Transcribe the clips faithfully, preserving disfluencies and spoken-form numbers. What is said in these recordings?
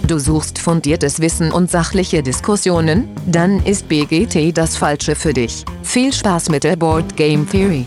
Du suchst fundiertes Wissen und sachliche Diskussionen? Dann ist B G T das Falsche für dich. Viel Spaß mit der Board Game Theory.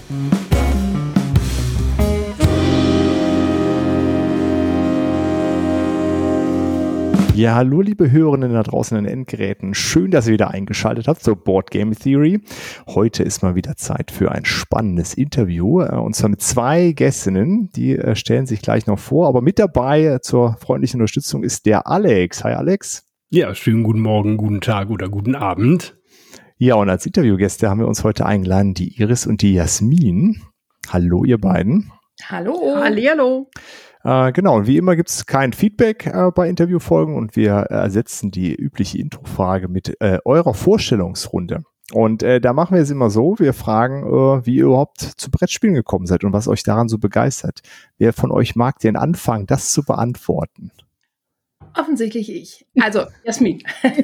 Ja, hallo liebe Hörerinnen da draußen an den Endgeräten. Schön, dass ihr wieder eingeschaltet habt zur Board Game Theory. Heute ist mal wieder Zeit für ein spannendes Interview, und zwar mit zwei Gästinnen. Die stellen sich gleich noch vor, aber mit dabei zur freundlichen Unterstützung ist der Alex. Hi Alex. Ja, schönen guten Morgen, guten Tag oder guten Abend. Ja, und als Interviewgäste haben wir uns heute eingeladen die Iris und die Jasmin. Hallo ihr beiden. Hallo. Hallihallo. Äh, genau, und wie immer gibt es kein Feedback äh, bei Interviewfolgen und wir ersetzen die übliche Introfrage mit äh, eurer Vorstellungsrunde. Und äh, da machen wir es immer so, wir fragen, äh, wie ihr überhaupt zu Brettspielen gekommen seid und was euch daran so begeistert. Wer von euch mag den Anfang, das zu beantworten? Offensichtlich ich. Also, Jasmin.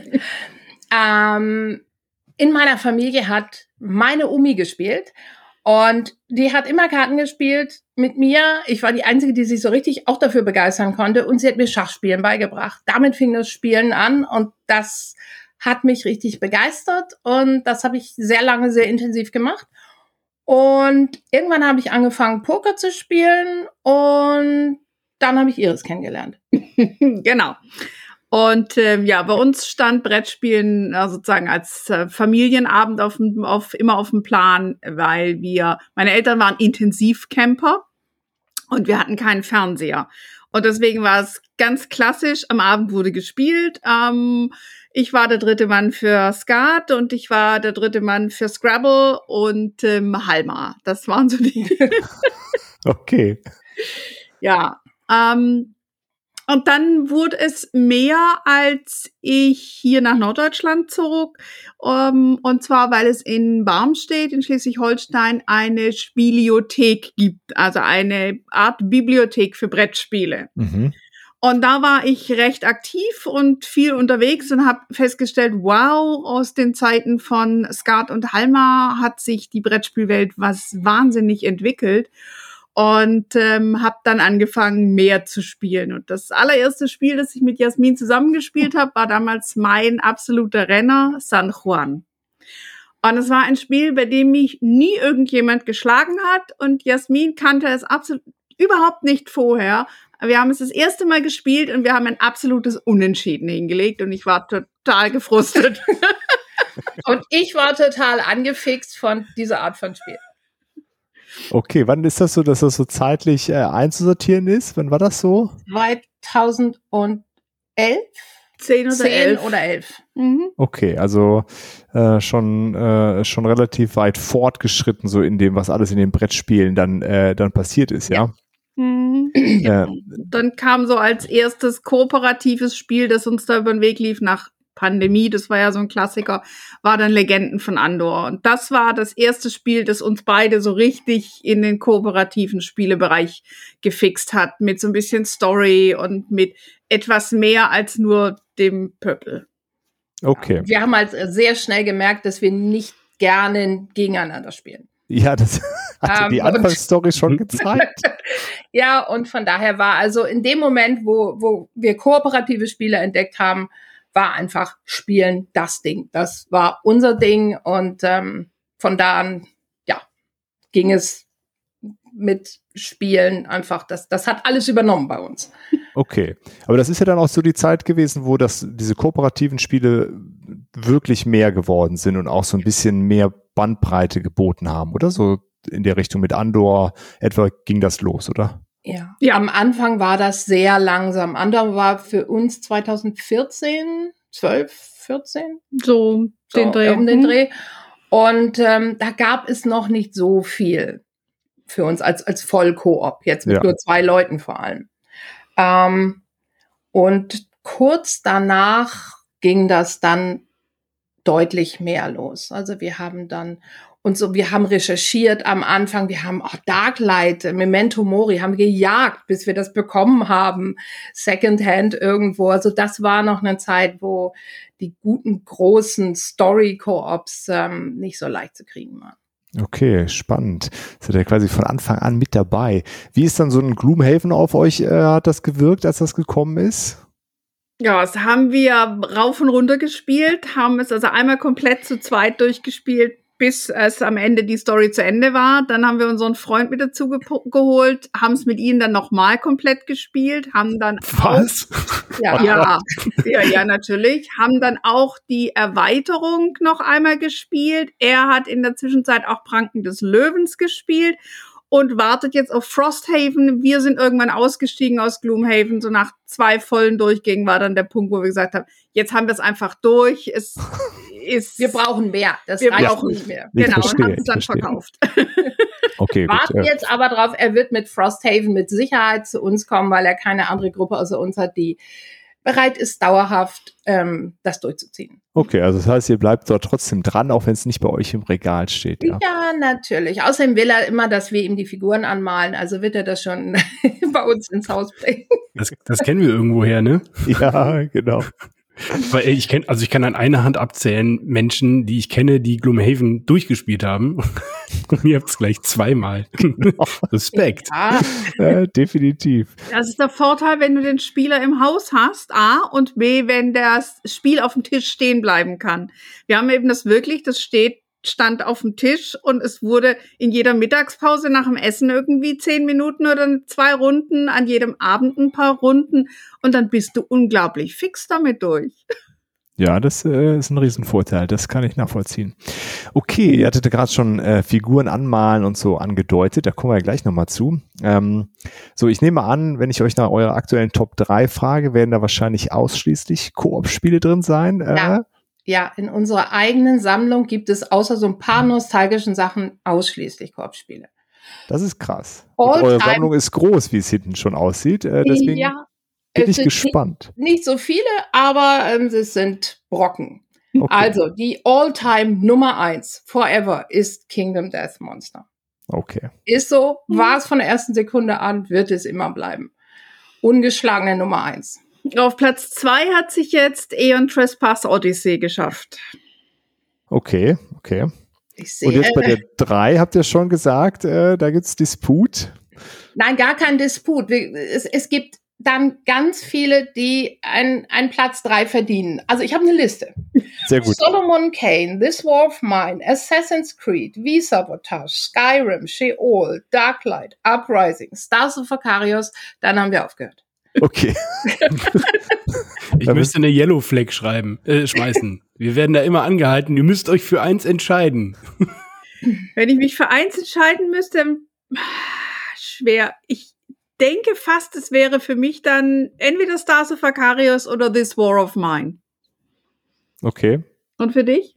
ähm, in meiner Familie hat meine Omi gespielt. Und die hat immer Karten gespielt mit mir. Ich war die Einzige, die sich so richtig auch dafür begeistern konnte. Und sie hat mir Schachspielen beigebracht. Damit fing das Spielen an. Und das hat mich richtig begeistert. Und das habe ich sehr lange, sehr intensiv gemacht. Und irgendwann habe ich angefangen, Poker zu spielen. Und dann habe ich Iris kennengelernt. Genau. Und ähm, ja, bei uns stand Brettspielen äh, sozusagen als äh, Familienabend auf, auf, immer auf dem Plan, weil wir, meine Eltern waren Intensivcamper und wir hatten keinen Fernseher. Und deswegen war es ganz klassisch, am Abend wurde gespielt. Ähm, ich war der dritte Mann für Skat und ich war der dritte Mann für Scrabble und ähm, Halma. Das waren so die. Okay. Ja, ähm, und dann wurde es mehr, als ich hier nach Norddeutschland zog. Um, und zwar, weil es in Barmstedt in Schleswig-Holstein eine Spieliothek gibt. Also eine Art Bibliothek für Brettspiele. Mhm. Und da war ich recht aktiv und viel unterwegs und habe festgestellt, wow, aus den Zeiten von Skat und Halma hat sich die Brettspielwelt was wahnsinnig entwickelt. Und ähm, habe dann angefangen, mehr zu spielen. Und das allererste Spiel, das ich mit Jasmin zusammengespielt habe, war damals mein absoluter Renner, San Juan. Und es war ein Spiel, bei dem mich nie irgendjemand geschlagen hat. Und Jasmin kannte es absolut überhaupt nicht vorher. Wir haben es das erste Mal gespielt und wir haben ein absolutes Unentschieden hingelegt. Und ich war total gefrustet. Und ich war total angefixt von dieser Art von Spiel. Okay, wann ist das so, dass das so zeitlich äh, einzusortieren ist? Wann war das so? zweitausendelf? Zehn oder Zehn elf. oder elf. Mhm. Okay, also äh, schon äh, schon relativ weit fortgeschritten so in dem, was alles in den Brettspielen dann äh, dann passiert ist, ja? ja. Mhm. Äh, Dann kam so als erstes kooperatives Spiel, das uns da über den Weg lief nach Pandemie, das war ja so ein Klassiker, war dann Legenden von Andor. Und das war das erste Spiel, das uns beide so richtig in den kooperativen Spielebereich gefixt hat, mit so ein bisschen Story und mit etwas mehr als nur dem Pöppel. Okay. Wir haben halt sehr schnell gemerkt, dass wir nicht gerne gegeneinander spielen. Ja, das hatte um, die Anfangsstory schon gezeigt. Ja, und von daher war also in dem Moment, wo, wo wir kooperative Spiele entdeckt haben, war einfach Spielen das Ding. Das war unser Ding und ähm, von da an, ja, ging es mit Spielen einfach, das, das hat alles übernommen bei uns. Okay, aber das ist ja dann auch so die Zeit gewesen, wo das, diese kooperativen Spiele wirklich mehr geworden sind und auch so ein bisschen mehr Bandbreite geboten haben, oder? So in der Richtung mit Andor etwa ging das los, oder? Ja. ja, am Anfang war das sehr langsam. Andor war für uns zweitausendvierzehn, zwölf, vierzehn So, so den Dreh. Um den Dreh. Und ähm, da gab es noch nicht so viel für uns als als Vollkoop, jetzt mit ja. nur zwei Leuten vor allem. Ähm, und kurz danach ging das dann deutlich mehr los. Also wir haben dann und so, wir haben recherchiert am Anfang, wir haben auch Darklight, Memento Mori, haben gejagt, bis wir das bekommen haben, Secondhand irgendwo. Also das war noch eine Zeit, wo die guten, großen Story-Koops ähm, nicht so leicht zu kriegen waren. Okay, spannend. Seid ihr quasi von Anfang an mit dabei. Wie ist dann so ein Gloomhaven auf euch, äh, hat das gewirkt, als das gekommen ist? Ja, das haben wir rauf und runter gespielt, haben es also einmal komplett zu zweit durchgespielt, bis es am Ende die Story zu Ende war. Dann haben wir unseren Freund mit dazu ge- geholt, haben es mit ihm dann nochmal komplett gespielt, haben dann Was? Auch, ja, ja, ja, ja, natürlich, haben dann auch die Erweiterung noch einmal gespielt. Er hat in der Zwischenzeit auch Pranken des Löwens gespielt und wartet jetzt auf Frosthaven. Wir sind irgendwann ausgestiegen aus Gloomhaven. So nach zwei vollen Durchgängen war dann der Punkt, wo wir gesagt haben, jetzt haben wir es einfach durch. Es ist, Wir brauchen mehr. Das wir reicht brauchen nicht mehr. Ich Genau, verstehe, und haben es ich dann verstehe. verkauft. Okay, Warten gut. Äh, jetzt aber drauf, er wird mit Frosthaven mit Sicherheit zu uns kommen, weil er keine andere Gruppe außer uns hat, die bereit ist, dauerhaft ähm, das durchzuziehen. okay, also das heißt, ihr bleibt dort trotzdem dran, auch wenn es nicht bei euch im Regal steht. Ja. Ja, natürlich. Außerdem will er immer, dass wir ihm die Figuren anmalen. Also wird er das schon bei uns ins Haus bringen. Das, das kennen wir irgendwoher, ne? Ja, genau. Weil ich kenne, also ich kann an einer Hand abzählen Menschen, die ich kenne, die Gloomhaven durchgespielt haben. Und ihr habt es gleich zweimal. Respekt. Ja, Äh, definitiv. Das ist der Vorteil, wenn du den Spieler im Haus hast, A, und B, wenn das Spiel auf dem Tisch stehen bleiben kann. Wir haben eben das wirklich, das steht, stand auf dem Tisch und es wurde in jeder Mittagspause nach dem Essen irgendwie zehn Minuten oder zwei Runden, an jedem Abend ein paar Runden und dann bist du unglaublich fix damit durch. Ja, das äh, ist ein Riesenvorteil, das kann ich nachvollziehen. Okay, ihr hattet gerade schon äh, Figuren anmalen und so angedeutet, da kommen wir ja gleich nochmal zu. Ähm, so, ich nehme an, wenn ich euch nach eurer aktuellen Top drei frage, werden da wahrscheinlich ausschließlich Koop-Spiele drin sein. Äh, Ja. ja, in unserer eigenen Sammlung gibt es außer so ein paar nostalgischen Sachen ausschließlich Koop-Spiele. Das ist krass. All Und eure time- Sammlung ist groß, wie es hinten schon aussieht, äh, deswegen ja, bin es ich sind gespannt. Nicht, nicht so viele, aber ähm, es sind Brocken. Okay. Also, die All-Time Nummer eins, forever, ist Kingdom Death Monster. Okay. Ist so, war es von der ersten Sekunde an, wird es immer bleiben. Ungeschlagene Nummer eins. Auf Platz zwei hat sich jetzt Aeon Trespass Odyssey geschafft. Okay, okay. Ich sehe, Und jetzt bei der drei habt ihr schon gesagt, äh, da gibt's Disput. nein, gar kein Disput. Wir- Es, es gibt dann ganz viele, die einen Platz drei verdienen. Also ich habe eine Liste. Sehr gut. Solomon Kane, This War of Mine, Assassin's Creed, V-Sabotage, Skyrim, Sheol, Darklight, Uprising, Stars of Akarios, dann haben wir aufgehört. Okay. Ich Da müsste eine Yellow Flag schreiben, äh, schmeißen. Wir werden da immer angehalten. Ihr müsst euch für eins entscheiden. Wenn ich mich für eins entscheiden müsste, schwer. Ich denke fast, es wäre für mich dann entweder Stars of Akarios oder This War of Mine. Okay. Und für dich?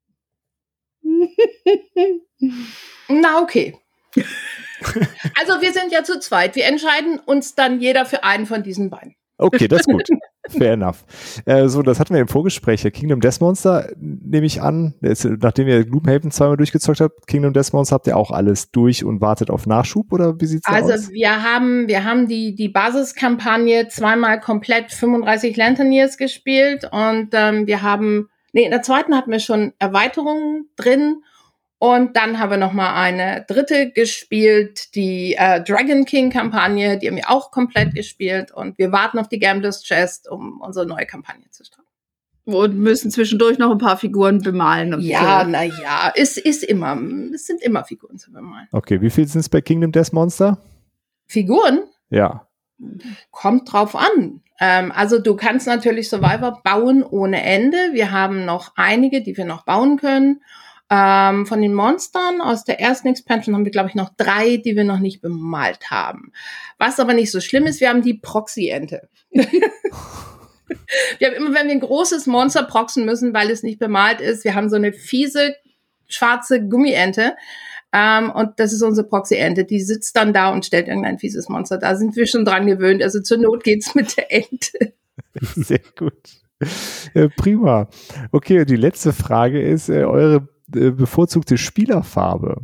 Na, okay. Also wir sind ja zu zweit. Wir entscheiden uns dann jeder für einen von diesen beiden. Okay, das ist gut. Fair enough. Äh, so, das hatten wir im Vorgespräch. Kingdom Death Monster, nehme ich an. Jetzt, nachdem ihr Gloomhaven zweimal durchgezockt habt, Kingdom Death Monster, habt ihr auch alles durch und wartet auf Nachschub, oder wie sieht's da Also aus? wir haben, wir haben die, die Basiskampagne zweimal komplett fünfunddreißig Lanterniers gespielt und ähm, wir haben, nee, in der zweiten hatten wir schon Erweiterungen drin und dann haben wir nochmal eine dritte gespielt, die äh, Dragon King Kampagne, die haben wir auch komplett gespielt und wir warten auf die Gamblers Chest, um unsere neue Kampagne zu starten. Und müssen zwischendurch noch ein paar Figuren bemalen. Und Ja, so. na ja, es ist immer, es sind immer Figuren zu bemalen. Okay, wie viel sind es bei Kingdom Death Monster? Figuren? Ja. Kommt drauf an. Ähm, also du kannst natürlich Survivor bauen ohne Ende. Wir haben noch einige, die wir noch bauen können. Ähm, von den Monstern aus der ersten Expansion haben wir, glaube ich, noch drei, die wir noch nicht bemalt haben. Was aber nicht so schlimm ist, wir haben die Proxy-Ente. Wir haben immer, wenn wir ein großes Monster proxen müssen, weil es nicht bemalt ist, wir haben so eine fiese, schwarze Gummiente. Ähm, und das ist unsere Proxy-Ente. Die sitzt dann da und stellt irgendein fieses Monster. Da sind wir schon dran gewöhnt. Also zur Not geht's mit der Ente. Sehr gut. Äh, prima. Okay, und die letzte Frage ist, äh, eure äh, bevorzugte Spielerfarbe.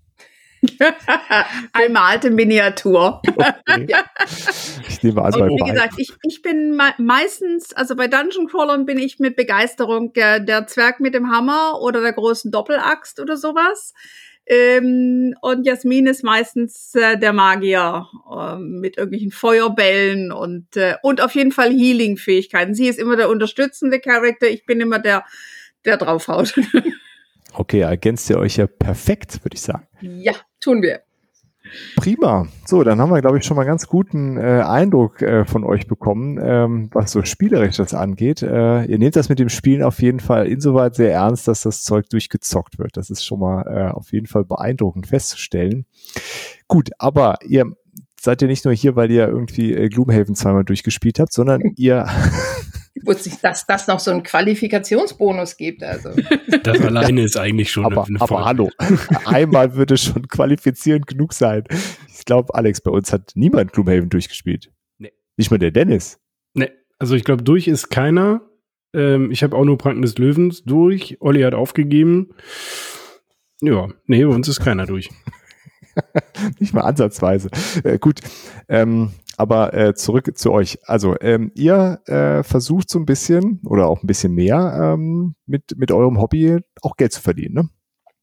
Bemalte Miniatur. Okay. Ja. Ich nehme an, Und bei wie beiden. gesagt, ich, ich bin me- meistens, also bei Dungeon Crawlern bin ich mit Begeisterung der, der Zwerg mit dem Hammer oder der großen Doppelaxt oder sowas. Ähm, und Jasmin ist meistens äh, der Magier äh, mit irgendwelchen Feuerbällen und äh, und auf jeden Fall Healing-Fähigkeiten. Sie ist immer der unterstützende Charakter, ich bin immer der, der draufhaut. Okay, ergänzt ihr euch ja perfekt, würde ich sagen. Ja, tun wir. Prima. So, dann haben wir, glaube ich, schon mal einen ganz guten äh, Eindruck äh, von euch bekommen, ähm, was so spielerisch das angeht. Äh, ihr nehmt das mit dem Spielen auf jeden Fall insoweit sehr ernst, dass das Zeug durchgezockt wird. Das ist schon mal äh, auf jeden Fall beeindruckend festzustellen. Gut, aber ihr seid ja nicht nur hier, weil ihr irgendwie äh, Gloomhaven zweimal durchgespielt habt, sondern ihr... Ich wusste nicht, dass das noch so einen Qualifikationsbonus gibt. Also. Das alleine ist eigentlich schon aber, eine aber hallo, einmal würde schon qualifizierend genug sein. Ich glaube, Alex, bei uns hat niemand Gloomhaven durchgespielt. Nee. Nicht mal der Dennis. Nee, also ich glaube, durch ist keiner. Ähm, ich habe auch nur Pranken des Löwens durch. Olli hat aufgegeben. Ja, nee, bei uns ist keiner durch. Nicht mal ansatzweise. Äh, gut, ähm, aber äh, zurück zu euch. Also ähm, ihr äh, versucht so ein bisschen oder auch ein bisschen mehr ähm, mit, mit eurem Hobby auch Geld zu verdienen, ne?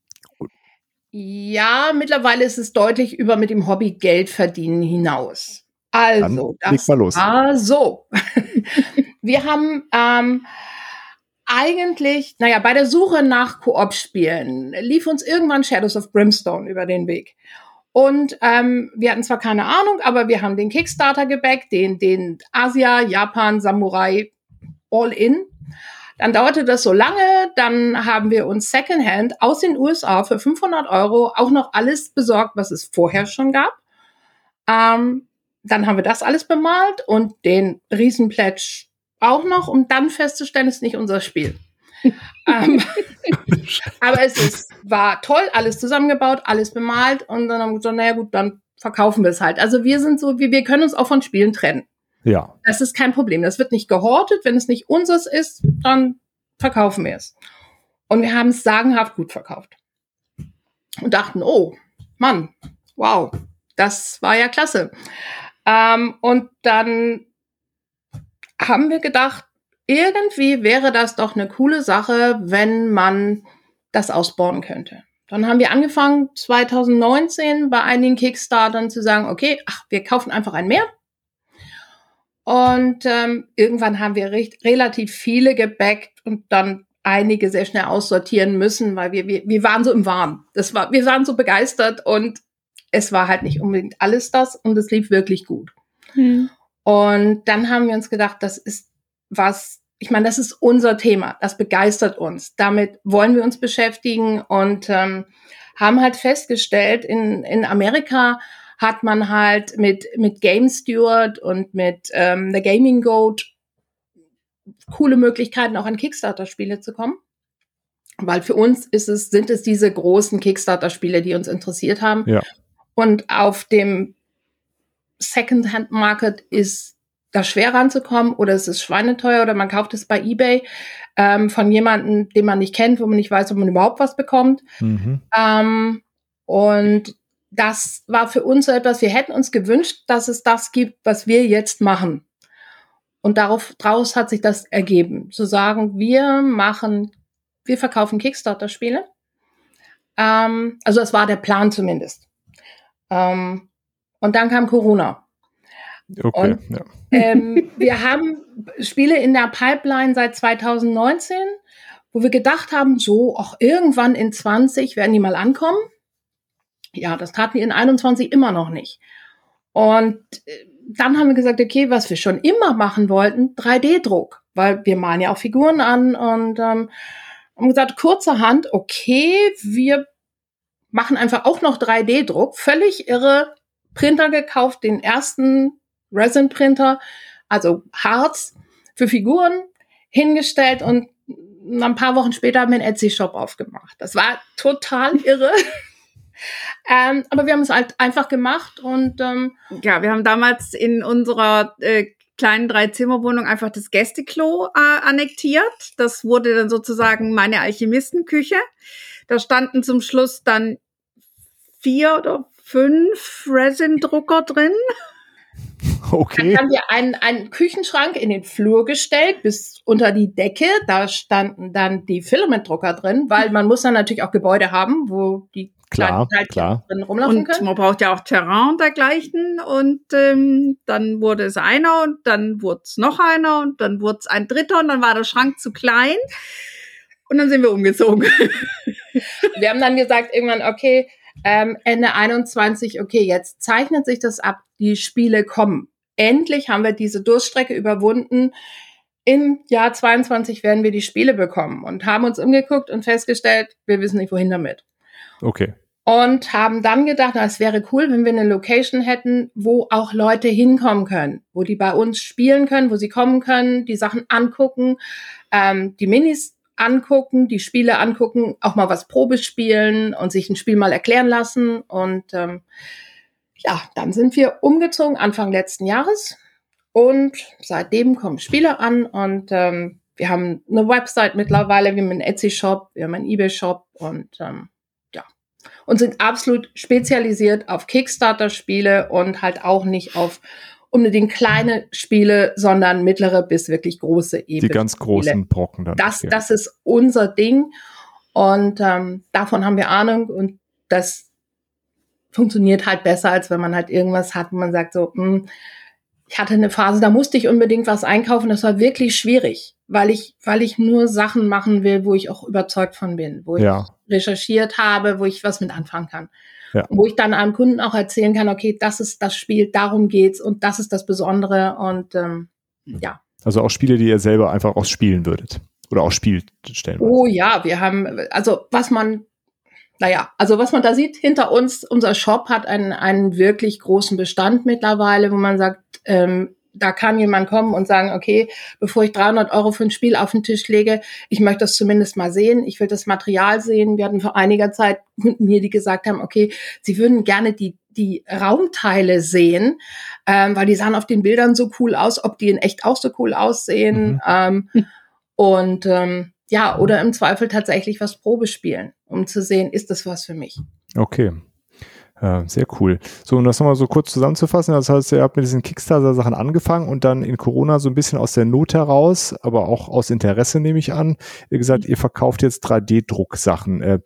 Ja, mittlerweile ist es deutlich über mit dem Hobby Geld verdienen hinaus. Also, Dann leg das mal los. war so. Wir haben ähm, eigentlich, naja, bei der Suche nach Koop-Spielen lief uns irgendwann Shadows of Brimstone über den Weg. Und ähm, wir hatten zwar keine Ahnung, aber wir haben den Kickstarter gebackt, den, den Asia, Japan, Samurai, All-In. Dann dauerte das so lange, dann haben wir uns Secondhand aus den U S A für fünfhundert Euro auch noch alles besorgt, was es vorher schon gab. Ähm, dann haben wir das alles bemalt und den Riesenplätsch auch noch, um dann festzustellen, es ist nicht unser Spiel. ähm, aber es ist, war toll, alles zusammengebaut, alles bemalt und dann haben wir gesagt, naja gut, dann verkaufen wir es halt. Also wir sind so, wir, wir können uns auch von Spielen trennen. Ja. Das ist kein Problem. Das wird nicht gehortet. Wenn es nicht unseres ist, dann verkaufen wir es. Und wir haben es sagenhaft gut verkauft. Und dachten, oh, Mann, wow, das war ja klasse. Ähm, und dann haben wir gedacht, irgendwie wäre das doch eine coole Sache, wenn man das ausbauen könnte. Dann haben wir angefangen, zwanzig neunzehn bei einigen Kickstartern zu sagen, okay, ach, wir kaufen einfach ein mehr. Und ähm, irgendwann haben wir recht, relativ viele gebackt und dann einige sehr schnell aussortieren müssen, weil wir, wir, wir waren so im Wahn. Das war, wir waren so begeistert und es war halt nicht unbedingt alles das und es lief wirklich gut. Hm. Und dann haben wir uns gedacht, das ist was, ich meine, das ist unser Thema, das begeistert uns. Damit wollen wir uns beschäftigen und ähm, haben halt festgestellt, in, in Amerika hat man halt mit, mit Game Steward und mit ähm, The Gaming Goat coole Möglichkeiten, auch an Kickstarter-Spiele zu kommen. Weil für uns ist es, sind es diese großen Kickstarter-Spiele, die uns interessiert haben. Ja. Und auf dem Second-Hand-Market ist da schwer ranzukommen oder es ist schweineteuer oder man kauft es bei eBay ähm, von jemandem, den man nicht kennt, wo man nicht weiß, ob man überhaupt was bekommt. Mhm. Ähm, und das war für uns so etwas, wir hätten uns gewünscht, dass es das gibt, was wir jetzt machen. Und darauf, daraus hat sich das ergeben. Zu sagen, wir machen, wir verkaufen Kickstarter-Spiele. Ähm, also das war der Plan zumindest. Ähm, und dann kam Corona. Okay, und, ja. ähm, wir haben Spiele in der Pipeline seit zwanzig neunzehn, wo wir gedacht haben, so, auch irgendwann in zwanzig werden die mal ankommen. Ja, das taten die in einundzwanzig immer noch nicht. Und dann haben wir gesagt, okay, was wir schon immer machen wollten, drei D Druck, weil wir malen ja auch Figuren an und ähm, haben gesagt, kurzerhand, okay, wir machen einfach auch noch drei D Druck, völlig irre, Printer gekauft, den ersten Resin-Printer, also Harz für Figuren hingestellt und ein paar Wochen später haben wir einen Etsy-Shop aufgemacht. Das war total irre. ähm, aber wir haben es halt einfach gemacht und ähm, ja, wir haben damals in unserer äh, kleinen Drei-Zimmer-Wohnung einfach das Gästeklo äh, annektiert. Das wurde dann sozusagen meine Alchemistenküche. Da standen zum Schluss dann vier oder fünf Resin-Drucker drin. Okay. Dann haben wir einen, einen Küchenschrank in den Flur gestellt, bis unter die Decke. Da standen dann die Filamentdrucker drin, weil man muss dann natürlich auch Gebäude haben, wo die klar, klar. drin rumlaufen und können. man braucht ja auch Terrain und dergleichen. Und ähm, dann wurde es einer und dann wurde es noch einer und dann wurde es ein dritter und dann war der Schrank zu klein. Und dann sind wir umgezogen. Wir haben dann gesagt, irgendwann, okay, ähm, Ende einundzwanzig, okay, jetzt zeichnet sich das ab, die Spiele kommen. Endlich haben wir diese Durststrecke überwunden. Im Jahr zweiundzwanzig werden wir die Spiele bekommen und haben uns umgeguckt und festgestellt, wir wissen nicht, wohin damit. Okay. Und haben dann gedacht, na, es wäre cool, wenn wir eine Location hätten, wo auch Leute hinkommen können, wo die bei uns spielen können, wo sie kommen können, die Sachen angucken, ähm, die Minis angucken, die Spiele angucken, auch mal was Probe spielen und sich ein Spiel mal erklären lassen. Und ähm, ja, dann sind wir umgezogen Anfang letzten Jahres und seitdem kommen Spiele an und ähm, wir haben eine Website mittlerweile, wir haben einen Etsy-Shop, wir haben einen eBay-Shop und ähm, ja, und sind absolut spezialisiert auf Kickstarter-Spiele und halt auch nicht auf unbedingt kleine Spiele, sondern mittlere bis wirklich große Ebene. Die ganz großen Brocken dann. Das, okay. das ist unser Ding und ähm, davon haben wir Ahnung und das funktioniert halt besser, als wenn man halt irgendwas hat, wo man sagt so, mh, ich hatte eine Phase, da musste ich unbedingt was einkaufen, das war wirklich schwierig, weil ich, weil ich nur Sachen machen will, wo ich auch überzeugt von bin, wo ja. ich recherchiert habe, wo ich was mit anfangen kann. Ja. Wo ich dann einem Kunden auch erzählen kann, okay, das ist das Spiel, darum geht's und das ist das Besondere und ähm, ja. Also auch Spiele, die ihr selber einfach auch spielen würdet oder auch spielt stellenweise. Oh ja, wir haben, also was man, naja, also was man da sieht hinter uns, unser Shop hat einen, einen wirklich großen Bestand mittlerweile, wo man sagt, ähm, da kann jemand kommen und sagen, okay, bevor ich dreihundert Euro für ein Spiel auf den Tisch lege, ich möchte das zumindest mal sehen, ich will das Material sehen. Wir hatten vor einiger Zeit Kunden hier, die gesagt haben, okay, sie würden gerne die die Raumteile sehen, ähm, weil die sahen auf den Bildern so cool aus, ob die in echt auch so cool aussehen. Mhm. Ähm, und ähm, ja, oder im Zweifel tatsächlich was Probe spielen, um zu sehen, ist das was für mich. Okay. Ja, sehr cool. So, um das nochmal so kurz zusammenzufassen, das heißt, ihr habt mit diesen Kickstarter-Sachen angefangen und dann in Corona so ein bisschen aus der Not heraus, aber auch aus Interesse, nehme ich an, ihr gesagt, ihr verkauft jetzt drei D Druck-Sachen. Äh,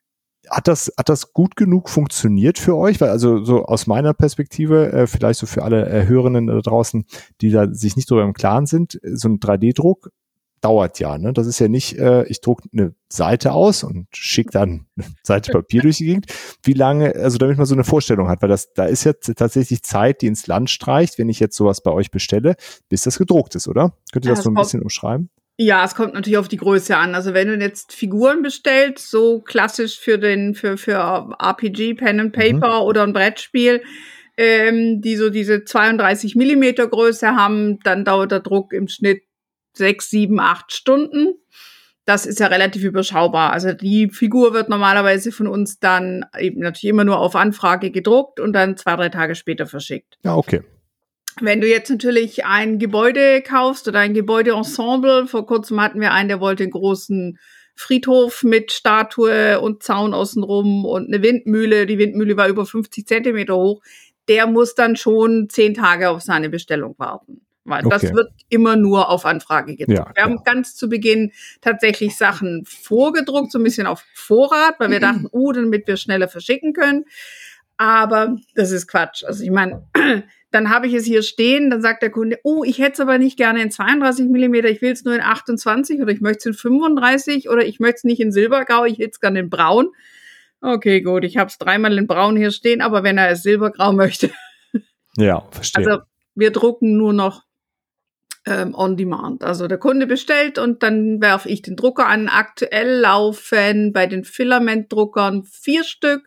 hat das, hat das gut genug funktioniert für euch? Weil also so aus meiner Perspektive, äh, vielleicht so für alle äh, Hörerinnen da draußen, die da sich nicht darüber im Klaren sind, so ein drei D Druck dauert ja, ne? Das ist ja nicht, äh, ich drucke eine Seite aus und schicke dann eine Seite Papier durch die Gegend. Wie lange, also damit man so eine Vorstellung hat, weil das, da ist jetzt tatsächlich Zeit, die ins Land streicht, wenn ich jetzt sowas bei euch bestelle, bis das gedruckt ist, oder? Könnt ihr das ja, so ein bisschen umschreiben? Ja, es kommt natürlich auf die Größe an. Also wenn du jetzt Figuren bestellst, so klassisch für den, für, für R P G, Pen and Paper mhm. oder ein Brettspiel, ähm, die so diese zweiunddreißig Millimeter Größe haben, dann dauert der Druck im Schnitt sechs, sieben, acht Stunden. Das ist ja relativ überschaubar. Also die Figur wird normalerweise von uns dann eben natürlich immer nur auf Anfrage gedruckt und dann zwei, drei Tage später verschickt. Ja, okay. Wenn du jetzt natürlich ein Gebäude kaufst oder ein Gebäudeensemble, vor kurzem hatten wir einen, der wollte einen großen Friedhof mit Statue und Zaun außenrum und eine Windmühle. Die Windmühle war über fünfzig Zentimeter hoch. Der muss dann schon zehn Tage auf seine Bestellung warten. Weil okay. Das wird immer nur auf Anfrage gedruckt. Ja, wir haben ja. ganz zu Beginn tatsächlich Sachen vorgedruckt, so ein bisschen auf Vorrat, weil wir dachten, oh, damit wir schneller verschicken können. Aber das ist Quatsch. Also ich meine, dann habe ich es hier stehen, dann sagt der Kunde, oh, ich hätte es aber nicht gerne in zweiunddreißig Millimeter, ich will es nur in achtundzwanzig oder ich möchte es in fünfunddreißig oder ich möchte es nicht in Silbergrau, ich hätte es gerne in Braun. Okay, gut, ich habe es dreimal in Braun hier stehen, aber wenn er es Silbergrau möchte. Ja, verstehe. Also wir drucken nur noch ähm, on demand. Also der Kunde bestellt und dann werfe ich den Drucker an. Aktuell laufen bei den Filamentdruckern vier Stück,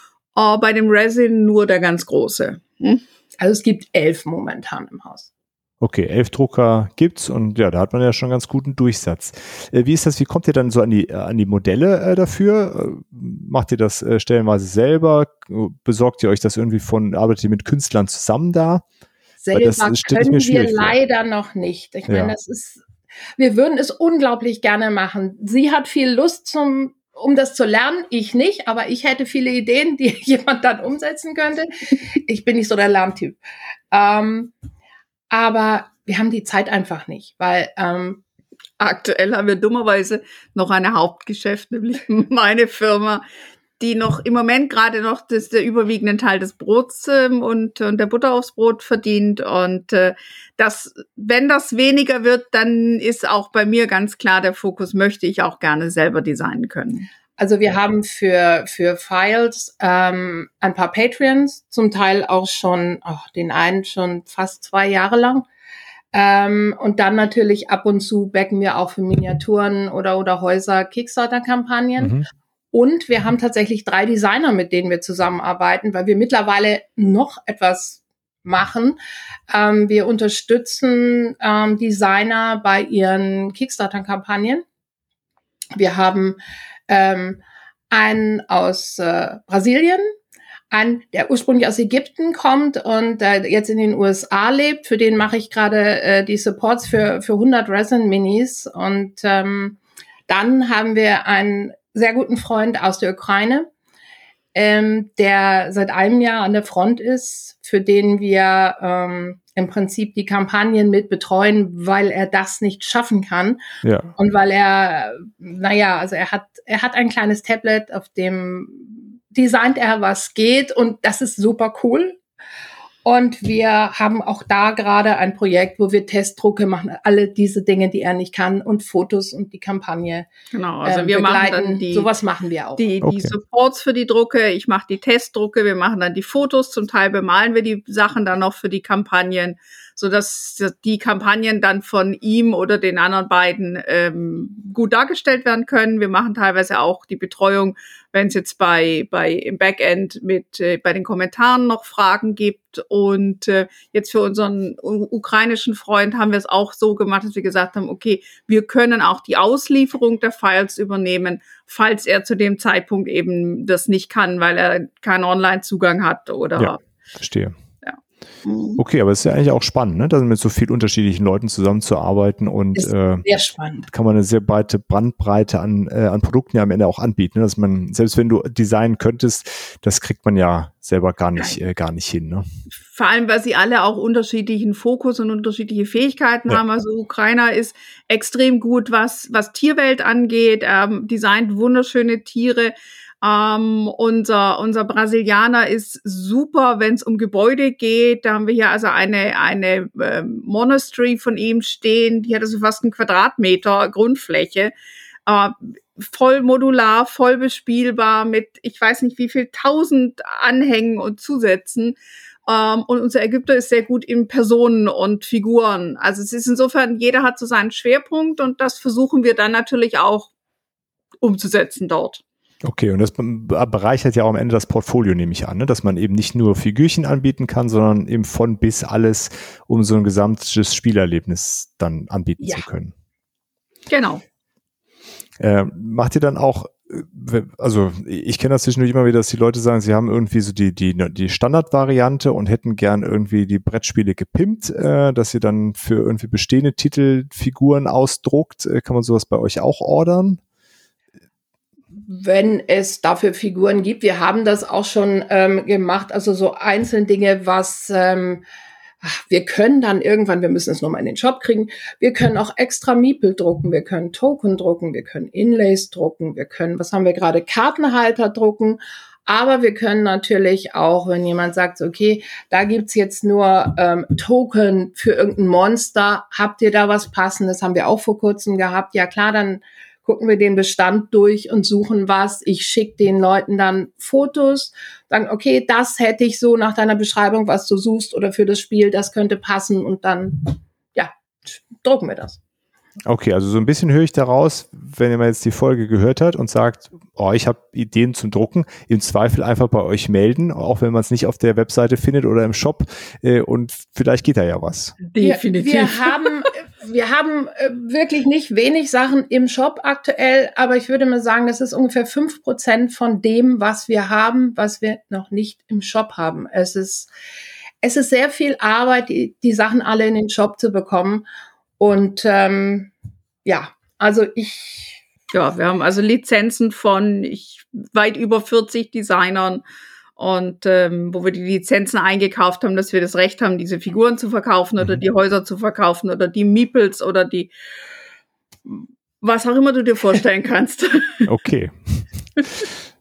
äh, bei dem Resin nur der ganz große. Hm? Also es gibt elf momentan im Haus. Okay, elf Drucker gibt's und ja, da hat man ja schon ganz guten Durchsatz. Äh, wie ist das, wie kommt ihr dann so an die, an die Modelle äh, dafür? Äh, macht ihr das äh, stellenweise selber? Besorgt ihr euch das irgendwie von, arbeitet ihr mit Künstlern zusammen da? Selber das, das können wir leider vor. noch nicht. Ich meine, ja. das ist, wir würden es unglaublich gerne machen. Sie hat viel Lust zum um das zu lernen, ich nicht, aber ich hätte viele Ideen, die jemand dann umsetzen könnte. Ich bin nicht so der Lerntyp. Ähm, aber wir haben die Zeit einfach nicht, weil ähm, aktuell haben wir dummerweise noch ein Hauptgeschäft, nämlich meine Firma, die noch im Moment gerade noch das, der überwiegenden Teil des Brots ähm, und, und der Butter aufs Brot verdient. Und äh, das, wenn das weniger wird, dann ist auch bei mir ganz klar der Fokus, möchte ich auch gerne selber designen können. Also wir haben für für Files ähm, ein paar Patreons, zum Teil auch schon, oh, den einen schon fast zwei Jahre lang. Ähm, und dann natürlich ab und zu backen wir auch für Miniaturen oder oder Häuser Kickstarter-Kampagnen. Mhm. Und wir haben tatsächlich drei Designer, mit denen wir zusammenarbeiten, weil wir mittlerweile noch etwas machen. Ähm, wir unterstützen ähm, Designer bei ihren Kickstarter-Kampagnen. Wir haben ähm, einen aus äh, Brasilien, einen, der ursprünglich aus Ägypten kommt und äh, jetzt in den U S A lebt. Für den mache ich gerade äh, die Supports für für hundert Resin-Minis. Und ähm, dann haben wir einen sehr guten Freund aus der Ukraine, ähm, der seit einem Jahr an der Front ist, für den wir ähm, im Prinzip die Kampagnen mit betreuen, weil er das nicht schaffen kann. Ja. Und weil er, naja, also er hat, er hat ein kleines Tablet, auf dem designt er, was geht, und das ist super cool. Und wir haben auch da gerade ein Projekt, wo wir Testdrucke machen, alle diese Dinge, die er nicht kann, und Fotos und die Kampagne. Genau, also äh, wir begleiten. machen dann die, sowas machen wir auch. Die, okay. die Supports für die Drucke, ich mache die Testdrucke, wir machen dann die Fotos, zum Teil bemalen wir die Sachen dann noch für die Kampagnen, so dass die Kampagnen dann von ihm oder den anderen beiden ähm, gut dargestellt werden können. Wir machen teilweise auch die Betreuung, wenn es jetzt bei bei im Backend mit äh, bei den Kommentaren noch Fragen gibt. Und äh, jetzt für unseren u- ukrainischen Freund haben wir es auch so gemacht, dass wir gesagt haben, okay, wir können auch die Auslieferung der Files übernehmen, falls er zu dem Zeitpunkt eben das nicht kann, weil er keinen Online-Zugang hat oder. Ja, verstehe. Okay, aber es ist ja eigentlich auch spannend, ne? Da mit so vielen unterschiedlichen Leuten zusammenzuarbeiten und ist äh, sehr spannend. Kann man eine sehr breite Bandbreite an, äh, an Produkten ja am Ende auch anbieten, ne? Dass man, selbst wenn du designen könntest, das kriegt man ja selber gar nicht, äh, gar nicht hin, ne? Vor allem, weil sie alle auch unterschiedlichen Fokus und unterschiedliche Fähigkeiten ja. haben. Also Ukrainer ist extrem gut, was, was Tierwelt angeht, ähm, designt wunderschöne Tiere. Um, unser, unser Brasilianer ist super, wenn es um Gebäude geht. Da haben wir hier also eine, eine äh, Monastery von ihm stehen. Die hat also fast einen Quadratmeter Grundfläche. Uh, voll modular, voll bespielbar mit, ich weiß nicht wie viel, tausend Anhängen und Zusätzen. Um, und unser Ägypter ist sehr gut in Personen und Figuren. Also es ist insofern, jeder hat so seinen Schwerpunkt, und das versuchen wir dann natürlich auch umzusetzen dort. Okay, und das bereichert ja auch am Ende das Portfolio, nehme ich an, ne? Dass man eben nicht nur Figürchen anbieten kann, sondern eben von bis alles, um so ein gesamtes Spielerlebnis dann anbieten ja. zu können. Genau. Äh, macht ihr dann auch, also ich kenne das zwischendurch immer wieder, dass die Leute sagen, sie haben irgendwie so die die die Standardvariante und hätten gern irgendwie die Brettspiele gepimpt, äh, dass ihr dann für irgendwie bestehende Titel Figuren ausdruckt. Äh, kann man sowas bei euch auch ordern? Wenn es dafür Figuren gibt. Wir haben das auch schon ähm, gemacht, also so einzelne Dinge, was ähm, wir können dann irgendwann, wir müssen es nochmal in den Shop kriegen, wir können auch extra Meeple drucken, wir können Token drucken, wir können Inlays drucken, wir können, was haben wir gerade, Kartenhalter drucken, aber wir können natürlich auch, wenn jemand sagt, okay, da gibt's jetzt nur ähm, Token für irgendein Monster, habt ihr da was Passendes, haben wir auch vor kurzem gehabt, ja klar, dann gucken wir den Bestand durch und suchen was. Ich schicke den Leuten dann Fotos, sagen, okay, das hätte ich so nach deiner Beschreibung, was du suchst oder für das Spiel, das könnte passen, und dann, ja, drucken wir das. Okay, also so ein bisschen höre ich daraus, wenn ihr mal jetzt die Folge gehört hat und sagt, oh, ich habe Ideen zum Drucken, im Zweifel einfach bei euch melden, auch wenn man es nicht auf der Webseite findet oder im Shop, äh, und vielleicht geht da ja was. Definitiv. Wir, wir haben, wir haben äh, wirklich nicht wenig Sachen im Shop aktuell, aber ich würde mal sagen, das ist ungefähr fünf Prozent von dem, was wir haben, was wir noch nicht im Shop haben. Es ist, es ist sehr viel Arbeit, die, die Sachen alle in den Shop zu bekommen. Und ähm, ja, also ich... Ja, wir haben also Lizenzen von ich, weit über vierzig Designern, und ähm, wo wir die Lizenzen eingekauft haben, dass wir das Recht haben, diese Figuren zu verkaufen oder die Häuser zu verkaufen oder die Meeples oder die was auch immer du dir vorstellen kannst. Okay.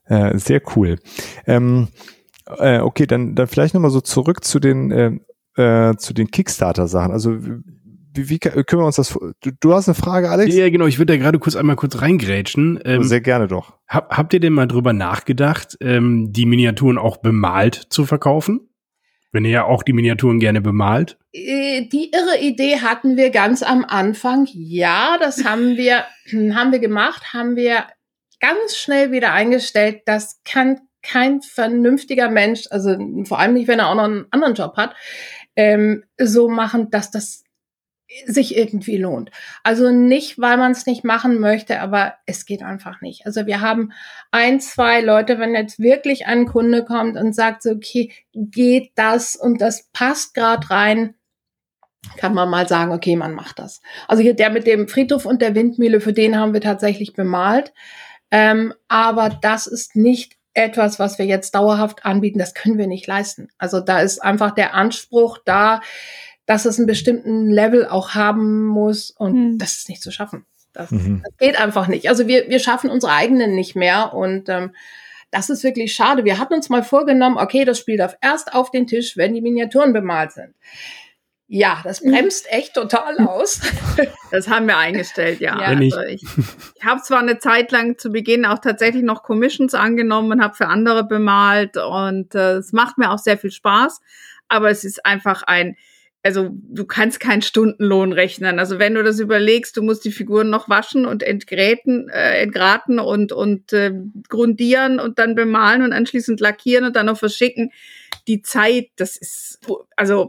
Äh, sehr cool. Ähm, äh, okay, dann, dann vielleicht nochmal so zurück zu den, äh, äh, zu den Kickstarter-Sachen. Also wie, wie können wir uns das, du, du hast eine Frage, Alex? Ja, genau, ich würde da gerade kurz einmal kurz reingrätschen. Ähm, Sehr gerne doch. Hab, habt ihr denn mal drüber nachgedacht, ähm, die Miniaturen auch bemalt zu verkaufen? Wenn ihr ja auch die Miniaturen gerne bemalt. Die irre Idee hatten wir ganz am Anfang. Ja, das haben wir, haben wir gemacht, haben wir ganz schnell wieder eingestellt. Das kann kein vernünftiger Mensch, also vor allem nicht, wenn er auch noch einen anderen Job hat, ähm, so machen, dass das sich irgendwie lohnt. Also nicht, weil man es nicht machen möchte, aber es geht einfach nicht. Also wir haben ein, zwei Leute, wenn jetzt wirklich ein Kunde kommt und sagt so, okay, geht das und das passt gerade rein, kann man mal sagen, okay, man macht das. Also hier der mit dem Friedhof und der Windmühle, für den haben wir tatsächlich bemalt. Ähm, aber das ist nicht etwas, was wir jetzt dauerhaft anbieten. Das können wir nicht leisten. Also da ist einfach der Anspruch da, dass es einen bestimmten Level auch haben muss und hm. das ist nicht zu schaffen. Das, mhm. das geht einfach nicht. Also wir wir schaffen unsere eigenen nicht mehr und ähm, das ist wirklich schade. Wir hatten uns mal vorgenommen, okay, das Spiel darf erst auf den Tisch, wenn die Miniaturen bemalt sind. Ja, das bremst echt total aus. Das haben wir eingestellt, ja. ja also ich ich habe zwar eine Zeit lang zu Beginn auch tatsächlich noch Commissions angenommen und habe für andere bemalt und äh, es macht mir auch sehr viel Spaß, aber es ist einfach ein Also du kannst keinen Stundenlohn rechnen. Also wenn du das überlegst, du musst die Figuren noch waschen und entgräten, äh, entgraten und und äh, grundieren und dann bemalen und anschließend lackieren und dann noch verschicken. Die Zeit, das ist, also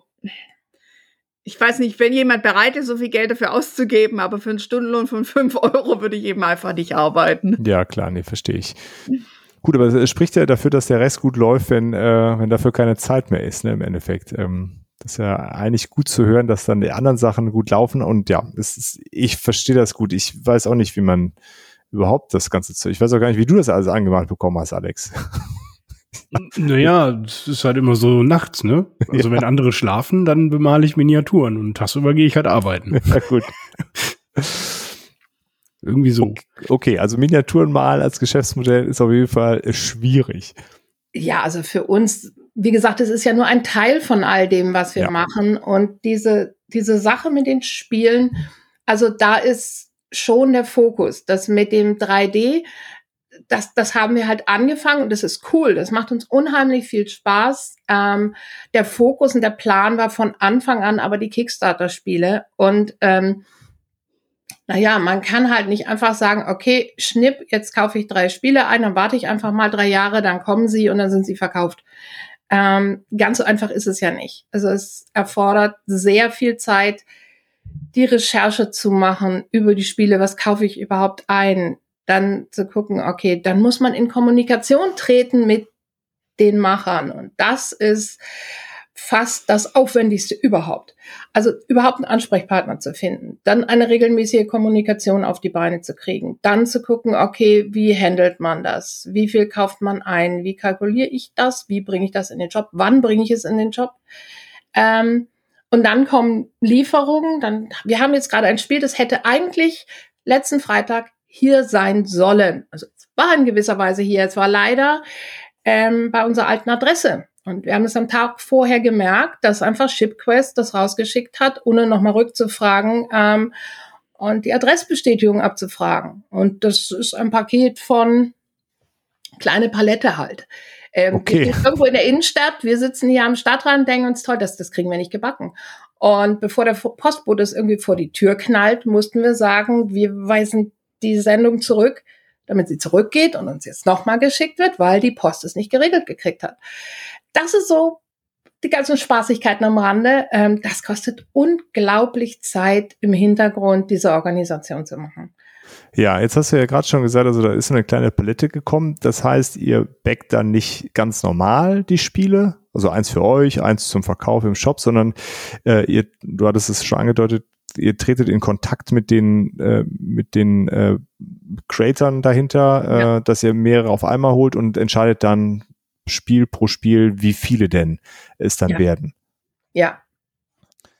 ich weiß nicht, wenn jemand bereit ist, so viel Geld dafür auszugeben, aber für einen Stundenlohn von fünf Euro würde ich eben einfach nicht arbeiten. Ja, klar, nee, verstehe ich. Gut, aber es spricht ja dafür, dass der Rest gut läuft, wenn äh, wenn dafür keine Zeit mehr ist, ne, im Endeffekt. Ähm Das ist ja eigentlich gut zu hören, dass dann die anderen Sachen gut laufen und ja, es ist, ich verstehe das gut. Ich weiß auch nicht, wie man überhaupt das Ganze zu, ich weiß auch gar nicht, wie du das alles angemalt bekommen hast, Alex. Naja, das ist halt immer so nachts, ne? Also ja. Wenn andere schlafen, dann bemale ich Miniaturen und tagsüber gehe ich halt arbeiten. Ja, gut. Irgendwie so. Okay, also Miniaturen malen als Geschäftsmodell ist auf jeden Fall schwierig. Ja, also für uns, wie gesagt, es ist ja nur ein Teil von all dem, was wir ja. machen. Und diese, diese Sache mit den Spielen, also da ist schon der Fokus. Das mit dem drei D, das, das haben wir halt angefangen und das ist cool. Das macht uns unheimlich viel Spaß. Ähm, der Fokus und der Plan war von Anfang an aber die Kickstarter-Spiele. Und ähm, naja, man kann halt nicht einfach sagen, okay, schnipp, jetzt kaufe ich drei Spiele ein, dann warte ich einfach mal drei Jahre, dann kommen sie und dann sind sie verkauft. Ähm, ganz so einfach ist es ja nicht. Also es erfordert sehr viel Zeit, die Recherche zu machen über die Spiele, was kaufe ich überhaupt ein, dann zu gucken, okay, dann muss man in Kommunikation treten mit den Machern und das ist fast das Aufwendigste überhaupt. Also überhaupt einen Ansprechpartner zu finden, dann eine regelmäßige Kommunikation auf die Beine zu kriegen, dann zu gucken, okay, wie handelt man das? Wie viel kauft man ein? Wie kalkuliere ich das? Wie bringe ich das in den Job? Wann bringe ich es in den Job? Ähm, und dann kommen Lieferungen. Dann, wir haben jetzt gerade ein Spiel, das hätte eigentlich letzten Freitag hier sein sollen. Also es war in gewisser Weise hier. Es war leider ähm, bei unserer alten Adresse. Und wir haben es am Tag vorher gemerkt, dass einfach ShipQuest das rausgeschickt hat, ohne nochmal rückzufragen ähm, und die Adressbestätigung abzufragen. Und das ist ein Paket von kleine Palette halt. Ähm, okay. Irgendwo in der Innenstadt, wir sitzen hier am Stadtrand und denken uns, toll, das, das kriegen wir nicht gebacken. Und bevor der Postbote es irgendwie vor die Tür knallt, mussten wir sagen, wir weisen die Sendung zurück, damit sie zurückgeht und uns jetzt nochmal geschickt wird, weil die Post es nicht geregelt gekriegt hat. Das ist so die ganzen Spaßigkeiten am Rande. Ähm, das kostet unglaublich Zeit im Hintergrund, diese Organisation zu machen. Ja, jetzt hast du ja gerade schon gesagt, also da ist eine kleine Palette gekommen. Das heißt, ihr backt dann nicht ganz normal die Spiele, also eins für euch, eins zum Verkauf im Shop, sondern äh, ihr, du hattest es schon angedeutet, ihr tretet in Kontakt mit den äh, mit den äh, Creatern dahinter, äh, ja. dass ihr mehrere auf einmal holt und entscheidet dann Spiel pro Spiel, wie viele denn es dann ja. werden. Ja.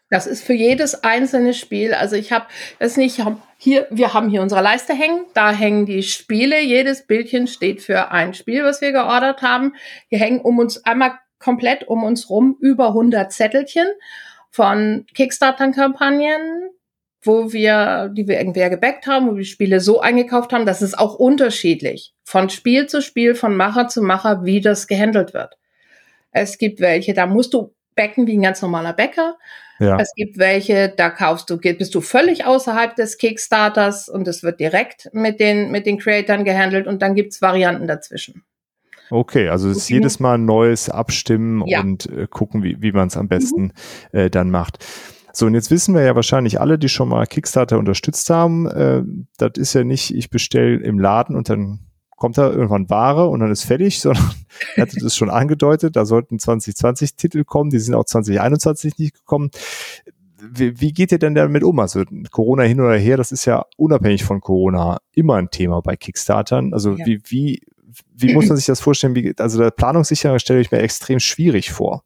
Das ist für jedes einzelne Spiel. Also ich habe es nicht hier, wir haben hier unsere Leiste hängen, da hängen die Spiele. Jedes Bildchen steht für ein Spiel, was wir geordert haben. Hier hängen um uns einmal komplett um uns rum über hundert Zettelchen von Kickstarter-Kampagnen, wo wir, die wir irgendwer gebackt haben, wo wir Spiele so eingekauft haben. Das ist auch unterschiedlich. Von Spiel zu Spiel, von Macher zu Macher, wie das gehandelt wird. Es gibt welche, da musst du backen wie ein ganz normaler Bäcker. Ja. Es gibt welche, da kaufst du, bist du völlig außerhalb des Kickstarters und es wird direkt mit den, mit den Creatoren gehandelt und dann gibt's Varianten dazwischen. Okay, also es ist jedes Mal ein neues Abstimmen ja. und äh, gucken, wie, wie man es am besten mhm. äh, dann macht. So, und jetzt wissen wir ja wahrscheinlich alle, die schon mal Kickstarter unterstützt haben, äh, das ist ja nicht, ich bestelle im Laden und dann kommt da irgendwann Ware und dann ist fertig, sondern er hat es schon angedeutet, da sollten zwanzig zwanzig Titel kommen, die sind auch zwanzig einundzwanzig nicht gekommen. Wie, wie geht ihr denn damit um? Also Corona hin oder her, das ist ja unabhängig von Corona immer ein Thema bei Kickstartern. Also ja. wie, wie, wie muss man sich das vorstellen? Wie, also der Planungssicherung stelle ich mir extrem schwierig vor.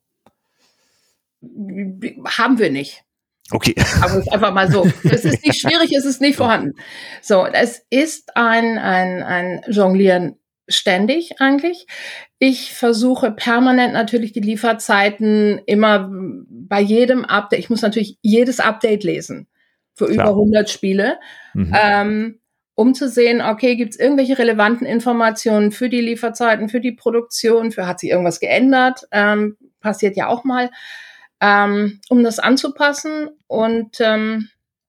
Haben wir nicht. Okay. Aber es ist einfach mal so. Es ist nicht schwierig, es ist nicht vorhanden. So, es ist ein, ein, ein Jonglieren ständig eigentlich. Ich versuche permanent natürlich die Lieferzeiten immer bei jedem Update. Ich muss natürlich jedes Update lesen für Klar. über hundert Spiele, mhm. ähm, um zu sehen, okay, gibt es irgendwelche relevanten Informationen für die Lieferzeiten, für die Produktion, für hat sich irgendwas geändert, ähm, passiert ja auch mal. Ähm, um das anzupassen und ähm,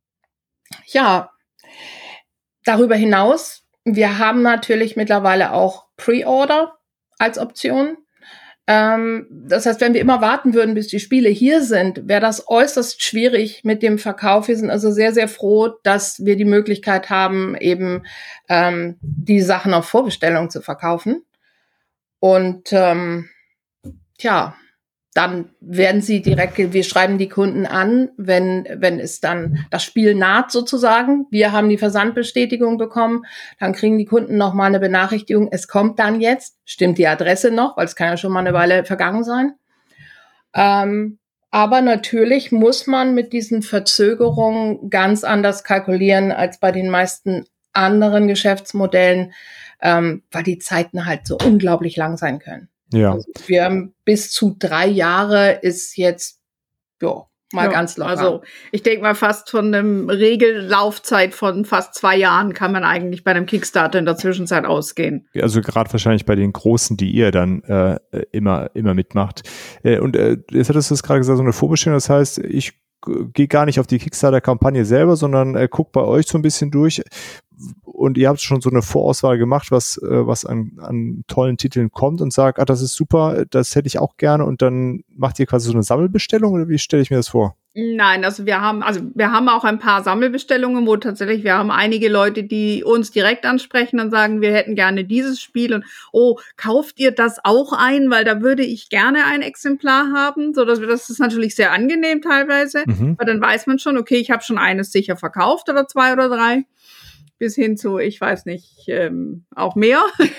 ja, darüber hinaus, wir haben natürlich mittlerweile auch Pre-Order als Option. Ähm, das heißt, wenn wir immer warten würden, bis die Spiele hier sind, wäre das äußerst schwierig mit dem Verkauf. Wir sind also sehr, sehr froh, dass wir die Möglichkeit haben, eben ähm, die Sachen auf Vorbestellung zu verkaufen. Und ähm, tja, dann werden sie direkt, wir schreiben die Kunden an, wenn wenn es dann das Spiel naht sozusagen. Wir haben die Versandbestätigung bekommen, dann kriegen die Kunden noch mal eine Benachrichtigung, es kommt dann jetzt, stimmt die Adresse noch, weil es kann ja schon mal eine Weile vergangen sein. Ähm, aber natürlich muss man mit diesen Verzögerungen ganz anders kalkulieren als bei den meisten anderen Geschäftsmodellen, ähm, weil die Zeiten halt so unglaublich lang sein können. Ja. Also wir haben bis zu drei Jahre ist jetzt, ja, mal ja, ganz locker. Also ich denke mal, fast von einem Regellaufzeit von fast zwei Jahren kann man eigentlich bei einem Kickstarter in der Zwischenzeit ausgehen. Also gerade wahrscheinlich bei den Großen, die ihr dann äh, immer immer mitmacht. Äh, und äh, jetzt hattest du es gerade gesagt, so eine Vorbestellung, das heißt, ich gehe gar nicht auf die Kickstarter-Kampagne selber, sondern äh, guck bei euch so ein bisschen durch. Und ihr habt schon so eine Vorauswahl gemacht, was äh, was an, an tollen Titeln kommt und sagt, ah, das ist super, das hätte ich auch gerne. Und dann macht ihr quasi so eine Sammelbestellung oder wie stelle ich mir das vor? Nein, also wir haben, also wir haben auch ein paar Sammelbestellungen, wo tatsächlich wir haben einige Leute, die uns direkt ansprechen und sagen, wir hätten gerne dieses Spiel und oh, kauft ihr das auch ein, weil da würde ich gerne ein Exemplar haben, so dass wir das ist natürlich sehr angenehm teilweise, mhm. weil dann weiß man schon, okay, ich habe schon eines sicher verkauft oder zwei oder drei. Bis hin zu, ich weiß nicht, ähm, auch mehr.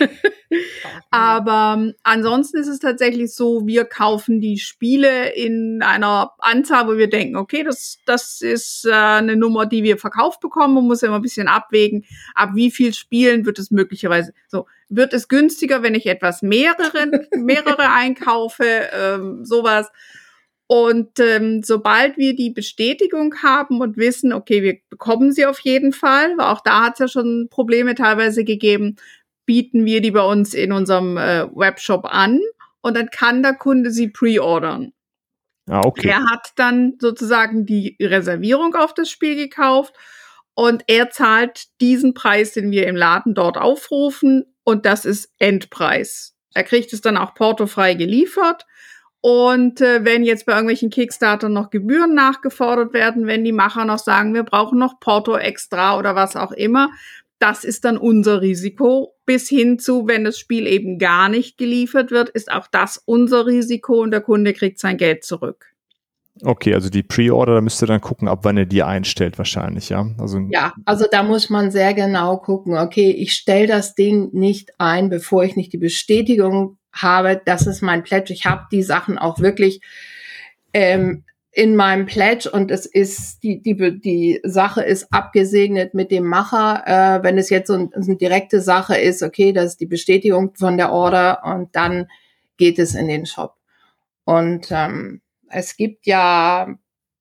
Aber ähm, ansonsten ist es tatsächlich so, wir kaufen die Spiele in einer Anzahl, wo wir denken, okay, das das ist äh, eine Nummer, die wir verkauft bekommen. Man muss ja immer ein bisschen abwägen, ab wie viel Spielen wird es möglicherweise, so wird es günstiger, wenn ich etwas mehrere, mehrere einkaufe, ähm, sowas. Und ähm, sobald wir die Bestätigung haben und wissen, okay, wir bekommen sie auf jeden Fall, weil auch da hat es ja schon Probleme teilweise gegeben, bieten wir die bei uns in unserem äh, Webshop an und dann kann der Kunde sie pre-ordern. Ah, okay. Er hat dann sozusagen die Reservierung auf das Spiel gekauft und er zahlt diesen Preis, den wir im Laden dort aufrufen und das ist Endpreis. Er kriegt es dann auch portofrei geliefert. Und äh, wenn jetzt bei irgendwelchen Kickstarter noch Gebühren nachgefordert werden, wenn die Macher noch sagen, wir brauchen noch Porto extra oder was auch immer, das ist dann unser Risiko. Bis hin zu, wenn das Spiel eben gar nicht geliefert wird, ist auch das unser Risiko und der Kunde kriegt sein Geld zurück. Okay, also die Pre-Order, da müsst ihr dann gucken, ab wann ihr die einstellt wahrscheinlich, ja? Also ja, also da muss man sehr genau gucken, okay, ich stelle das Ding nicht ein, bevor ich nicht die Bestätigung habe, das ist mein Pledge. Ich habe die Sachen auch wirklich ähm, in meinem Pledge und es ist, die, die, die Sache ist abgesegnet mit dem Macher. Äh, wenn es jetzt so, ein, so eine direkte Sache ist, okay, das ist die Bestätigung von der Order und dann geht es in den Shop. Und ähm, es gibt ja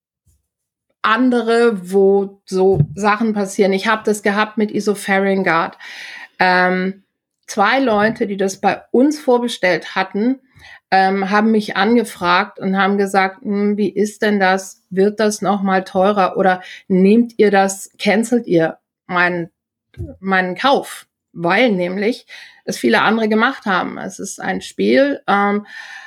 andere, wo so Sachen passieren. Ich habe das gehabt mit Isoflaring-Guard. Ähm, zwei Leute, die das bei uns vorbestellt hatten, ähm, haben mich angefragt und haben gesagt, wie ist denn das? Wird das noch mal teurer? Oder nehmt ihr das, cancelt ihr meinen, meinen Kauf? Weil nämlich es viele andere gemacht haben. Es ist ein Spiel, ähm,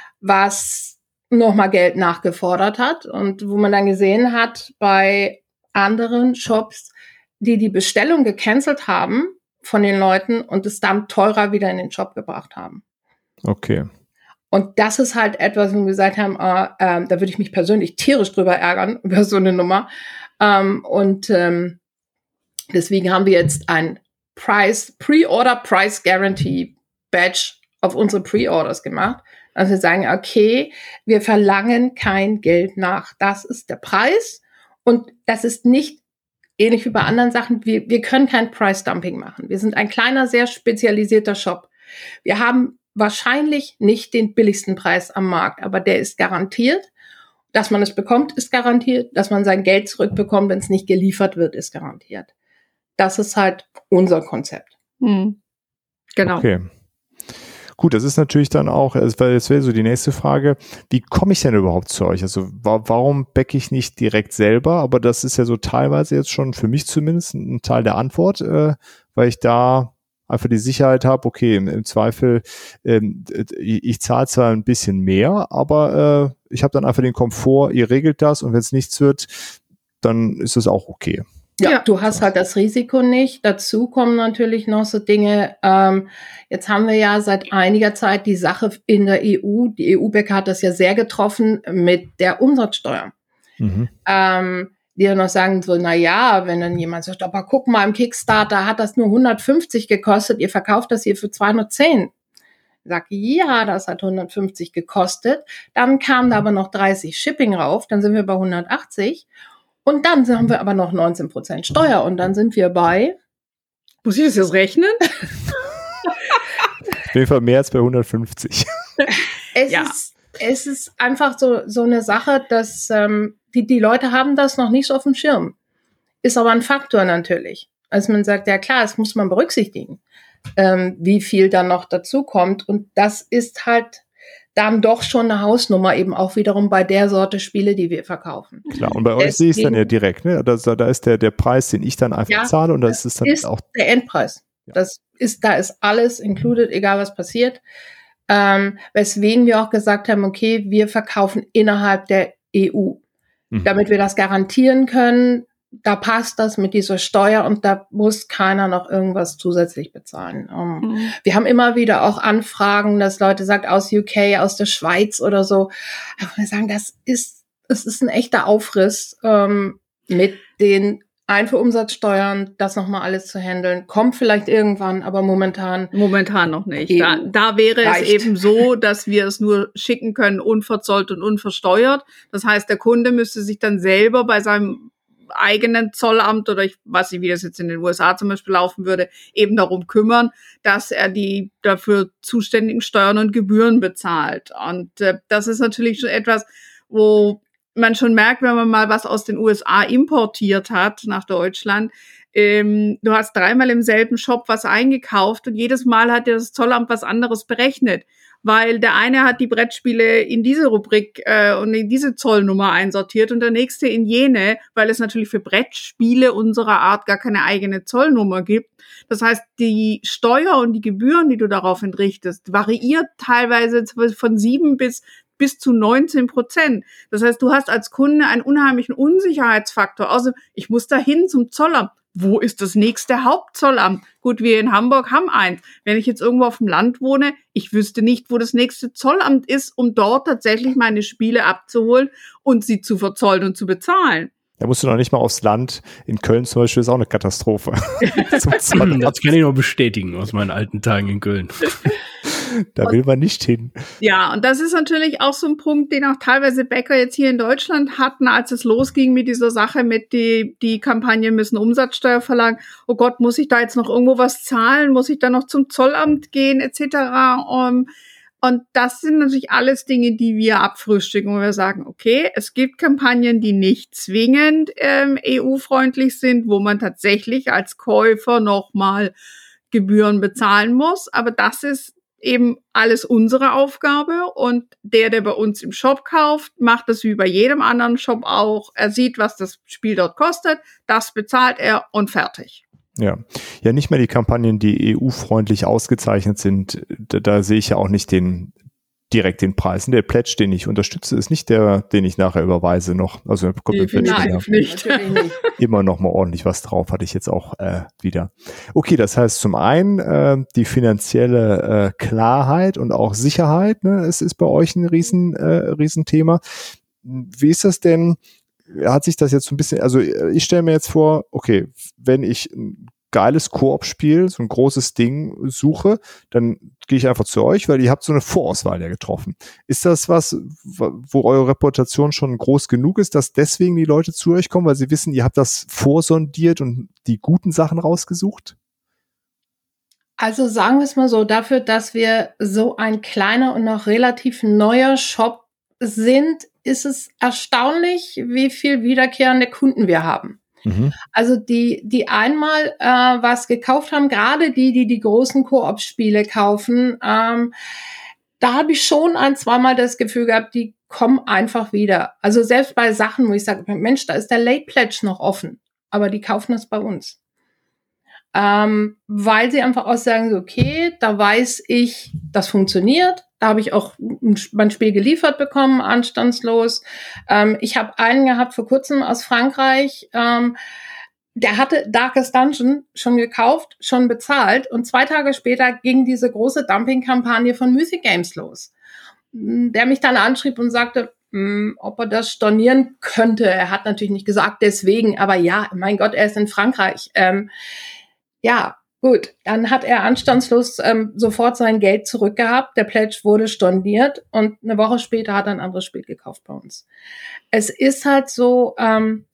was noch mal Geld nachgefordert hat und wo man dann gesehen hat bei anderen Shops, die die Bestellung gecancelt haben von den Leuten und es dann teurer wieder in den Shop gebracht haben. Okay. Und das ist halt etwas, wo wir gesagt haben, äh, äh, da würde ich mich persönlich tierisch drüber ärgern, über so eine Nummer. Ähm, und ähm, deswegen haben wir jetzt ein Price, Pre-Order Price Guarantee Badge auf unsere Pre-Orders gemacht. Also wir sagen, okay, wir verlangen kein Geld nach. Das ist der Preis. Und das ist nicht ähnlich wie bei anderen Sachen. Wir, wir können kein Price-Dumping machen. Wir sind ein kleiner, sehr spezialisierter Shop. Wir haben wahrscheinlich nicht den billigsten Preis am Markt, aber der ist garantiert. Dass man es bekommt, ist garantiert. Dass man sein Geld zurückbekommt, wenn es nicht geliefert wird, ist garantiert. Das ist halt unser Konzept. Hm. Genau. Okay. Gut, das ist natürlich dann auch, weil jetzt wäre so die nächste Frage, wie komme ich denn überhaupt zu euch? Also wa- warum backe ich nicht direkt selber? Aber das ist ja so teilweise jetzt schon für mich zumindest ein Teil der Antwort, äh, weil ich da einfach die Sicherheit habe, okay, im, im Zweifel, ähm, ich, ich zahle zwar ein bisschen mehr, aber äh, ich habe dann einfach den Komfort, ihr regelt das und wenn es nichts wird, dann ist es auch okay. Ja, Ja. du hast halt das Risiko nicht. Dazu kommen natürlich noch so Dinge. Ähm, jetzt haben wir ja seit einiger Zeit die Sache in der E U. Die E U-Bäcker hat das ja sehr getroffen mit der Umsatzsteuer. Mhm. Ähm, die dann noch sagen so, na ja, wenn dann jemand sagt, aber guck mal, im Kickstarter hat das nur hundertfünfzig gekostet, ihr verkauft das hier für zweihundertzehn. Ich sag, ja, das hat hundertfünfzig gekostet. Dann kam da aber noch dreißig Shipping rauf, dann sind wir bei hundertachtzig. Und dann haben wir aber noch neunzehn Prozent Steuer und dann sind wir bei... Muss ich das jetzt rechnen? Auf jeden Fall mehr als bei hundertfünfzig. Es, Ja. ist, es ist einfach so, so eine Sache, dass ähm, die, die Leute haben das noch nicht so auf dem Schirm. Ist aber ein Faktor natürlich. Also man sagt, ja klar, das muss man berücksichtigen, ähm, wie viel dann noch dazu kommt. Und das ist halt dann doch schon eine Hausnummer, eben auch wiederum bei der Sorte Spiele, die wir verkaufen. Klar, und bei euch sehe ich es dann ja direkt, ne? Da, da ist der, der Preis, den ich dann einfach Ja, zahle und das, das ist dann ist auch. der Endpreis. Ja. Das ist, da ist alles included, egal was passiert. Ähm, weswegen wir auch gesagt haben, okay, wir verkaufen innerhalb der E U, Mhm. damit wir das garantieren können. Da passt das mit dieser Steuer und da muss keiner noch irgendwas zusätzlich bezahlen. Um, Mhm. Wir haben immer wieder auch Anfragen, dass Leute sagen, aus U K, aus der Schweiz oder so. Aber wir sagen, das ist, das ist ein echter Aufriss, ähm, mit den Einfuhrumsatzsteuern, das nochmal alles zu handeln. Kommt vielleicht irgendwann, aber momentan. Momentan noch nicht. E U Da, da wäre reicht. es eben so, dass wir es nur schicken können, unverzollt und unversteuert. Das heißt, der Kunde müsste sich dann selber bei seinem eigenen Zollamt oder ich weiß nicht, wie das jetzt in den U S A zum Beispiel laufen würde, eben darum kümmern, dass er die dafür zuständigen Steuern und Gebühren bezahlt. Und äh, das ist natürlich schon etwas, wo man schon merkt, wenn man mal was aus den U S A importiert hat nach Deutschland, ähm, du hast dreimal im selben Shop was eingekauft und jedes Mal hat dir das Zollamt was anderes berechnet, weil der eine hat die Brettspiele in diese Rubrik äh, und in diese Zollnummer einsortiert und der nächste in jene, weil es natürlich für Brettspiele unserer Art gar keine eigene Zollnummer gibt. Das heißt, die Steuer und die Gebühren, die du darauf entrichtest, variiert teilweise von sieben bis bis zu neunzehn Prozent. Das heißt, du hast als Kunde einen unheimlichen Unsicherheitsfaktor. Außer ich muss dahin zum Zollamt. Wo ist das nächste Hauptzollamt? Gut, wir in Hamburg haben eins. Wenn ich jetzt irgendwo auf dem Land wohne, ich wüsste nicht, wo das nächste Zollamt ist, um dort tatsächlich meine Spiele abzuholen und sie zu verzollen und zu bezahlen. Da musst du noch nicht mal aufs Land. In Köln zum Beispiel ist auch eine Katastrophe. Das kann ich noch bestätigen aus meinen alten Tagen in Köln. Da will man nicht hin. Ja, und das ist natürlich auch so ein Punkt, den auch teilweise Bäcker jetzt hier in Deutschland hatten, als es losging mit dieser Sache, mit die, die Kampagnen müssen Umsatzsteuer verlangen. Oh Gott, muss ich da jetzt noch irgendwo was zahlen? Muss ich da noch zum Zollamt gehen, et cetera? Um, und das sind natürlich alles Dinge, die wir abfrühstücken, wo wir sagen, okay, es gibt Kampagnen, die nicht zwingend ähm, E U-freundlich sind, wo man tatsächlich als Käufer nochmal Gebühren bezahlen muss. Aber das ist eben alles unsere Aufgabe. Und der, der bei uns im Shop kauft, macht das wie bei jedem anderen Shop auch. Er sieht, was das Spiel dort kostet, das bezahlt er und fertig. Ja, ja, nicht mehr die Kampagnen, die E U-freundlich ausgezeichnet sind. Da, da sehe ich ja auch nicht den direkt den Preis. Der Pledge, den ich unterstütze, ist nicht der, den ich nachher überweise noch. Also kommt der Pledge Nein, nicht. immer noch mal ordentlich was drauf, hatte ich jetzt auch äh, wieder. Okay, das heißt zum einen äh, die finanzielle äh, Klarheit und auch Sicherheit. Ne, es ist bei euch ein riesen, äh, Riesenthema. Wie ist das denn? Hat sich das jetzt so ein bisschen, also ich stelle mir jetzt vor, okay, wenn ich ein geiles Koop-Spiel, so ein großes Ding suche, dann gehe ich einfach zu euch, weil ihr habt so eine Vorauswahl ja getroffen. Ist das was, wo eure Reputation schon groß genug ist, dass deswegen die Leute zu euch kommen, weil sie wissen, ihr habt das vorsondiert und die guten Sachen rausgesucht? Also sagen wir es mal so, dafür, dass wir so ein kleiner und noch relativ neuer Shop sind, ist es erstaunlich, wie viel wiederkehrende Kunden wir haben. Mhm. Also die, die einmal äh, was gekauft haben, gerade die, die die großen Koop-Spiele kaufen, ähm, da habe ich schon ein, zweimal das Gefühl gehabt, die kommen einfach wieder. Also selbst bei Sachen, wo ich sage, Mensch, da ist der Late Pledge noch offen, aber die kaufen das bei uns. Ähm, weil sie einfach auch sagen, okay, da weiß ich, das funktioniert. Da habe ich auch mein Spiel geliefert bekommen, anstandslos. Ähm, ich habe einen gehabt vor kurzem aus Frankreich, ähm, der hatte Darkest Dungeon schon gekauft, schon bezahlt und zwei Tage später ging diese große Dumping-Kampagne von Mythic Games los. Der mich dann anschrieb und sagte, mh, ob er das stornieren könnte. Er hat natürlich nicht gesagt deswegen, aber ja, mein Gott, er ist in Frankreich. Ähm, ja, gut, dann hat er anstandslos ähm, sofort sein Geld zurückgehabt. Der Pledge wurde storniert und eine Woche später hat er ein anderes Spiel gekauft bei uns. Es ist halt so, ähm,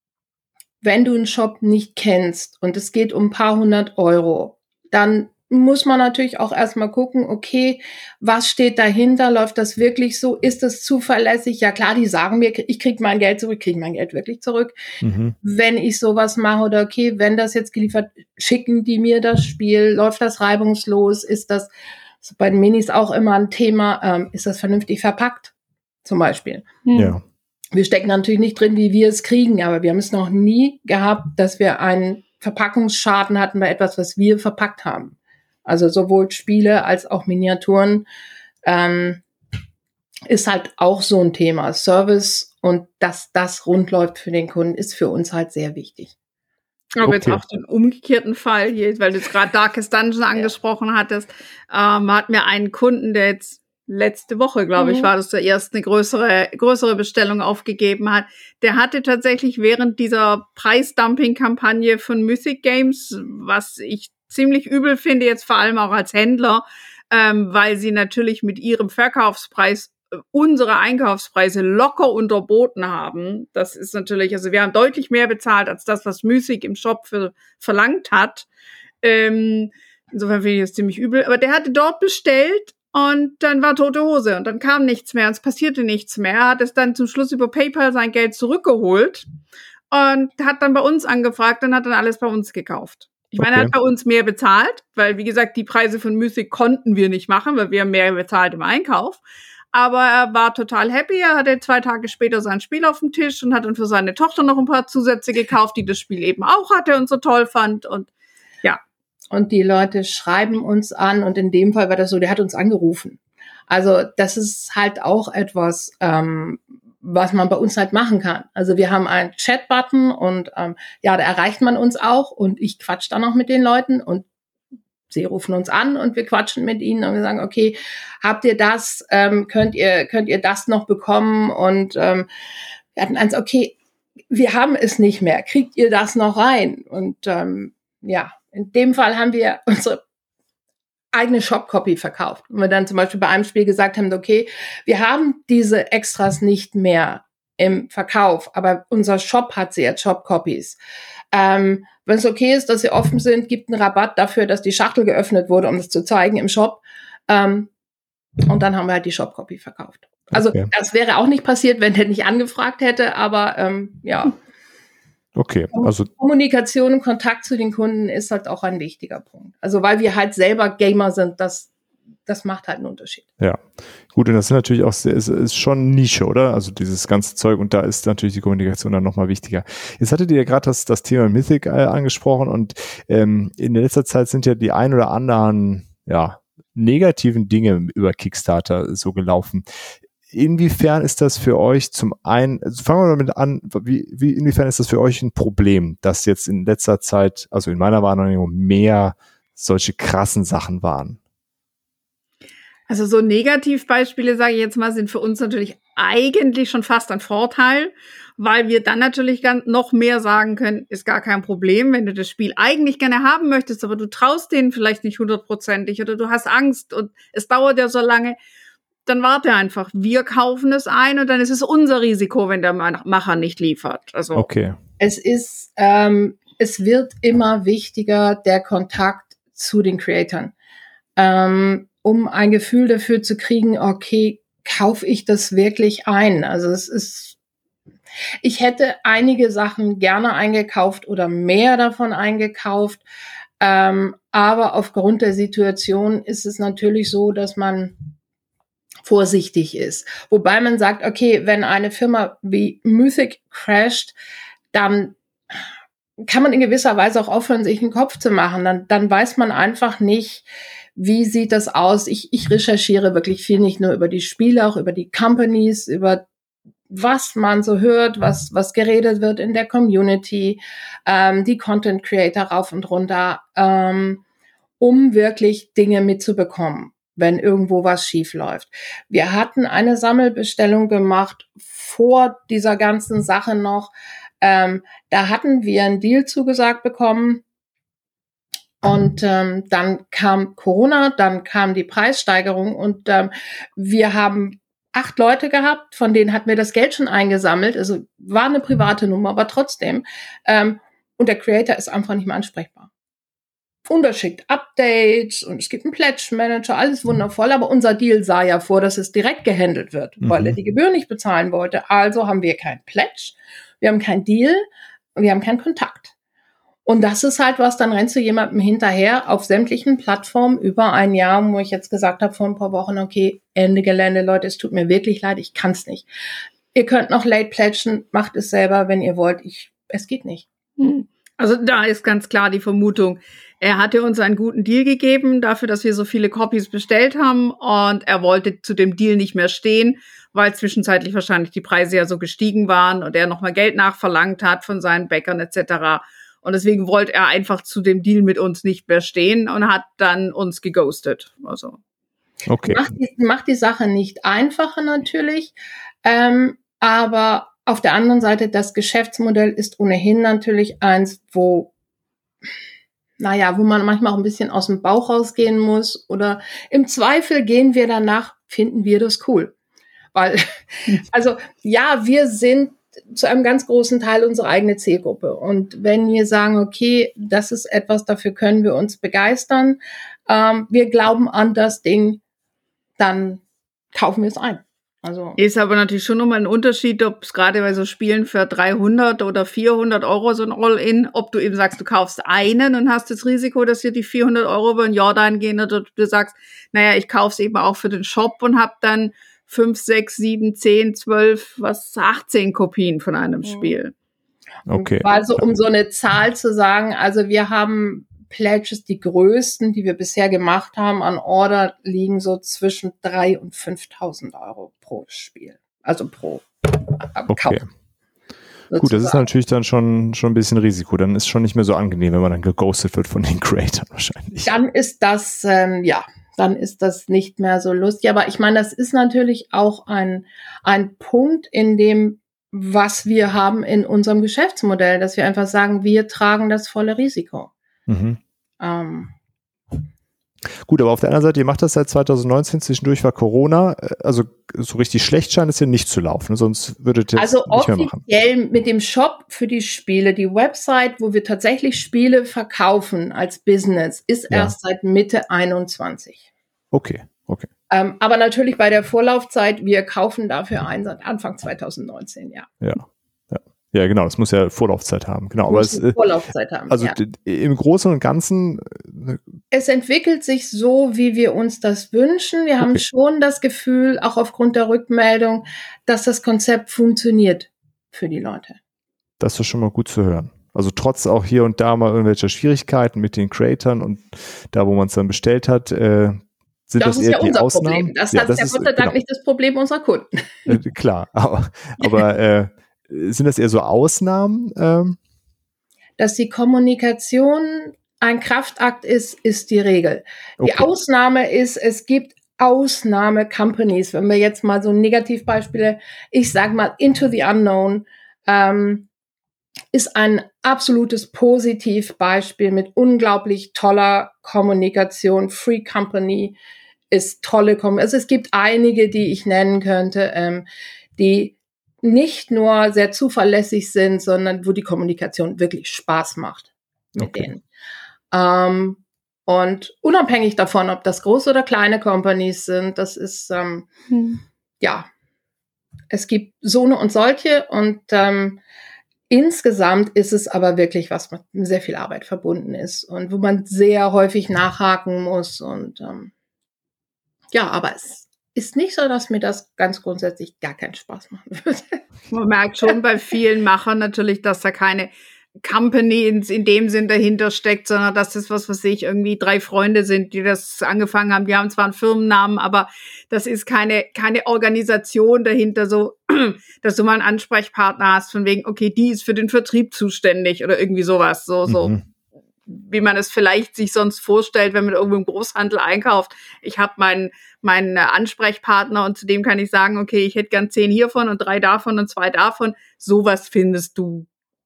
wenn du einen Shop nicht kennst und es geht um ein paar hundert Euro, dann muss man natürlich auch erstmal gucken, okay, was steht dahinter? Läuft das wirklich so? Ist das zuverlässig? Ja klar, die sagen mir, ich krieg mein Geld zurück, kriege mein Geld wirklich zurück. Mhm. Wenn ich sowas mache oder okay, wenn das jetzt geliefert, schicken die mir das Spiel? Läuft das reibungslos? Ist das, das bei den Minis auch immer ein Thema, ähm, ist das vernünftig verpackt? Zum Beispiel. Mhm. Ja. Wir stecken natürlich nicht drin, wie wir es kriegen, aber wir haben es noch nie gehabt, dass wir einen Verpackungsschaden hatten bei etwas, was wir verpackt haben. Also sowohl Spiele als auch Miniaturen ähm, ist halt auch so ein Thema. Service und dass das rund läuft für den Kunden, ist für uns halt sehr wichtig. Aber okay. Jetzt auch den umgekehrten Fall hier, weil du jetzt gerade Darkest Dungeon angesprochen ja. hattest, ähm, hatten wir einen Kunden, der jetzt letzte Woche, glaube mhm. ich, war das der erste eine größere größere Bestellung aufgegeben hat. Der hatte tatsächlich während dieser Preisdumping-Kampagne von Mythic Games, was ich ziemlich übel finde, jetzt vor allem auch als Händler, ähm, weil sie natürlich mit ihrem Verkaufspreis äh, unsere Einkaufspreise locker unterboten haben. Das ist natürlich, also wir haben deutlich mehr bezahlt als das, was Mythic im Shop für, verlangt hat. Ähm, insofern finde ich das ziemlich übel. Aber der hatte dort bestellt und dann war tote Hose und dann kam nichts mehr und es passierte nichts mehr. Er hat es dann zum Schluss über PayPal sein Geld zurückgeholt und hat dann bei uns angefragt und hat dann alles bei uns gekauft. Ich meine, okay. Er hat bei uns mehr bezahlt, weil, wie gesagt, die Preise von Mythic konnten wir nicht machen, weil wir haben mehr bezahlt im Einkauf. Aber er war total happy. Er hatte zwei Tage später sein Spiel auf dem Tisch und hat dann für seine Tochter noch ein paar Zusätze gekauft, die das Spiel eben auch hatte und so toll fand. Und ja. Und die Leute schreiben uns an und in dem Fall war das so, der hat uns angerufen. Also das ist halt auch etwas, ähm, was man bei uns halt machen kann. Also wir haben einen Chat-Button und ähm, ja, da erreicht man uns auch und ich quatsch dann noch mit den Leuten und sie rufen uns an und wir quatschen mit ihnen und wir sagen, okay, habt ihr das, ähm, könnt ihr könnt ihr das noch bekommen und ähm, wir hatten eins, okay, wir haben es nicht mehr, kriegt ihr das noch rein? Und ähm, ja, in dem Fall haben wir unsere eigene Shop-Copy verkauft. Und wir dann zum Beispiel bei einem Spiel gesagt haben, okay, wir haben diese Extras nicht mehr im Verkauf, aber unser Shop hat sie als Shop-Copies. Ähm, wenn es okay ist, dass sie offen sind, gibt einen Rabatt dafür, dass die Schachtel geöffnet wurde, um das zu zeigen im Shop. Ähm, und dann haben wir halt die Shop-Copy verkauft. Also okay. Das wäre auch nicht passiert, wenn der nicht angefragt hätte, aber ähm, ja. Okay, also Kommunikation und Kontakt zu den Kunden ist halt auch ein wichtiger Punkt. Also weil wir halt selber Gamer sind, das, das macht halt einen Unterschied. Ja, gut, und das ist natürlich auch sehr, ist, ist schon Nische, oder? Also dieses ganze Zeug, und da ist natürlich die Kommunikation dann nochmal wichtiger. Jetzt hattet ihr ja gerade das, das Thema Mythic äh, angesprochen, und ähm, in letzter Zeit sind ja die ein oder anderen, ja, negativen Dinge über Kickstarter so gelaufen. Inwiefern ist das für euch zum einen, also fangen wir mal damit an, wie, wie, inwiefern ist das für euch ein Problem, dass jetzt in letzter Zeit, also in meiner Wahrnehmung, mehr solche krassen Sachen waren? Also so Negativbeispiele, sage ich jetzt mal, sind für uns natürlich eigentlich schon fast ein Vorteil, weil wir dann natürlich ganz noch mehr sagen können, ist gar kein Problem, wenn du das Spiel eigentlich gerne haben möchtest, aber du traust denen vielleicht nicht hundertprozentig oder du hast Angst und es dauert ja so lange. Dann warte einfach. Wir kaufen es ein und dann ist es unser Risiko, wenn der Macher nicht liefert. Also okay. Es ist, ähm, es wird immer wichtiger, der Kontakt zu den Creatoren, ähm, um ein Gefühl dafür zu kriegen, okay, kaufe ich das wirklich ein? Also es ist, ich hätte einige Sachen gerne eingekauft oder mehr davon eingekauft, ähm, aber aufgrund der Situation ist es natürlich so, dass man vorsichtig ist. Wobei man sagt, okay, wenn eine Firma wie Mythic crasht, dann kann man in gewisser Weise auch aufhören, sich einen Kopf zu machen. Dann, dann weiß man einfach nicht, wie sieht das aus. Ich, ich recherchiere wirklich viel, nicht nur über die Spiele, auch über die Companies, über was man so hört, was, was geredet wird in der Community, ähm, die Content Creator rauf und runter, ähm, um wirklich Dinge mitzubekommen, wenn irgendwo was schief läuft. Wir hatten eine Sammelbestellung gemacht vor dieser ganzen Sache noch. Ähm, da hatten wir einen Deal zugesagt bekommen. Und ähm, dann kam Corona, dann kam die Preissteigerung und ähm, wir haben acht Leute gehabt, von denen hatten wir das Geld schon eingesammelt. Also war eine private Nummer, aber trotzdem. Ähm, und der Creator ist einfach nicht mehr ansprechbar. Und er schickt Updates und es gibt einen Pledge Manager, alles wundervoll, aber unser Deal sah ja vor, dass es direkt gehandelt wird, mhm. weil er die Gebühren nicht bezahlen wollte. Also haben wir kein Pledge, wir haben kein Deal, wir haben keinen Kontakt. Und das ist halt was, dann rennst du jemandem hinterher auf sämtlichen Plattformen über ein Jahr, wo ich jetzt gesagt habe vor ein paar Wochen, okay, Ende Gelände, Leute, es tut mir wirklich leid, ich kann's nicht. Ihr könnt noch late pledgen, macht es selber, wenn ihr wollt, ich, es geht nicht. Also da ist ganz klar die Vermutung, er hatte uns einen guten Deal gegeben dafür, dass wir so viele Copies bestellt haben und er wollte zu dem Deal nicht mehr stehen, weil zwischenzeitlich wahrscheinlich die Preise ja so gestiegen waren und er nochmal Geld nachverlangt hat von seinen Bäckern et cetera. Und deswegen wollte er einfach zu dem Deal mit uns nicht mehr stehen und hat dann uns geghostet. Also okay. Macht die, macht die Sache nicht einfacher natürlich, ähm, aber auf der anderen Seite, das Geschäftsmodell ist ohnehin natürlich eins, wo, naja, wo man manchmal auch ein bisschen aus dem Bauch rausgehen muss oder im Zweifel gehen wir danach, finden wir das cool. Weil, also, ja, wir sind zu einem ganz großen Teil unsere eigene Zielgruppe. Und wenn wir sagen, okay, das ist etwas, dafür können wir uns begeistern, ähm, wir glauben an das Ding, dann kaufen wir es ein. Also ist aber natürlich schon nochmal ein Unterschied, ob es gerade bei so Spielen für dreihundert oder vierhundert Euro so ein All-In, ob du eben sagst, du kaufst einen und hast das Risiko, dass dir die vierhundert Euro über ein Jahr dahin gehen, oder du sagst, naja, ich kaufe es eben auch für den Shop und habe dann fünf, sechs, sieben, zehn, zwölf, was, achtzehn Kopien von einem Spiel. Okay. Also um so eine Zahl zu sagen, also wir haben Pledges, die größten, die wir bisher gemacht haben, an Order liegen so zwischen drei und fünftausend Euro pro Spiel. Also pro äh, okay. Kauf. Sozusagen. Gut, das ist natürlich dann schon, schon ein bisschen Risiko. Dann ist schon nicht mehr so angenehm, wenn man dann geghostet wird von den Creators wahrscheinlich. Dann ist das, ähm, ja, dann ist das nicht mehr so lustig. Aber ich meine, das ist natürlich auch ein, ein Punkt in dem, was wir haben in unserem Geschäftsmodell, dass wir einfach sagen, wir tragen das volle Risiko. Mhm. Ähm, Gut, aber auf der anderen Seite, ihr macht das seit zwanzig neunzehn, zwischendurch war Corona, also so richtig schlecht scheint es ja nicht zu laufen, sonst würdet ihr es also nicht mehr machen. Also offiziell mit dem Shop für die Spiele, die Website, wo wir tatsächlich Spiele verkaufen als Business, ist ja. erst seit Mitte einundzwanzig. Okay, okay. Ähm, aber natürlich bei der Vorlaufzeit, wir kaufen dafür ein seit Anfang zwanzig neunzehn, ja. Ja. Ja, genau, es muss ja Vorlaufzeit haben. Genau, aber es, Vorlaufzeit haben. Also ja. im Großen und Ganzen. Es entwickelt sich so, wie wir uns das wünschen. Wir okay. haben schon das Gefühl, auch aufgrund der Rückmeldung, dass das Konzept funktioniert für die Leute. Das ist schon mal gut zu hören. Also trotz auch hier und da mal irgendwelcher Schwierigkeiten mit den Creatoren und da, wo man es dann bestellt hat, äh, sind das, das ist eher ja unser die Ausnahmen? Problem. Das ja, hat das ja Gott sei Dank genau. nicht das Problem unserer Kunden. Äh, klar, aber, aber äh, sind das eher so Ausnahmen? Ähm? Dass die Kommunikation ein Kraftakt ist, ist die Regel. Okay. Die Ausnahme ist, es gibt Ausnahme-Companies, wenn wir jetzt mal so Negativbeispiele, ich sage mal Into the Unknown, ähm, ist ein absolutes Positivbeispiel mit unglaublich toller Kommunikation. Free Company ist tolle Kommunikation. Also es gibt einige, die ich nennen könnte, ähm, die nicht nur sehr zuverlässig sind, sondern wo die Kommunikation wirklich Spaß macht mit okay. denen. Ähm, und unabhängig davon, ob das große oder kleine Companies sind, das ist, ähm, hm. ja, es gibt so eine und solche und ähm, insgesamt ist es aber wirklich was mit sehr viel Arbeit verbunden ist und wo man sehr häufig nachhaken muss und ähm, ja, aber es ist nicht so, dass mir das ganz grundsätzlich gar keinen Spaß machen würde. Man merkt schon bei vielen Machern natürlich, dass da keine Company in, in dem Sinn dahinter steckt, sondern dass das, was weiß ich, irgendwie drei Freunde sind, die das angefangen haben. Die haben zwar einen Firmennamen, aber das ist keine keine Organisation dahinter, so dass du mal einen Ansprechpartner hast, von wegen, okay, die ist für den Vertrieb zuständig oder irgendwie sowas, so, so. Mhm. Wie man es vielleicht sich sonst vorstellt, wenn man irgendwo im Großhandel einkauft. Ich habe meinen meinen Ansprechpartner und zu dem kann ich sagen, okay, ich hätte gern zehn hiervon und drei davon und zwei davon. Sowas findest du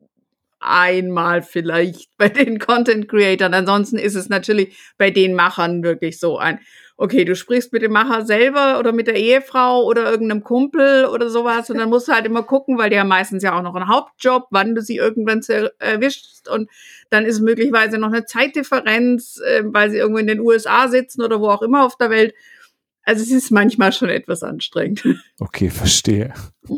einmal vielleicht bei den Content-Creatern. Ansonsten ist es natürlich bei den Machern wirklich so ein, okay, du sprichst mit dem Macher selber oder mit der Ehefrau oder irgendeinem Kumpel oder sowas und dann musst du halt immer gucken, weil die haben meistens ja auch noch einen Hauptjob, wann du sie irgendwann erwischst und dann ist möglicherweise noch eine Zeitdifferenz, äh, weil sie irgendwo in den U S A sitzen oder wo auch immer auf der Welt. Also es ist manchmal schon etwas anstrengend. Okay, verstehe.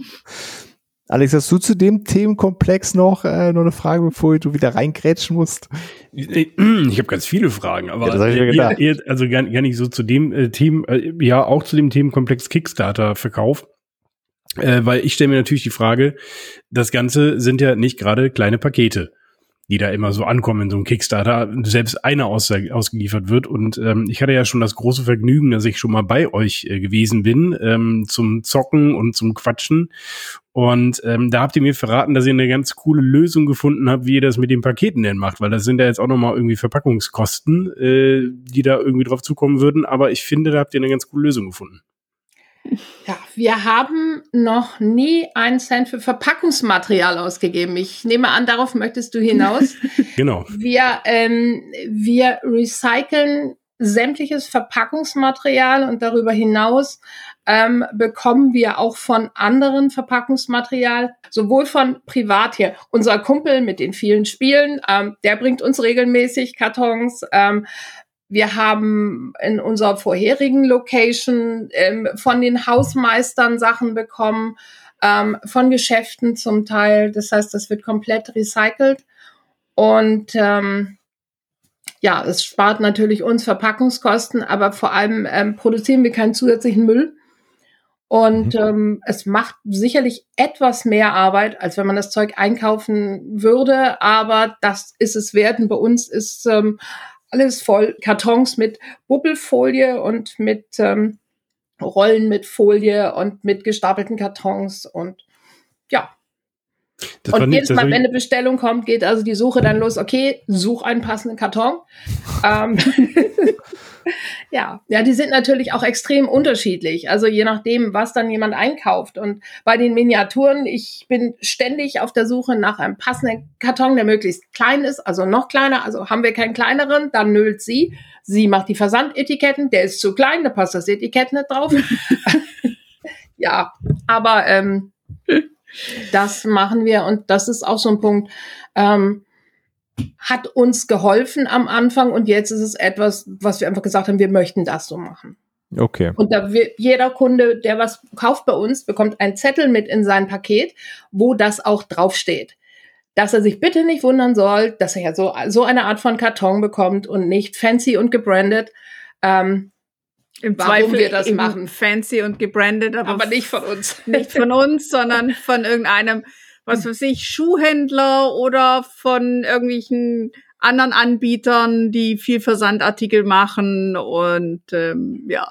Alex, hast du zu dem Themenkomplex noch äh, noch eine Frage, bevor du wieder reingrätschen musst? Ich habe ganz viele Fragen, aber ja, das hab ich mir gedacht. Eher, also gar, gar nicht so zu dem äh, Themen, äh, ja auch zu dem Themenkomplex Kickstarter-Verkauf, äh, weil ich stelle mir natürlich die Frage, das Ganze sind ja nicht gerade kleine Pakete, die da immer so ankommen in so einem Kickstarter, selbst einer aus, ausgeliefert wird. Und ähm, ich hatte ja schon das große Vergnügen, dass ich schon mal bei euch äh, gewesen bin, ähm, zum Zocken und zum Quatschen. Und ähm, da habt ihr mir verraten, dass ihr eine ganz coole Lösung gefunden habt, wie ihr das mit den Paketen denn macht, weil das sind ja jetzt auch nochmal irgendwie Verpackungskosten, äh, die da irgendwie drauf zukommen würden. Aber ich finde, da habt ihr eine ganz coole Lösung gefunden. Ja, wir haben noch nie einen Cent für Verpackungsmaterial ausgegeben. Ich nehme an, darauf möchtest du hinaus. Genau. Wir, ähm, wir recyceln sämtliches Verpackungsmaterial und darüber hinaus ähm, bekommen wir auch von anderen Verpackungsmaterial, sowohl von privat her. Unser Kumpel mit den vielen Spielen, ähm, der bringt uns regelmäßig Kartons. Ähm, Wir haben in unserer vorherigen Location ähm, von den Hausmeistern Sachen bekommen, ähm, von Geschäften zum Teil. Das heißt, das wird komplett recycelt. Und ähm, ja, es spart natürlich uns Verpackungskosten, aber vor allem ähm, produzieren wir keinen zusätzlichen Müll. Und mhm. ähm, es macht sicherlich etwas mehr Arbeit, als wenn man das Zeug einkaufen würde. Aber das ist es wert. Und bei uns ist ähm, alles voll Kartons mit Bubbelfolie und mit ähm, Rollen mit Folie und mit gestapelten Kartons und ja. Das und jedes Mal, wenn eine Bestellung kommt, geht also die Suche dann los. Okay, such einen passenden Karton. ähm, Ja, ja, die sind natürlich auch extrem unterschiedlich. Also je nachdem, was dann jemand einkauft. Und bei den Miniaturen, ich bin ständig auf der Suche nach einem passenden Karton, der möglichst klein ist, also noch kleiner. Also haben wir keinen kleineren, dann nölt sie. Sie macht die Versandetiketten, der ist zu klein, da passt das Etikett nicht drauf. Ja, aber ähm, das machen wir und das ist auch so ein Punkt, ähm, hat uns geholfen am Anfang und jetzt ist es etwas, was wir einfach gesagt haben, wir möchten das so machen. Okay. Und da wir, jeder Kunde, der was kauft bei uns, bekommt einen Zettel mit in sein Paket, wo das auch draufsteht. Dass er sich bitte nicht wundern soll, dass er ja so, so eine Art von Karton bekommt und nicht fancy und gebrandet. Ähm, Im warum Zweifel wir das eben machen. Fancy und gebrandet, aber, aber nicht von uns. Nicht von uns, sondern von irgendeinem, was weiß ich, Schuhhändler oder von irgendwelchen anderen Anbietern, die viel Versandartikel machen und ähm, ja.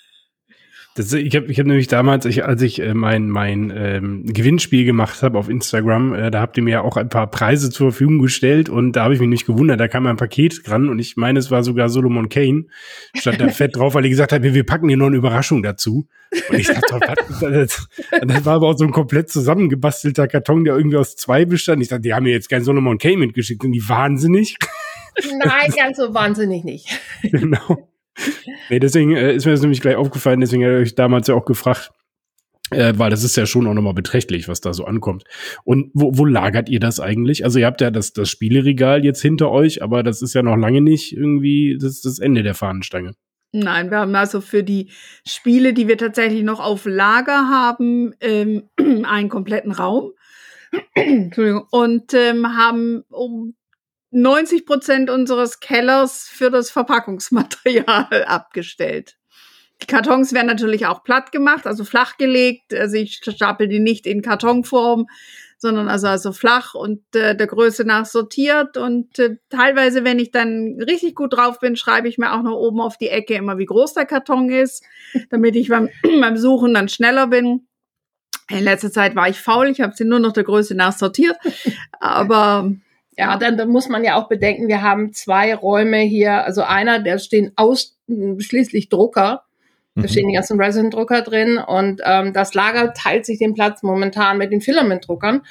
Das, ich habe ich hab nämlich damals, ich, als ich äh, mein mein ähm, Gewinnspiel gemacht habe auf Instagram, äh, da habt ihr mir auch ein paar Preise zur Verfügung gestellt und da habe ich mich nicht gewundert, da kam ein Paket dran und ich meine, es war sogar Solomon Kane, stand da fett drauf, weil die gesagt haben, wir, wir packen hier noch eine Überraschung dazu. Und ich dachte, was, das, das war aber auch so ein komplett zusammengebastelter Karton, der irgendwie aus zwei bestand. Ich dachte, die haben mir jetzt keinen Solomon Kane mitgeschickt, sind die wahnsinnig? Nein, ganz so wahnsinnig nicht. Genau. Nee, deswegen äh, ist mir das nämlich gleich aufgefallen, deswegen habe ich euch damals ja auch gefragt, äh, weil das ist ja schon auch nochmal beträchtlich, was da so ankommt. Und wo, wo lagert ihr das eigentlich? Also ihr habt ja das, das Spieleregal jetzt hinter euch, aber das ist ja noch lange nicht irgendwie das, das Ende der Fahnenstange. Nein, wir haben also für die Spiele, die wir tatsächlich noch auf Lager haben, ähm, einen kompletten Raum. Entschuldigung. Und ähm, haben um neunzig Prozent unseres Kellers für das Verpackungsmaterial abgestellt. Die Kartons werden natürlich auch platt gemacht, also flach gelegt. Also ich stapel die nicht in Kartonform, sondern also, also flach und äh, der Größe nach sortiert. Und äh, teilweise, wenn ich dann richtig gut drauf bin, schreibe ich mir auch noch oben auf die Ecke immer, wie groß der Karton ist, damit ich beim, beim Suchen dann schneller bin. In letzter Zeit war ich faul, ich habe sie nur noch der Größe nach sortiert, aber ja, dann, dann muss man ja auch bedenken, wir haben zwei Räume hier, also einer, da stehen ausschließlich Drucker, da mhm. stehen die ganzen Resin-Drucker drin und ähm, das Lager teilt sich den Platz momentan mit den Filament-Druckern.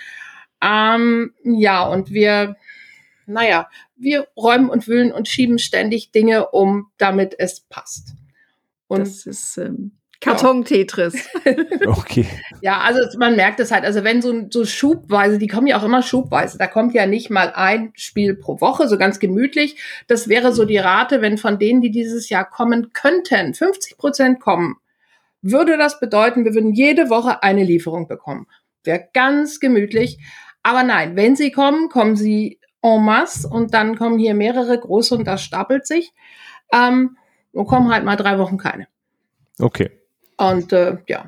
Ähm, ja, und wir, naja, wir räumen und wühlen und schieben ständig Dinge um, damit es passt. Und das ist ähm Karton-Tetris. Okay. Ja, also man merkt es halt, also wenn so, so schubweise, die kommen ja auch immer schubweise, da kommt ja nicht mal ein Spiel pro Woche, so ganz gemütlich. Das wäre so die Rate, wenn von denen, die dieses Jahr kommen könnten, fünfzig Prozent kommen, würde das bedeuten, wir würden jede Woche eine Lieferung bekommen. Wäre ganz gemütlich. Aber nein, wenn sie kommen, kommen sie en masse und dann kommen hier mehrere große und das stapelt sich. Ähm, und kommen halt mal drei Wochen keine. Okay. Und äh, ja.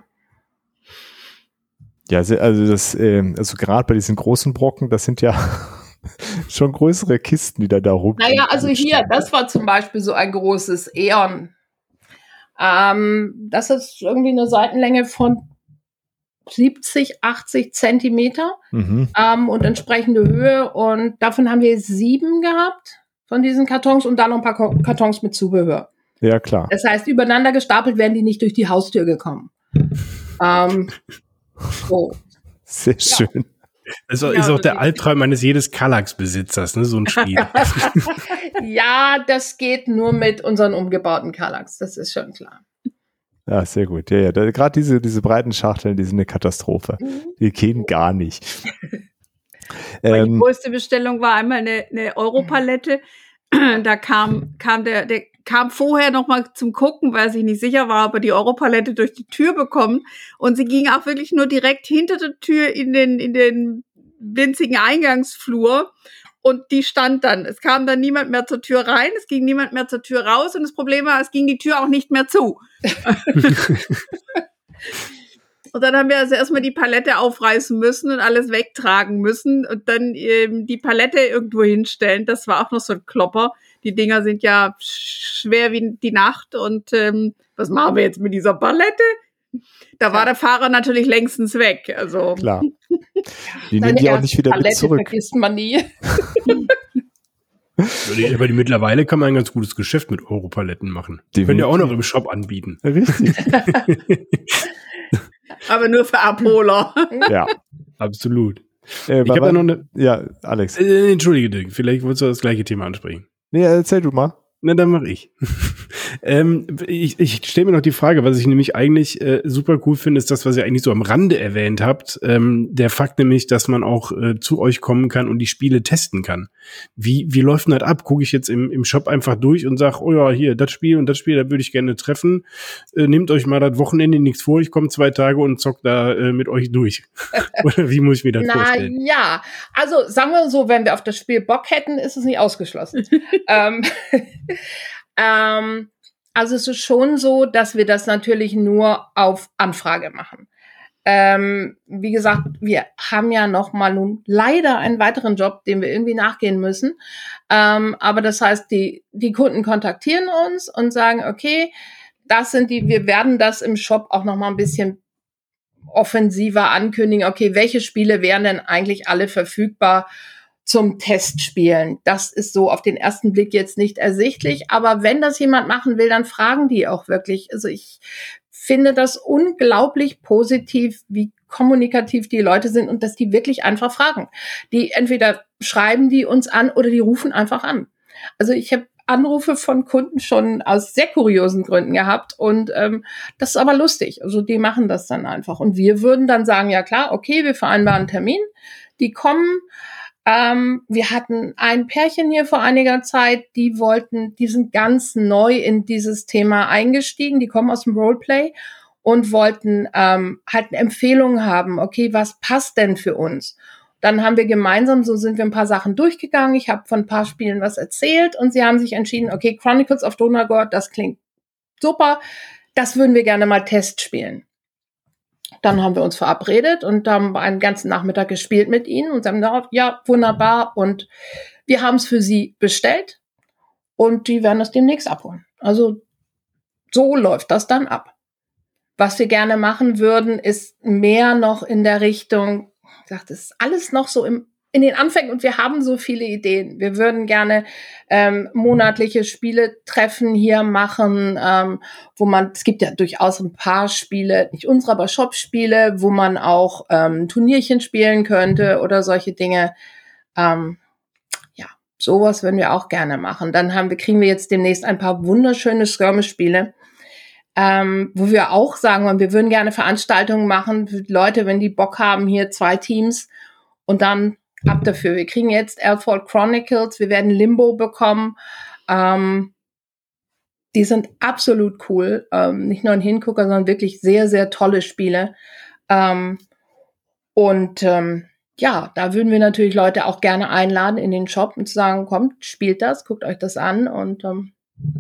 Ja, also das, äh, also gerade bei diesen großen Brocken, das sind ja schon größere Kisten, die da da rum. Naja, also hier, das war zum Beispiel so ein großes Eon. Ähm, das ist irgendwie eine Seitenlänge von siebzig, achtzig Zentimeter mhm. ähm, und entsprechende Höhe. Und davon haben wir sieben gehabt von diesen Kartons und dann noch ein paar Kartons mit Zubehör. Ja, klar. Das heißt, übereinander gestapelt werden die nicht durch die Haustür gekommen. ähm, so. Sehr schön. Das ist, ist auch der Albtraum eines jedes Kallax-Besitzers, ne, so ein Spiel. Ja, das geht nur mit unseren umgebauten Kallax, das ist schon klar. Ja, sehr gut. Ja, ja. Gerade diese, diese breiten Schachteln, die sind eine Katastrophe. Mhm. Die gehen gar nicht. ähm, die größte Bestellung war einmal eine, eine Europalette. Da kam, kam der, der kam vorher noch mal zum Gucken, weil er sich nicht sicher war, ob er die Europalette durch die Tür bekommt. Und sie ging auch wirklich nur direkt hinter der Tür in den, in den winzigen Eingangsflur. Und die stand dann. Es kam dann niemand mehr zur Tür rein, es ging niemand mehr zur Tür raus. Und das Problem war, es ging die Tür auch nicht mehr zu. Und dann haben wir also erstmal die Palette aufreißen müssen und alles wegtragen müssen und dann ähm, die Palette irgendwo hinstellen. Das war auch noch so ein Klopper. Die Dinger sind ja schwer wie die Nacht. Und ähm, was machen wir jetzt mit dieser Palette? Da war der Fahrer natürlich längstens weg. Also klar. Die nehmen die auch nicht wieder Palette mit zurück. Vergisst man nie. Aber die, mittlerweile kann man ein ganz gutes Geschäft mit Europaletten machen. Die könnt ihr auch noch im Shop anbieten. Richtig. Aber nur für Abholer. Ja. Absolut. Äh, ich habe da noch eine. Ja, Alex. Äh, Entschuldige, Dirk, vielleicht wolltest du das gleiche Thema ansprechen. Nee, erzähl du mal. Na, dann mache ich. ähm, ich. Ich stelle mir noch die Frage, was ich nämlich eigentlich äh, super cool finde, ist das, was ihr eigentlich so am Rande erwähnt habt. Ähm, der Fakt nämlich, dass man auch äh, zu euch kommen kann und die Spiele testen kann. Wie wie läuft denn das ab? Gucke ich jetzt im, im Shop einfach durch und sage, oh ja, hier, das Spiel und das Spiel, da würde ich gerne treffen. Äh, nehmt euch mal das Wochenende nichts vor, ich komme zwei Tage und zock da äh, mit euch durch. Oder wie muss ich mir das Na, vorstellen? Ja, also sagen wir so, wenn wir auf das Spiel Bock hätten, ist es nicht ausgeschlossen. ähm, ähm, also es ist schon so, dass wir das natürlich nur auf Anfrage machen. Ähm, wie gesagt, wir haben ja noch mal nun leider einen weiteren Job, dem wir irgendwie nachgehen müssen. Ähm, aber das heißt, die, die Kunden kontaktieren uns und sagen, okay, das sind die, wir werden das im Shop auch noch mal ein bisschen offensiver ankündigen. Okay, welche Spiele wären denn eigentlich alle verfügbar zum Testspielen? Das ist so auf den ersten Blick jetzt nicht ersichtlich. Aber wenn das jemand machen will, dann fragen die auch wirklich. Also ich finde das unglaublich positiv, wie kommunikativ die Leute sind und dass die wirklich einfach fragen. Die entweder schreiben die uns an oder die rufen einfach an. Also ich habe Anrufe von Kunden schon aus sehr kuriosen Gründen gehabt und ähm, das ist aber lustig. Also die machen das dann einfach. Und wir würden dann sagen, ja klar, okay, wir vereinbaren einen Termin. Die kommen. Ähm, wir hatten ein Pärchen hier vor einiger Zeit, die wollten, die sind ganz neu in dieses Thema eingestiegen, die kommen aus dem Roleplay und wollten ähm, halt eine Empfehlung haben, okay, was passt denn für uns? Dann haben wir gemeinsam, so sind wir ein paar Sachen durchgegangen, ich habe von ein paar Spielen was erzählt und sie haben sich entschieden, okay, Chronicles of Donagord, das klingt super, das würden wir gerne mal Test spielen. Dann haben wir uns verabredet und haben einen ganzen Nachmittag gespielt mit ihnen und haben gesagt, ja, wunderbar. Und wir haben es für sie bestellt und die werden das demnächst abholen. Also so läuft das dann ab. Was wir gerne machen würden, ist mehr noch in der Richtung, ich sag, das ist alles noch so im in den Anfängen und wir haben so viele Ideen. Wir würden gerne ähm, monatliche Spieletreffen hier machen, ähm, wo man, es gibt ja durchaus ein paar Spiele, nicht unsere, aber Shop-Spiele, wo man auch ähm, Turnierchen spielen könnte oder solche Dinge. Ähm, ja, sowas würden wir auch gerne machen. Dann haben wir, kriegen wir jetzt demnächst ein paar wunderschöne Skirmish-Spiele, ähm, wo wir auch sagen wollen, wir würden gerne Veranstaltungen machen für Leute, wenn die Bock haben, hier zwei Teams und dann ab dafür. Wir kriegen jetzt Elford Chronicles, wir werden Limbo bekommen. Ähm, die sind absolut cool. Ähm, nicht nur ein Hingucker, sondern wirklich sehr, sehr tolle Spiele. Ähm, und ähm, ja, da würden wir natürlich Leute auch gerne einladen in den Shop und zu sagen, kommt, spielt das, guckt euch das an und ähm,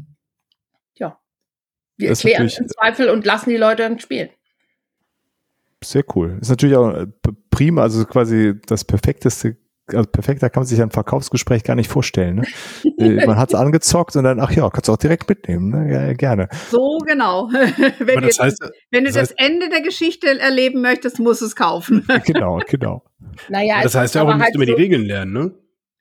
ja, wir Das erklären im Zweifel und lassen die Leute dann spielen. Sehr cool. Ist natürlich auch prima, also quasi das perfekteste, also perfekter kann man sich ein Verkaufsgespräch gar nicht vorstellen. Ne? Man hat es angezockt und dann, ach ja, kannst du auch direkt mitnehmen, ne? Ja, gerne. So genau. wenn das du, heißt, wenn du das, das heißt, Ende der Geschichte erleben möchtest, musst du es kaufen. Genau, genau. Naja, das heißt ja auch, ihr müsst halt immer so die Regeln lernen, ne?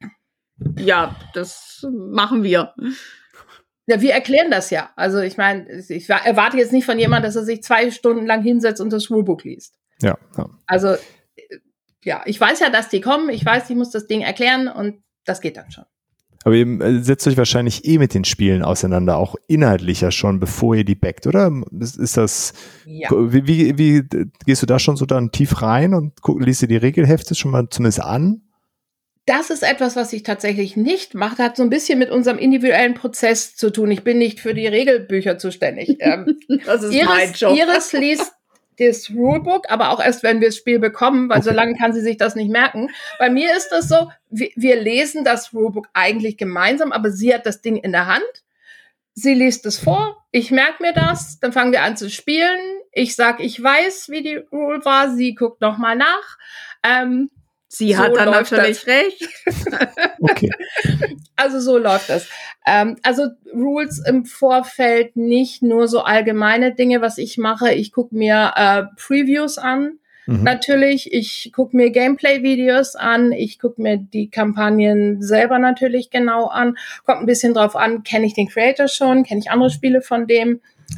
Ja, das machen wir. Ja, wir erklären das ja. Also ich meine, ich erwarte jetzt nicht von jemandem, dass er sich zwei Stunden lang hinsetzt und das Rulebook liest. Ja, ja. Also ja, ich weiß ja, dass die kommen. Ich weiß, ich muss das Ding erklären und das geht dann schon. Aber ihr setzt euch wahrscheinlich eh mit den Spielen auseinander, auch inhaltlicher schon, bevor ihr die backt, oder? Ist, ist das, Ja. wie, wie, wie gehst du da schon so dann tief rein und guck, liest dir die Regelhefte schon mal zumindest an? Das ist etwas, was ich tatsächlich nicht mache. Das hat so ein bisschen mit unserem individuellen Prozess zu tun. Ich bin nicht für die Regelbücher zuständig. Ähm, das ist Iris, mein Job. Iris liest das Rulebook, aber auch erst, wenn wir das Spiel bekommen, weil Okay. so lange kann sie sich das nicht merken. Bei mir ist das so, wir, wir lesen das Rulebook eigentlich gemeinsam, aber sie hat das Ding in der Hand. Sie liest es vor, ich merke mir das, dann fangen wir an zu spielen. Ich sag, ich weiß, wie die Rule war, sie guckt nochmal nach. Ähm, Sie so hat dann läuft natürlich das. recht. Okay. Also so läuft das. Ähm, also Rules im Vorfeld, nicht nur so allgemeine Dinge, was ich mache. Ich gucke mir äh, Previews an. Mhm. Natürlich, ich gucke mir Gameplay-Videos an, ich gucke mir die Kampagnen selber natürlich genau an, kommt ein bisschen drauf an, kenne ich den Creator schon, kenne ich andere Spiele von dem.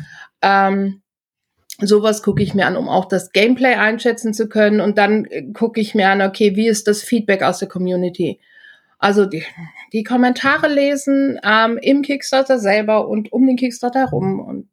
Ähm, sowas gucke ich mir an, um auch das Gameplay einschätzen zu können, und dann gucke ich mir an, okay, wie ist das Feedback aus der Community? Also die, die Kommentare lesen ähm, im Kickstarter selber und um den Kickstarter herum, und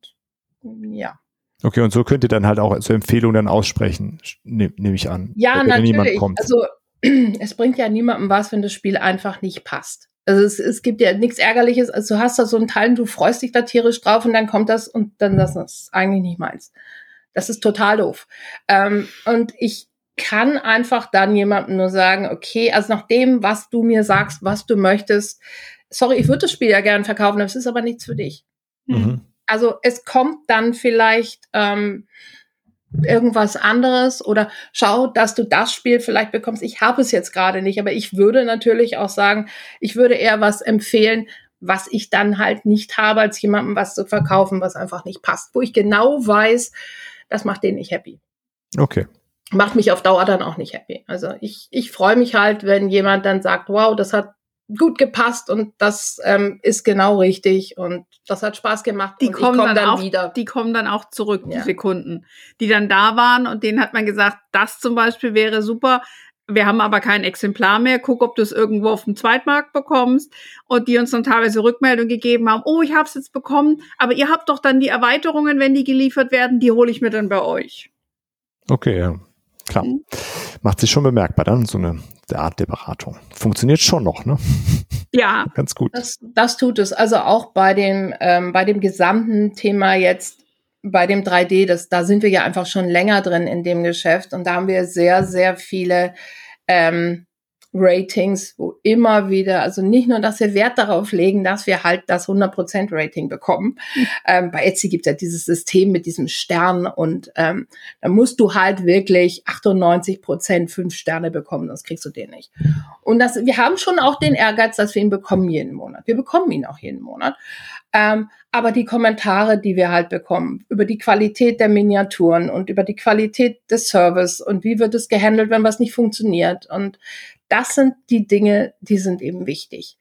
ja. Okay, und so könnt ihr dann halt auch so Empfehlungen dann aussprechen, nehme nehm ich an. Ja, wenn natürlich. Niemand kommt. Also es bringt ja niemandem was, wenn das Spiel einfach nicht passt. Also es, es gibt ja nichts Ärgerliches. Also du hast da so einen Teil und du freust dich da tierisch drauf und dann kommt das und dann das ist eigentlich nicht meins. Das ist total doof. Ähm, und ich kann einfach dann jemandem nur sagen, okay, also nach dem, was du mir sagst, was du möchtest, sorry, ich würde das Spiel ja gerne verkaufen, das ist aber nichts für dich. Mhm. Also es kommt dann vielleicht ähm, irgendwas anderes, oder schau, dass du das Spiel vielleicht bekommst. Ich habe es jetzt gerade nicht, aber ich würde natürlich auch sagen, ich würde eher was empfehlen, was ich dann halt nicht habe, als jemandem was zu verkaufen, was einfach nicht passt. Wo ich genau weiß, das macht den nicht happy. Okay. Macht mich auf Dauer dann auch nicht happy. Also ich, ich freue mich halt, wenn jemand dann sagt, wow, das hat gut gepasst und das ähm, ist genau richtig und das hat Spaß gemacht, die und kommen ich komme dann, dann auch, wieder. Die kommen dann auch zurück, Ja. diese Kunden, die dann da waren, und denen hat man gesagt, das zum Beispiel wäre super, wir haben aber kein Exemplar mehr, guck, ob du es irgendwo auf dem Zweitmarkt bekommst, und die uns dann teilweise Rückmeldung gegeben haben, oh, ich habe es jetzt bekommen, aber ihr habt doch dann die Erweiterungen, wenn die geliefert werden, die hole ich mir dann bei euch. Okay, ja. Klar. Mhm. Macht sich schon bemerkbar dann, so eine Art der Beratung. Funktioniert schon noch, ne? Ja. Ganz gut. Das, das tut es. Also auch bei dem, ähm, bei dem gesamten Thema jetzt, bei dem drei D, das, da sind wir ja einfach schon länger drin in dem Geschäft, und da haben wir sehr, sehr viele ähm, Ratings, wo immer wieder, also nicht nur, dass wir Wert darauf legen, dass wir halt das hundert Prozent Rating bekommen. Mhm. Ähm, bei Etsy gibt es ja dieses System mit diesem Stern, und ähm, da musst du halt wirklich achtundneunzig Prozent fünf Sterne bekommen, sonst kriegst du den nicht. Und das, wir haben schon auch den Ehrgeiz, dass wir ihn bekommen jeden Monat. Wir bekommen ihn auch jeden Monat. Ähm, aber die Kommentare, die wir halt bekommen, über die Qualität der Miniaturen und über die Qualität des Service und wie wird es gehandelt, wenn was nicht funktioniert, und das sind die Dinge, die sind eben wichtig.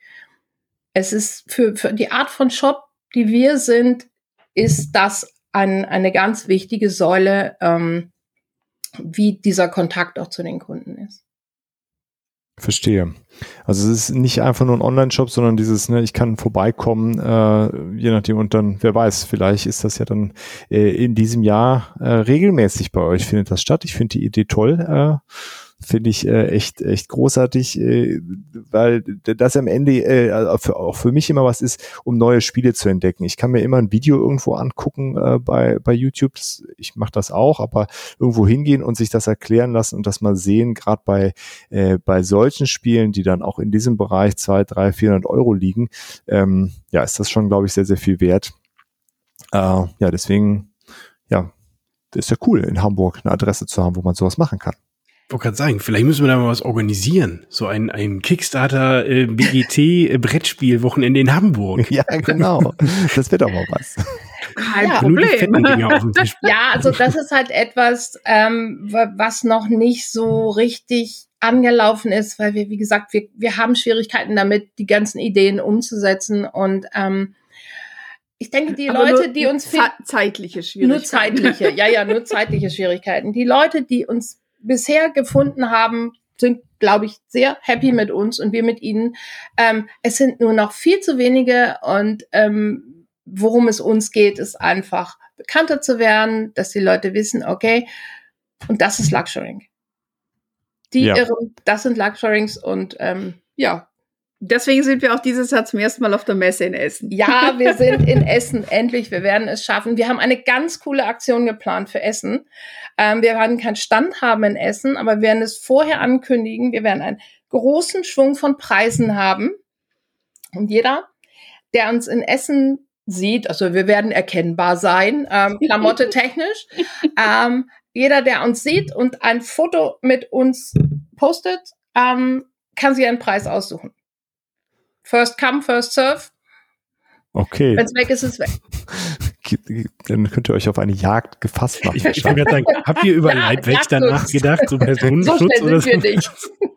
Es ist für, für die Art von Shop, die wir sind, ist das ein, eine ganz wichtige Säule, ähm, wie dieser Kontakt auch zu den Kunden ist. Verstehe. Also es ist nicht einfach nur ein Online-Shop, sondern dieses, ne, ich kann vorbeikommen, äh, je nachdem, und dann, wer weiß, vielleicht ist das ja dann äh, in diesem Jahr äh, regelmäßig bei euch, findet das statt. Ich finde die Idee toll, äh, finde ich äh, echt echt großartig, äh, weil das am Ende äh, für, auch für mich immer was ist, um neue Spiele zu entdecken. Ich kann mir immer ein Video irgendwo angucken äh, bei bei YouTube, das, ich mache das auch, aber irgendwo hingehen und sich das erklären lassen und das mal sehen, gerade bei äh, bei solchen Spielen, die dann auch in diesem Bereich zwei, drei, vierhundert Euro liegen, ähm, ja, ist das schon, glaube ich, sehr, sehr viel wert. Äh, ja, deswegen, ja, ist ja cool, in Hamburg eine Adresse zu haben, wo man sowas machen kann. Ich wollte gerade sagen, vielleicht müssen wir da mal was organisieren. So ein, ein Kickstarter äh, B G T-Brettspiel-Wochenende in Hamburg. Ja, genau. Das wird auch mal was. Kein Ja, Problem. Auf dem Tisch. Ja, also das ist halt etwas, ähm, was noch nicht so richtig angelaufen ist, weil wir, wie gesagt, wir, wir haben Schwierigkeiten damit, die ganzen Ideen umzusetzen, und ähm, ich denke, die Aber Leute, nur die uns... ze- zeitliche Schwierigkeiten. Nur zeitliche, ja, ja, nur zeitliche Schwierigkeiten. Die Leute, die uns bisher gefunden haben, sind, glaube ich, sehr happy mit uns und wir mit ihnen. Ähm, es sind nur noch viel zu wenige, und ähm, worum es uns geht, ist einfach bekannter zu werden, dass die Leute wissen, okay, und das ist Luxuring. Die Ja. Irren, das sind Luxurings, und ähm, ja. Deswegen sind wir auch dieses Jahr zum ersten Mal auf der Messe in Essen. Ja, wir sind in Essen, endlich. Wir werden es schaffen. Wir haben eine ganz coole Aktion geplant für Essen. Ähm, wir werden keinen Stand haben in Essen, aber wir werden es vorher ankündigen. Wir werden einen großen Schwung von Preisen haben. Und jeder, der uns in Essen sieht, also wir werden erkennbar sein, ähm, Klamotte technisch. ähm, jeder, der uns sieht und ein Foto mit uns postet, ähm, kann sich einen Preis aussuchen. First come, first serve. Okay. Wenn es weg ist, ist es weg. dann könnt ihr euch auf eine Jagd gefasst machen. Ich, ich wollte gerade sagen, habt ihr über ja, Leibwächter nachgedacht, so Personenschutz so oder so? Wir nicht.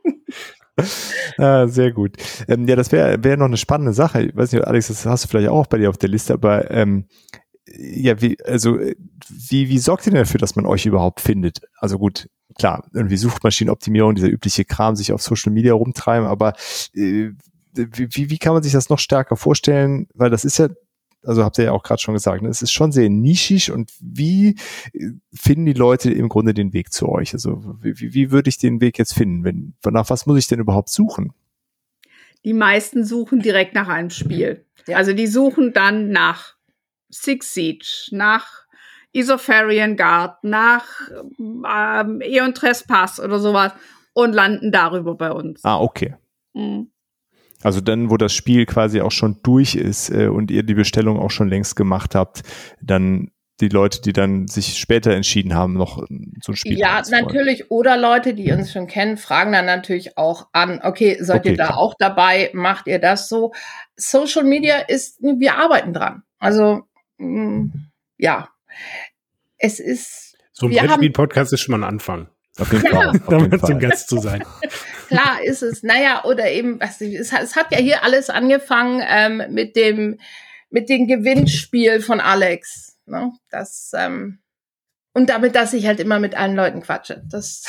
Ah, sehr gut. Ähm, ja, das wäre wäre noch eine spannende Sache. Ich weiß nicht, Alex, das hast du vielleicht auch bei dir auf der Liste, aber ähm, ja, wie, also wie, wie sorgt ihr denn dafür, dass man euch überhaupt findet? Also gut, klar, irgendwie Suchmaschinenoptimierung, dieser übliche Kram, sich auf Social Media rumtreiben, aber äh, wie, wie kann man sich das noch stärker vorstellen? Weil das ist ja, also habt ihr ja auch gerade schon gesagt, ne, es ist schon sehr nischig und wie finden die Leute im Grunde den Weg zu euch? Also wie, wie würde ich den Weg jetzt finden? Wenn, nach was muss ich denn überhaupt suchen? Die meisten suchen direkt nach einem Spiel. Also die suchen dann nach Six Siege, nach Isopharian Guard, nach ähm, Aeon Trespass oder sowas und landen darüber bei uns. Ah, okay. Mhm. Also dann, wo das Spiel quasi auch schon durch ist äh, und ihr die Bestellung auch schon längst gemacht habt, dann die Leute, die dann sich später entschieden haben, noch so ein Spiel Ja, natürlich. Oder Leute, die uns schon kennen, fragen dann natürlich auch an, okay, seid okay, ihr da klar. auch dabei? Macht ihr das so? Social Media ist, wir arbeiten dran. Also, mh, ja, es ist... So ein Brettspiel-Podcast ist schon mal ein Anfang. Auf jeden Fall. Auf Da jeden mal Fall. zum Gast zu sein. Klar ist es. Naja, oder eben, was, es, hat, es hat ja hier alles angefangen ähm, mit dem mit dem Gewinnspiel von Alex. Ne? Das, ähm, und damit, dass ich halt immer mit allen Leuten quatsche. Das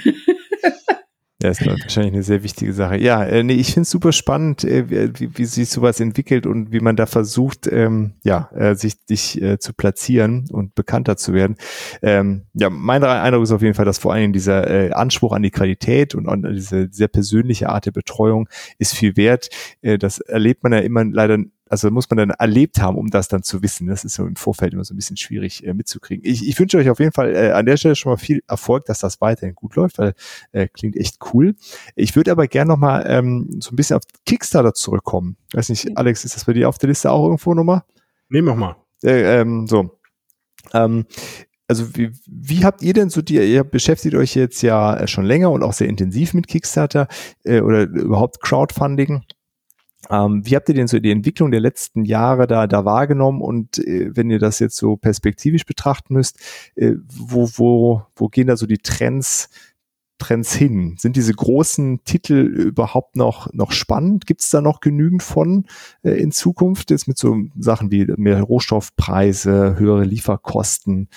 Ja, ist wahrscheinlich eine sehr wichtige Sache. Ja, äh, nee, ich finde es super spannend, äh, wie, wie sich sowas entwickelt und wie man da versucht, ähm, ja, äh, sich, sich äh, zu platzieren und bekannter zu werden. Ähm, ja, mein Eindruck ist auf jeden Fall, dass vor allem dieser äh, Anspruch an die Qualität und an diese sehr persönliche Art der Betreuung ist viel wert. Äh, das erlebt man ja immer leider. Also muss man dann erlebt haben, um das dann zu wissen. Das ist so im Vorfeld immer so ein bisschen schwierig äh, mitzukriegen. Ich, ich wünsche euch auf jeden Fall äh, an der Stelle schon mal viel Erfolg, dass das weiterhin gut läuft, weil äh, klingt echt cool. Ich würde aber gerne noch mal ähm, so ein bisschen auf Kickstarter zurückkommen. Weiß nicht, Alex, ist das bei dir auf der Liste auch irgendwo nochmal? Nee, mach mal. Äh, ähm, so. Ähm, Also wie, wie habt ihr denn so die, ihr beschäftigt euch jetzt ja schon länger und auch sehr intensiv mit Kickstarter äh, oder überhaupt Crowdfunding. Ähm, wie habt ihr denn so die Entwicklung der letzten Jahre da, da wahrgenommen und äh, wenn ihr das jetzt so perspektivisch betrachten müsst, äh, wo, wo, wo gehen da so die Trends, Trends hin? Sind diese großen Titel überhaupt noch, noch spannend? Gibt es da noch genügend von äh, in Zukunft jetzt mit so Sachen wie mehr Rohstoffpreise, höhere Lieferkosten?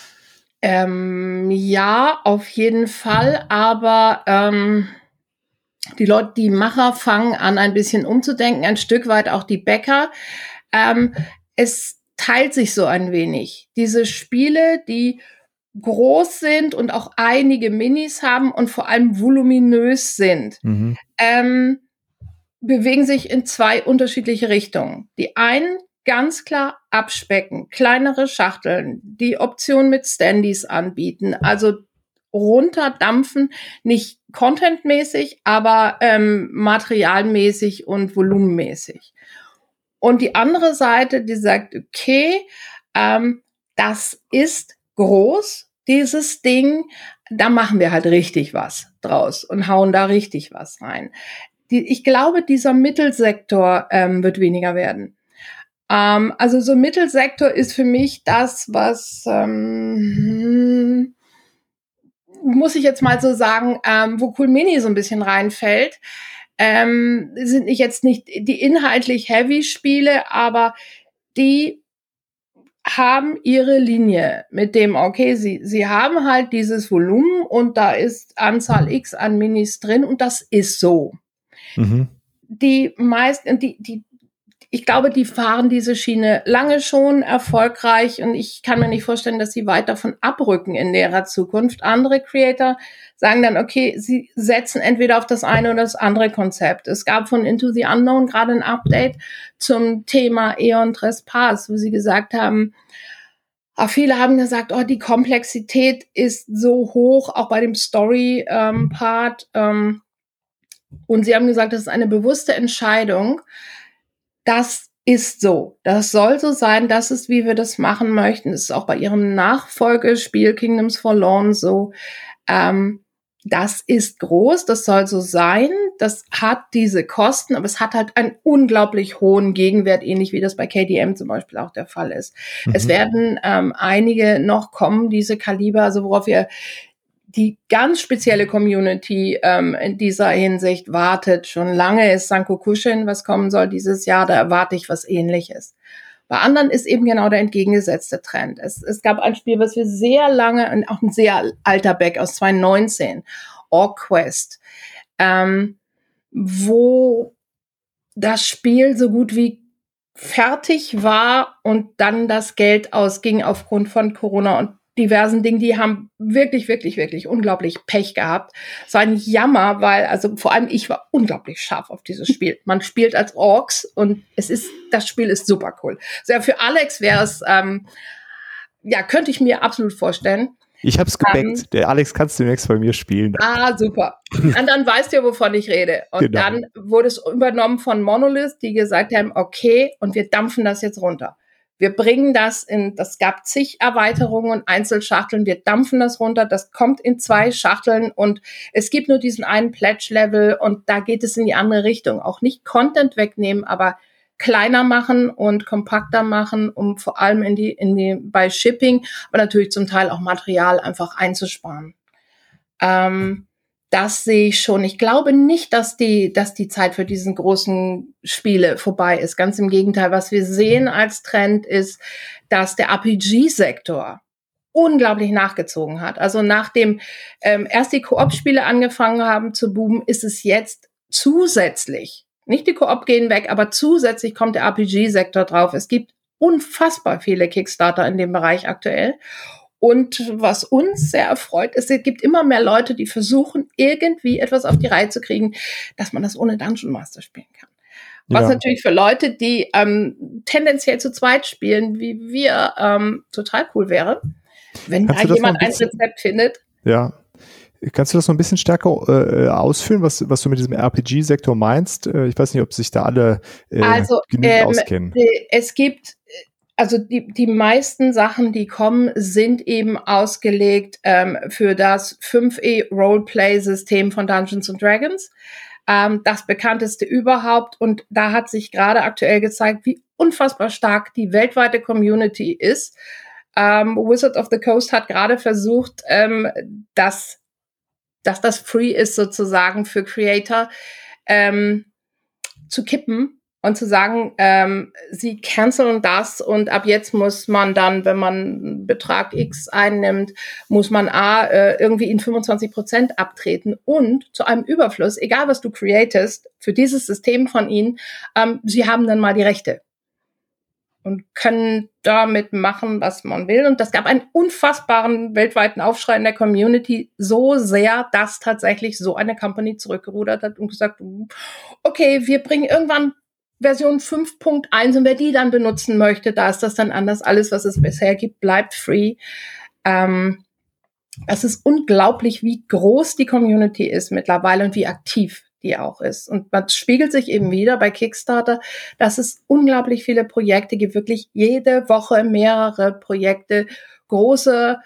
ähm, ja, auf jeden Fall, aber ähm, die Leute, die Macher fangen an, ein bisschen umzudenken, ein Stück weit auch die Bäcker. Ähm, es teilt sich so ein wenig. Diese Spiele, die groß sind und auch einige Minis haben und vor allem voluminös sind, Mhm. ähm, bewegen sich in zwei unterschiedliche Richtungen. Die einen ganz klar abspecken, kleinere Schachteln, die Option mit Standys anbieten, also runterdampfen, nicht contentmäßig, aber ähm, materialmäßig und volumenmäßig. Und die andere Seite, die sagt, okay, ähm, das ist groß, dieses Ding, da machen wir halt richtig was draus und hauen da richtig was rein. Die, ich glaube, dieser Mittelsektor ähm, wird weniger werden. Ähm, also so Mittelsektor ist für mich das, was ähm, muss ich jetzt mal so sagen, ähm, wo Cool Mini so ein bisschen reinfällt, ähm, sind nicht jetzt nicht die inhaltlich heavy Spiele, aber die haben ihre Linie mit dem, okay, sie, sie haben halt dieses Volumen und da ist Anzahl X an Minis drin und das ist so. Mhm. Die meisten, die, die, ich glaube, die fahren diese Schiene lange schon erfolgreich und ich kann mir nicht vorstellen, dass sie weit davon abrücken in näherer Zukunft. Andere Creator sagen dann, okay, sie setzen entweder auf das eine oder das andere Konzept. Es gab von Into the Unknown gerade ein Update zum Thema Aeon Trespass, wo sie gesagt haben, auch viele haben gesagt, oh, die Komplexität ist so hoch, auch bei dem Story-Part. Ähm, ähm, und sie haben gesagt, das ist eine bewusste Entscheidung. Das ist so. Das soll so sein. Das ist, wie wir das machen möchten. Das ist auch bei ihrem Nachfolgespiel Kingdoms Forlorn so. Ähm, das ist groß. Das soll so sein. das hat diese Kosten, aber es hat halt einen unglaublich hohen Gegenwert, ähnlich wie das bei K D M zum Beispiel auch der Fall ist. Mhm. Es werden ähm, einige noch kommen, diese Kaliber, also worauf wir die ganz spezielle Community ähm, in dieser Hinsicht wartet. Schon lange ist Sankokushin, was kommen soll dieses Jahr, da erwarte ich was Ähnliches. Bei anderen ist eben genau der entgegengesetzte Trend. Es, es gab ein Spiel, was wir sehr lange, und auch ein sehr alter Back aus zwanzig neunzehn, Orquest, ähm, wo das Spiel so gut wie fertig war und dann das Geld ausging aufgrund von Corona und diversen Dingen, die haben wirklich, wirklich, wirklich unglaublich Pech gehabt. Es war ein Jammer, weil, also vor allem ich war unglaublich scharf auf dieses Spiel. Man spielt als Orks und es ist, das Spiel ist super cool. Also für Alex wäre es, ähm, ja, könnte ich mir absolut vorstellen. Ich hab's gebackt. Um, Der Alex kannst du demnächst bei mir spielen. Ah, super. Und dann weißt du ja, wovon ich rede. Und genau. Dann wurde es übernommen von Monolith, die gesagt haben, okay, und wir dampfen das jetzt runter. Wir bringen das in, das gab zig Erweiterungen und Einzelschachteln, wir dampfen das runter, das kommt in zwei Schachteln und es gibt nur diesen einen Pledge-Level und da geht es in die andere Richtung. Auch nicht Content wegnehmen, aber kleiner machen und kompakter machen, um vor allem in die, in die, bei Shipping, aber natürlich zum Teil auch Material einfach einzusparen. Ähm, Das sehe ich schon. Ich glaube nicht, dass die, dass die Zeit für diesen großen Spiele vorbei ist. Ganz im Gegenteil. Was wir sehen als Trend ist, dass der R P G-Sektor unglaublich nachgezogen hat. Also nachdem ähm, erst die Koop-Spiele angefangen haben zu boomen, ist es jetzt zusätzlich, nicht die Koop gehen weg, aber zusätzlich kommt der R P G-Sektor drauf. Es gibt unfassbar viele Kickstarter in dem Bereich aktuell. Und was uns sehr erfreut, ist, es gibt immer mehr Leute, die versuchen, irgendwie etwas auf die Reihe zu kriegen, dass man das ohne Dungeon Master spielen kann. Was ja. natürlich für Leute, die ähm, tendenziell zu zweit spielen, wie wir, ähm, total cool wäre, wenn Kannst da jemand ein, bisschen, ein Rezept findet. Ja. Kannst du das noch ein bisschen stärker äh, ausführen, was, was du mit diesem R P G-Sektor meinst? Äh, ich weiß nicht, ob sich da alle äh, also, genügend ähm, auskennen. Es gibt Also die, die meisten Sachen, die kommen, sind eben ausgelegt ähm, für das fünf E Roleplay-System von Dungeons and Dragons. Ähm, das bekannteste überhaupt. Und da hat sich gerade aktuell gezeigt, wie unfassbar stark die weltweite Community ist. Ähm, Wizard of the Coast hat gerade versucht, ähm, dass, dass das free ist sozusagen für Creator, ähm, zu kippen. Und zu sagen, ähm, sie canceln das und ab jetzt muss man dann, wenn man Betrag X einnimmt, muss man A, äh, irgendwie in fünfundzwanzig Prozent abtreten und zu einem Überfluss, egal was du createst, für dieses System von ihnen, ähm, sie haben dann mal die Rechte und können damit machen, was man will. Und das gab einen unfassbaren weltweiten Aufschrei in der Community, so sehr, dass tatsächlich so eine Company zurückgerudert hat und gesagt, okay, wir bringen irgendwann Version fünf Punkt eins und wer die dann benutzen möchte, da ist das dann anders. Alles, was es bisher gibt, bleibt free. Ähm, es ist unglaublich, wie groß die Community ist mittlerweile und wie aktiv die auch ist. Und man spiegelt sich eben wieder bei Kickstarter, dass es unglaublich viele Projekte gibt, wirklich jede Woche mehrere Projekte, große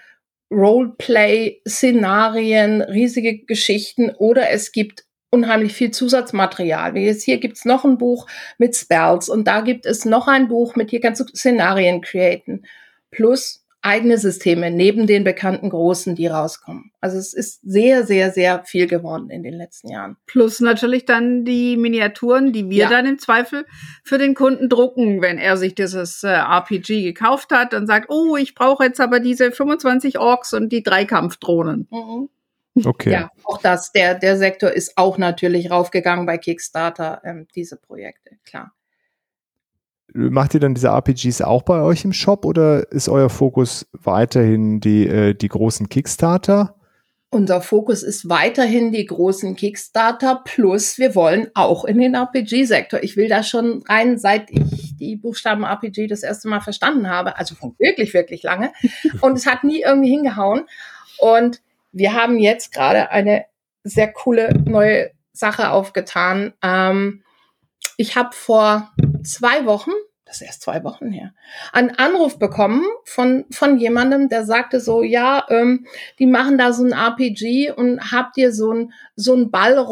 Roleplay-Szenarien, riesige Geschichten oder es gibt unheimlich viel Zusatzmaterial. Wie jetzt hier gibt's noch ein Buch mit Spells und da gibt es noch ein Buch mit, hier kannst du Szenarien createn. Plus eigene Systeme neben den bekannten großen, die rauskommen. Also es ist sehr, sehr, sehr viel geworden in den letzten Jahren. Plus natürlich dann die Miniaturen, die wir ja. dann im Zweifel für den Kunden drucken, wenn er sich dieses äh, R P G gekauft hat und sagt, oh, ich brauche jetzt aber diese fünfundzwanzig Orks und die drei Kampfdrohnen. Mhm. Okay. Ja, auch das, der, der Sektor ist auch natürlich raufgegangen bei Kickstarter, ähm, diese Projekte, klar. Macht ihr dann diese R P Gs auch bei euch im Shop oder ist euer Fokus weiterhin die, äh, die großen Kickstarter? Unser Fokus ist weiterhin die großen Kickstarter, plus wir wollen auch in den R P G-Sektor. Ich will da schon rein, seit ich die Buchstaben R P G das erste Mal verstanden habe, also von wirklich, wirklich lange. Und es hat nie irgendwie hingehauen. Und wir haben jetzt gerade eine sehr coole neue Sache aufgetan. Ähm, ich habe vor zwei Wochen, das ist erst zwei Wochen her, einen Anruf bekommen von von jemandem, der sagte so, ja, ähm, die machen da so ein R P G und habt ihr so ein so ein Ballrock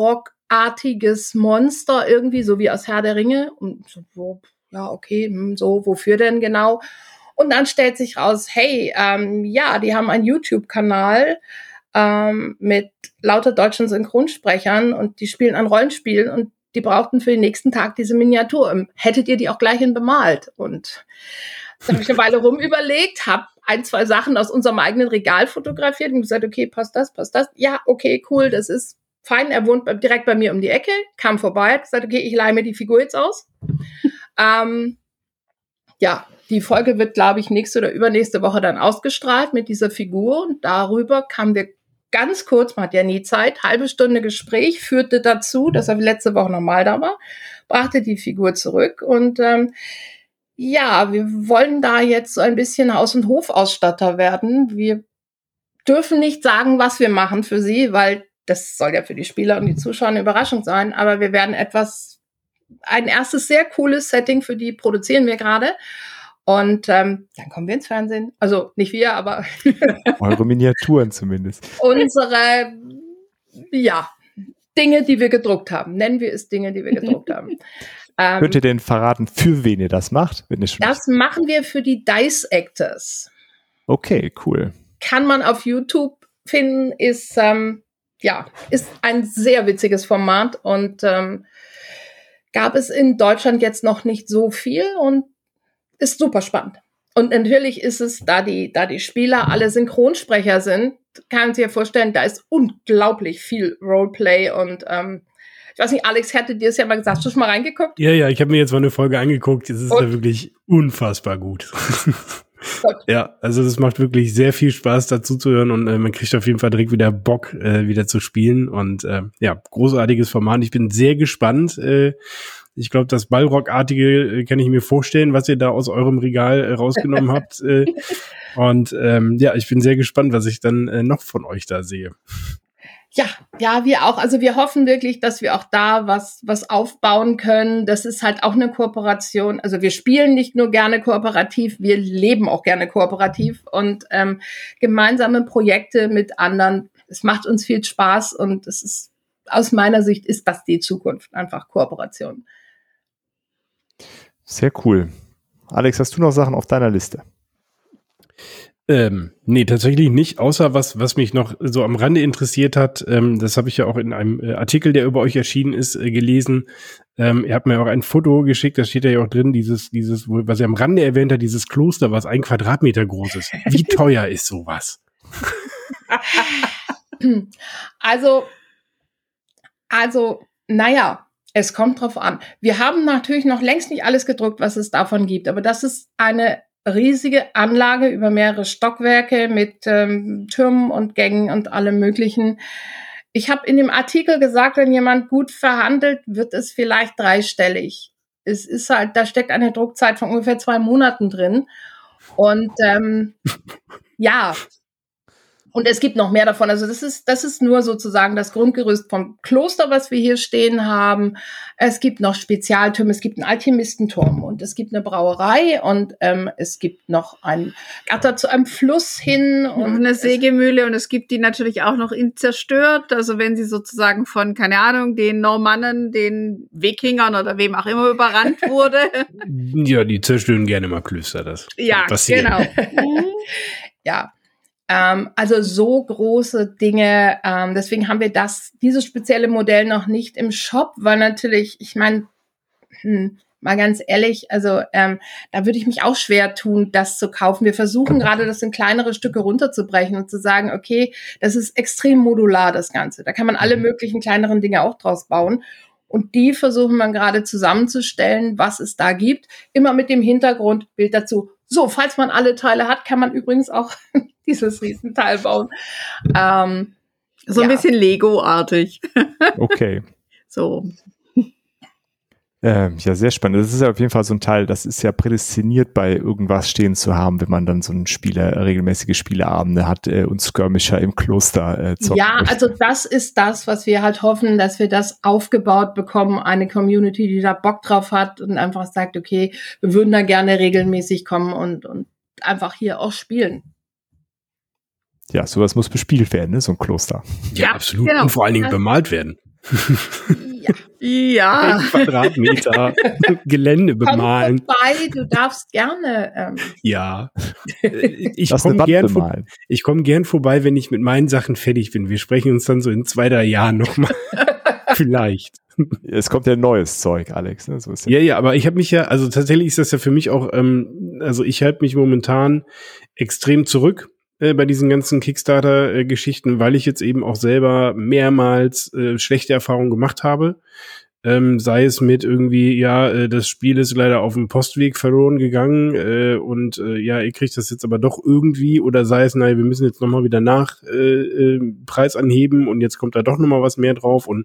artiges Monster irgendwie, so wie aus Herr der Ringe. Und so, wo, ja, okay, so, wofür denn genau? Und dann stellt sich raus, hey, ähm, ja, die haben einen YouTube-Kanal ähm, mit lauter deutschen Synchronsprechern und die spielen an Rollenspielen und die brauchten für den nächsten Tag diese Miniatur. Hättet ihr die auch gleich hin bemalt? Und da habe ich eine Weile rum überlegt, habe ein, zwei Sachen aus unserem eigenen Regal fotografiert und gesagt, okay, passt das, passt das? Ja, okay, cool, das ist fein. Er wohnt direkt bei mir um die Ecke, kam vorbei, hat gesagt, okay, ich leihe mir die Figur jetzt aus. ähm, ja, die Folge wird, glaube ich, nächste oder übernächste Woche dann ausgestrahlt mit dieser Figur. Und darüber kamen wir ganz kurz, man hat ja nie Zeit, halbe Stunde Gespräch, führte dazu, dass er letzte Woche nochmal da war, brachte die Figur zurück und ähm, ja, wir wollen da jetzt so ein bisschen Haus- und Hofausstatter werden. Wir dürfen nicht sagen, was wir machen für sie, weil das soll ja für die Spieler und die Zuschauer eine Überraschung sein. Aber wir werden etwas, ein erstes sehr cooles Setting für die produzieren wir gerade. Und ähm, dann kommen wir ins Fernsehen. Also nicht wir, aber eure Miniaturen zumindest. Unsere, ja, Dinge, die wir gedruckt haben. Nennen wir es Dinge, die wir gedruckt haben. Ähm, Könnt ihr denn verraten, für wen ihr das macht? Wenn ihr schon das machen wir für die Dice Actors. Okay, cool. Kann man auf YouTube finden, ist, ähm, ja, ist ein sehr witziges Format und ähm, gab es in Deutschland jetzt noch nicht so viel und ist super spannend. Und natürlich ist es, da die, da die Spieler alle Synchronsprecher sind, kann man sich ja vorstellen, da ist unglaublich viel Roleplay und ähm, ich weiß nicht, Alex, hätte dir es ja mal gesagt, hast du schon mal reingeguckt? Ja, ja, ich habe mir jetzt mal eine Folge angeguckt, es ist ja wirklich unfassbar gut. Ja, also das macht wirklich sehr viel Spaß dazu zu hören und äh, man kriegt auf jeden Fall direkt wieder Bock, äh, wieder zu spielen und äh, ja, großartiges Format. Ich bin sehr gespannt. Äh, ich glaube, das Ballrock-artige äh, kann ich mir vorstellen, was ihr da aus eurem Regal äh, rausgenommen habt. Äh, und ähm, ja, ich bin sehr gespannt, was ich dann äh, noch von euch da sehe. Ja, ja, wir auch. Also wir hoffen wirklich, dass wir auch da was was aufbauen können. Das ist halt auch eine Kooperation. Also wir spielen nicht nur gerne kooperativ, wir leben auch gerne kooperativ und ähm, gemeinsame Projekte mit anderen. Es macht uns viel Spaß und es ist, aus meiner Sicht ist das die Zukunft, einfach Kooperation. Sehr cool. Alex, hast du noch Sachen auf deiner Liste? Ähm, nee, tatsächlich nicht, außer was, was mich noch so am Rande interessiert hat, ähm, das habe ich ja auch in einem äh, Artikel, der über euch erschienen ist, äh, gelesen. Ähm, ihr habt mir auch ein Foto geschickt, da steht ja auch drin, dieses, dieses, was ihr am Rande erwähnt habt, dieses Kloster, was ein Quadratmeter groß ist. Wie teuer ist sowas? Also, also, naja, es kommt drauf an. Wir haben natürlich noch längst nicht alles gedruckt, was es davon gibt, aber das ist eine riesige Anlage über mehrere Stockwerke mit ähm, Türmen und Gängen und allem Möglichen. Ich habe in dem Artikel gesagt, wenn jemand gut verhandelt, wird es vielleicht dreistellig. Es ist halt, da steckt eine Druckzeit von ungefähr zwei Monaten drin. Und ähm, ja, und es gibt noch mehr davon. Also das ist, das ist nur sozusagen das Grundgerüst vom Kloster, was wir hier stehen haben. Es gibt noch Spezialtürme, es gibt einen Alchemistenturm und es gibt eine Brauerei und ähm, es gibt noch ein Gatter zu einem Fluss hin. Und eine Sägemühle und es gibt die natürlich auch noch in zerstört. Also wenn sie sozusagen von, keine Ahnung, den Normannen, den Wikingern oder wem auch immer überrannt wurde. Ja, die zerstören gerne mal Klöster, das ja, passiert. Genau. Ja. Also so große Dinge, ähm, deswegen haben wir das, dieses spezielle Modell noch nicht im Shop, weil natürlich, ich meine, hm, mal ganz ehrlich, also ähm, da würde ich mich auch schwer tun, das zu kaufen. Wir versuchen gerade, das in kleinere Stücke runterzubrechen und zu sagen, okay, das ist extrem modular, das Ganze. Da kann man alle möglichen kleineren Dinge auch draus bauen. Und die versuchen wir gerade zusammenzustellen, was es da gibt. Immer mit dem Hintergrund, Bild dazu. So, falls man alle Teile hat, kann man übrigens auch dieses Riesenteil bauen. Ähm, so ein ja. bisschen Lego-artig. Okay. So. Ähm, ja, sehr spannend. Das ist ja auf jeden Fall so ein Teil, das ist ja prädestiniert bei irgendwas stehen zu haben, wenn man dann so ein Spieler, regelmäßige Spieleabende hat äh, und Skirmisher im Kloster äh, zocken Ja, möchte. Also das ist das, was wir halt hoffen, dass wir das aufgebaut bekommen, eine Community, die da Bock drauf hat und einfach sagt, okay, wir würden da gerne regelmäßig kommen und, und einfach hier auch spielen. Ja, sowas muss bespielt werden, ne, so ein Kloster. Ja, Ja, absolut. genau. Und vor allen Dingen bemalt werden. Ja. Ja. Ein Quadratmeter Gelände bemalen. Komm vorbei, du darfst gerne. Ähm. Ja. Ich Das eine komme Wand gern, vor, bemalen. ich komm gern vorbei, wenn ich mit meinen Sachen fertig bin. Wir sprechen uns dann so in zwei, drei Jahren nochmal. Vielleicht. Es kommt ja neues Zeug, Alex. Ne? So ist Ja, ja, aber ich habe mich ja, also tatsächlich ist das ja für mich auch, ähm, also ich halte mich momentan extrem zurück äh, bei diesen ganzen Kickstarter-Geschichten, weil ich jetzt eben auch selber mehrmals äh, schlechte Erfahrungen gemacht habe. Ähm, sei es mit irgendwie, ja, äh, das Spiel ist leider auf dem Postweg verloren gegangen äh, und äh, ja, ihr kriegt das jetzt aber doch irgendwie, oder sei es, naja, wir müssen jetzt nochmal wieder nach äh, äh, Preis anheben und jetzt kommt da doch nochmal was mehr drauf und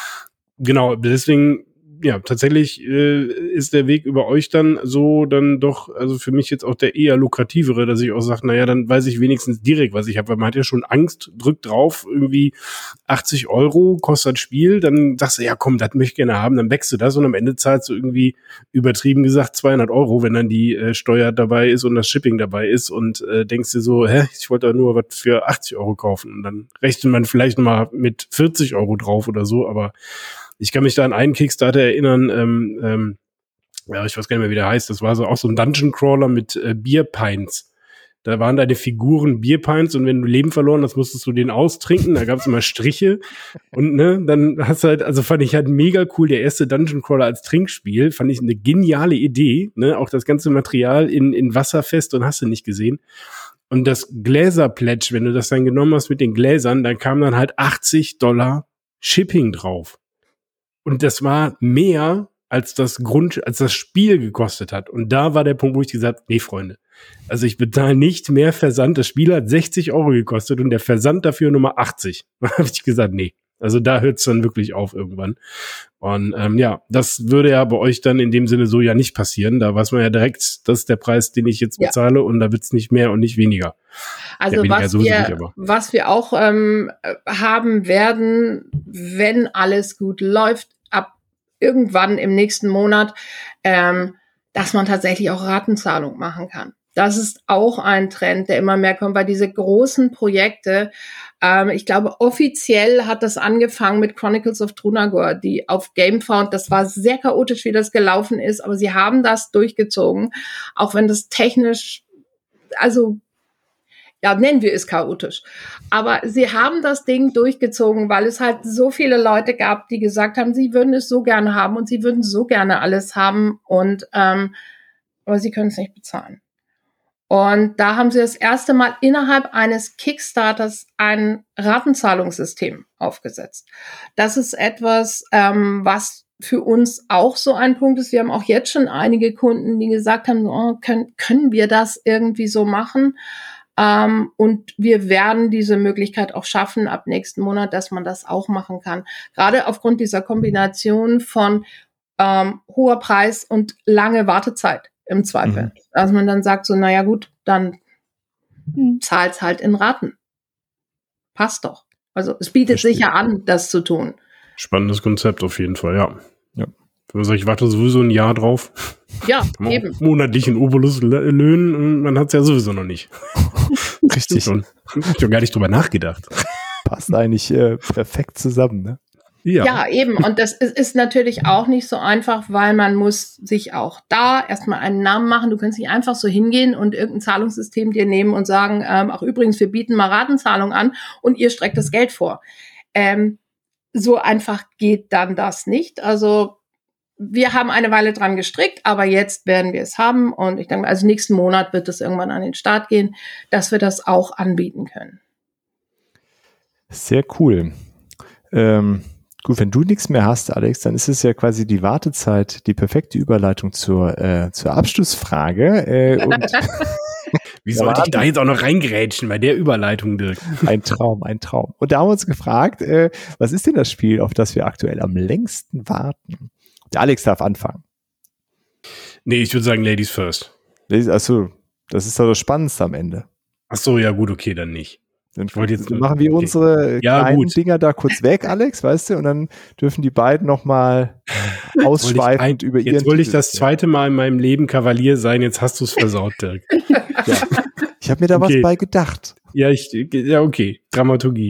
genau, deswegen, ja, tatsächlich äh, ist der Weg über euch dann so dann doch, also für mich jetzt auch der eher lukrativere, dass ich auch sage, naja, dann weiß ich wenigstens direkt, was ich habe, weil man hat ja schon Angst, drückt drauf, irgendwie achtzig Euro kostet Spiel, dann sagst du, ja komm, das möchte ich gerne haben, dann wächst du das und am Ende zahlst du irgendwie übertrieben gesagt zweihundert Euro, wenn dann die äh, Steuer dabei ist und das Shipping dabei ist und äh, denkst dir so, hä, ich wollte nur was für achtzig Euro kaufen und dann rechnet man vielleicht mal mit vierzig Euro drauf oder so, aber ich kann mich da an einen Kickstarter erinnern, ähm, ähm, ja, ich weiß gar nicht mehr, wie der heißt. Das war so auch so ein Dungeon Crawler mit äh, Bierpints. Da waren deine Figuren Bierpints und wenn du Leben verloren hast, musstest du den austrinken. Da gab es immer Striche und ne, dann hast du halt, also fand ich halt mega cool. Der erste Dungeon Crawler als Trinkspiel fand ich eine geniale Idee. Ne, auch das ganze Material in in wasserfest und hast du nicht gesehen. Und das Gläser-Pledge, wenn du das dann genommen hast mit den Gläsern, dann kam dann halt achtzig Dollar Shipping drauf. Und das war mehr, als das Grund, als das Spiel gekostet hat. Und da war der Punkt, wo ich gesagt habe, nee, Freunde, also ich bezahle nicht mehr Versand. Das Spiel hat sechzig Euro gekostet und der Versand dafür Nummer achtzig. Da habe ich gesagt, nee. Also da hört es dann wirklich auf irgendwann. Und ähm, ja, das würde ja bei euch dann in dem Sinne so ja nicht passieren. Da weiß man ja direkt, das ist der Preis, den ich jetzt bezahle, ja. Und da wird's nicht mehr und nicht weniger. Also ja, was, wir, nicht, was wir auch ähm, haben werden, wenn alles gut läuft, ab irgendwann im nächsten Monat, ähm, dass man tatsächlich auch Ratenzahlung machen kann. Das ist auch ein Trend, der immer mehr kommt, weil diese großen Projekte, ähm, ich glaube, offiziell hat das angefangen mit Chronicles of Trunagor, die auf Gamefound, das war sehr chaotisch, wie das gelaufen ist, aber sie haben das durchgezogen, auch wenn das technisch, also, ja, nennen wir es chaotisch. Aber sie haben das Ding durchgezogen, weil es halt so viele Leute gab, die gesagt haben, sie würden es so gerne haben und sie würden so gerne alles haben und, ähm, aber sie können es nicht bezahlen. Und da haben sie das erste Mal innerhalb eines Kickstarters ein Ratenzahlungssystem aufgesetzt. Das ist etwas, ähm, was für uns auch so ein Punkt ist. Wir haben auch jetzt schon einige Kunden, die gesagt haben, oh, können, können wir das irgendwie so machen? Ähm, und wir werden diese Möglichkeit auch schaffen ab nächsten Monat, dass man das auch machen kann. Gerade aufgrund dieser Kombination von ähm, hoher Preis und lange Wartezeit. Im Zweifel. Mhm. Dass man dann sagt so, naja gut, dann mhm. zahlt's halt in Raten. Passt doch. Also es bietet Verstehe. sich ja an, das zu tun. Spannendes Konzept auf jeden Fall, ja. ja. Wenn man sagt, ich warte sowieso ein Jahr drauf. Ja, eben. Monatlichen Obolus löhnen und man hat's ja sowieso noch nicht. Richtig. Schon. Ich hab gar nicht drüber nachgedacht. Passt eigentlich äh, perfekt zusammen, ne? Ja. ja, eben. Und das ist, ist natürlich auch nicht so einfach, weil man muss sich auch da erstmal einen Namen machen. Du kannst nicht einfach so hingehen und irgendein Zahlungssystem dir nehmen und sagen, ähm, ach übrigens, wir bieten mal Ratenzahlung an und ihr streckt das Geld vor. Ähm, so einfach geht dann das nicht. Also wir haben eine Weile dran gestrickt, aber jetzt werden wir es haben. Und ich denke, also nächsten Monat wird es irgendwann an den Start gehen, dass wir das auch anbieten können. Sehr cool. Ähm Gut, wenn du nichts mehr hast, Alex, dann ist es ja quasi die Wartezeit, die perfekte Überleitung zur, äh, zur Abschlussfrage. Äh, und Wie sollte ich da jetzt auch noch reingrätschen bei der Überleitung, Dirk? Ein Traum, ein Traum. Und da haben wir uns gefragt, äh, was ist denn das Spiel, auf das wir aktuell am längsten warten? Der Alex darf anfangen. Nee, ich würde sagen Ladies first. Achso, das ist doch das Spannendste am Ende. Ach so, ja gut, okay, dann nicht. Dann jetzt machen wir okay. unsere ja, kleinen gut. Dinger da kurz weg, Alex, weißt du, und dann dürfen die beiden nochmal ausschweifend über ihren Jetzt wollte ich das zweite Mal in meinem Leben Kavalier sein, jetzt hast du es versaut, Dirk. Ja. Ich habe mir da okay. was bei gedacht. Ja, ich, ja, okay. Dramaturgie.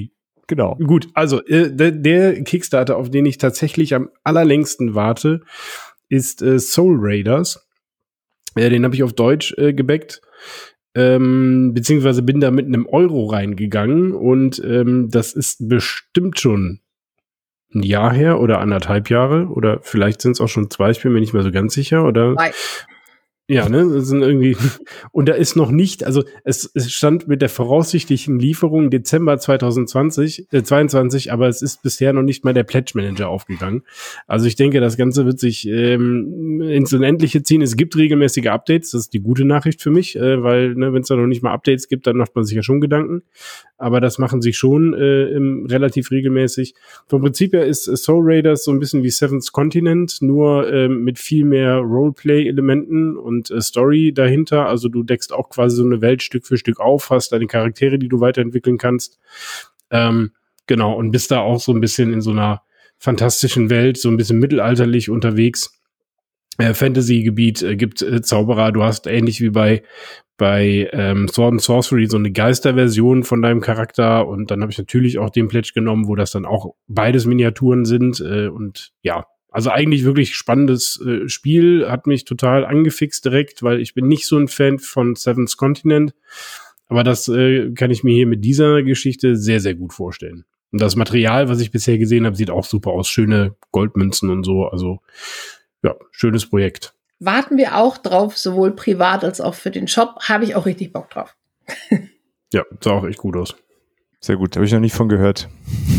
Genau. Gut, also äh, der, der Kickstarter, auf den ich tatsächlich am allerlängsten warte, ist äh, Soul Raiders. Ja, den habe ich auf Deutsch äh, gebackt. Ähm, beziehungsweise bin da mit einem Euro reingegangen und ähm, das ist bestimmt schon ein Jahr her oder anderthalb Jahre oder vielleicht sind es auch schon zwei, ich bin mir nicht mehr so ganz sicher. Oder Nein. Ja, ne, das sind irgendwie, und da ist noch nicht, also es, es stand mit der voraussichtlichen Lieferung Dezember zwanzig zwanzig, äh, zweiundzwanzig, aber es ist bisher noch nicht mal der Pledge Manager aufgegangen. Also ich denke, das Ganze wird sich ähm, ins Unendliche ziehen. Es gibt regelmäßige Updates, das ist die gute Nachricht für mich, äh, weil, ne, wenn es da noch nicht mal Updates gibt, dann macht man sich ja schon Gedanken. Aber das machen sie schon äh, im, relativ regelmäßig. Vom Prinzip her ist Soul Raiders so ein bisschen wie Seventh Continent, nur äh, mit viel mehr Roleplay-Elementen und äh, Story dahinter. Also du deckst auch quasi so eine Welt Stück für Stück auf, hast deine Charaktere, die du weiterentwickeln kannst. Ähm, genau, und bist da auch so ein bisschen in so einer fantastischen Welt, so ein bisschen mittelalterlich unterwegs. Äh, Fantasy-Gebiet, äh, gibt äh, Zauberer, du hast ähnlich wie bei bei ähm, Sword and Sorcery so eine Geisterversion von deinem Charakter und dann habe ich natürlich auch den Pledge genommen, wo das dann auch beides Miniaturen sind äh, und ja, also eigentlich wirklich spannendes äh, Spiel, hat mich total angefixt direkt, weil ich bin nicht so ein Fan von Seventh Continent, aber das äh, kann ich mir hier mit dieser Geschichte sehr, sehr gut vorstellen. Und das Material, was ich bisher gesehen habe, sieht auch super aus, schöne Goldmünzen und so, also ja, schönes Projekt. Warten wir auch drauf, sowohl privat als auch für den Shop. Habe ich auch richtig Bock drauf. Ja, sah auch echt gut aus. Sehr gut, habe ich noch nicht von gehört.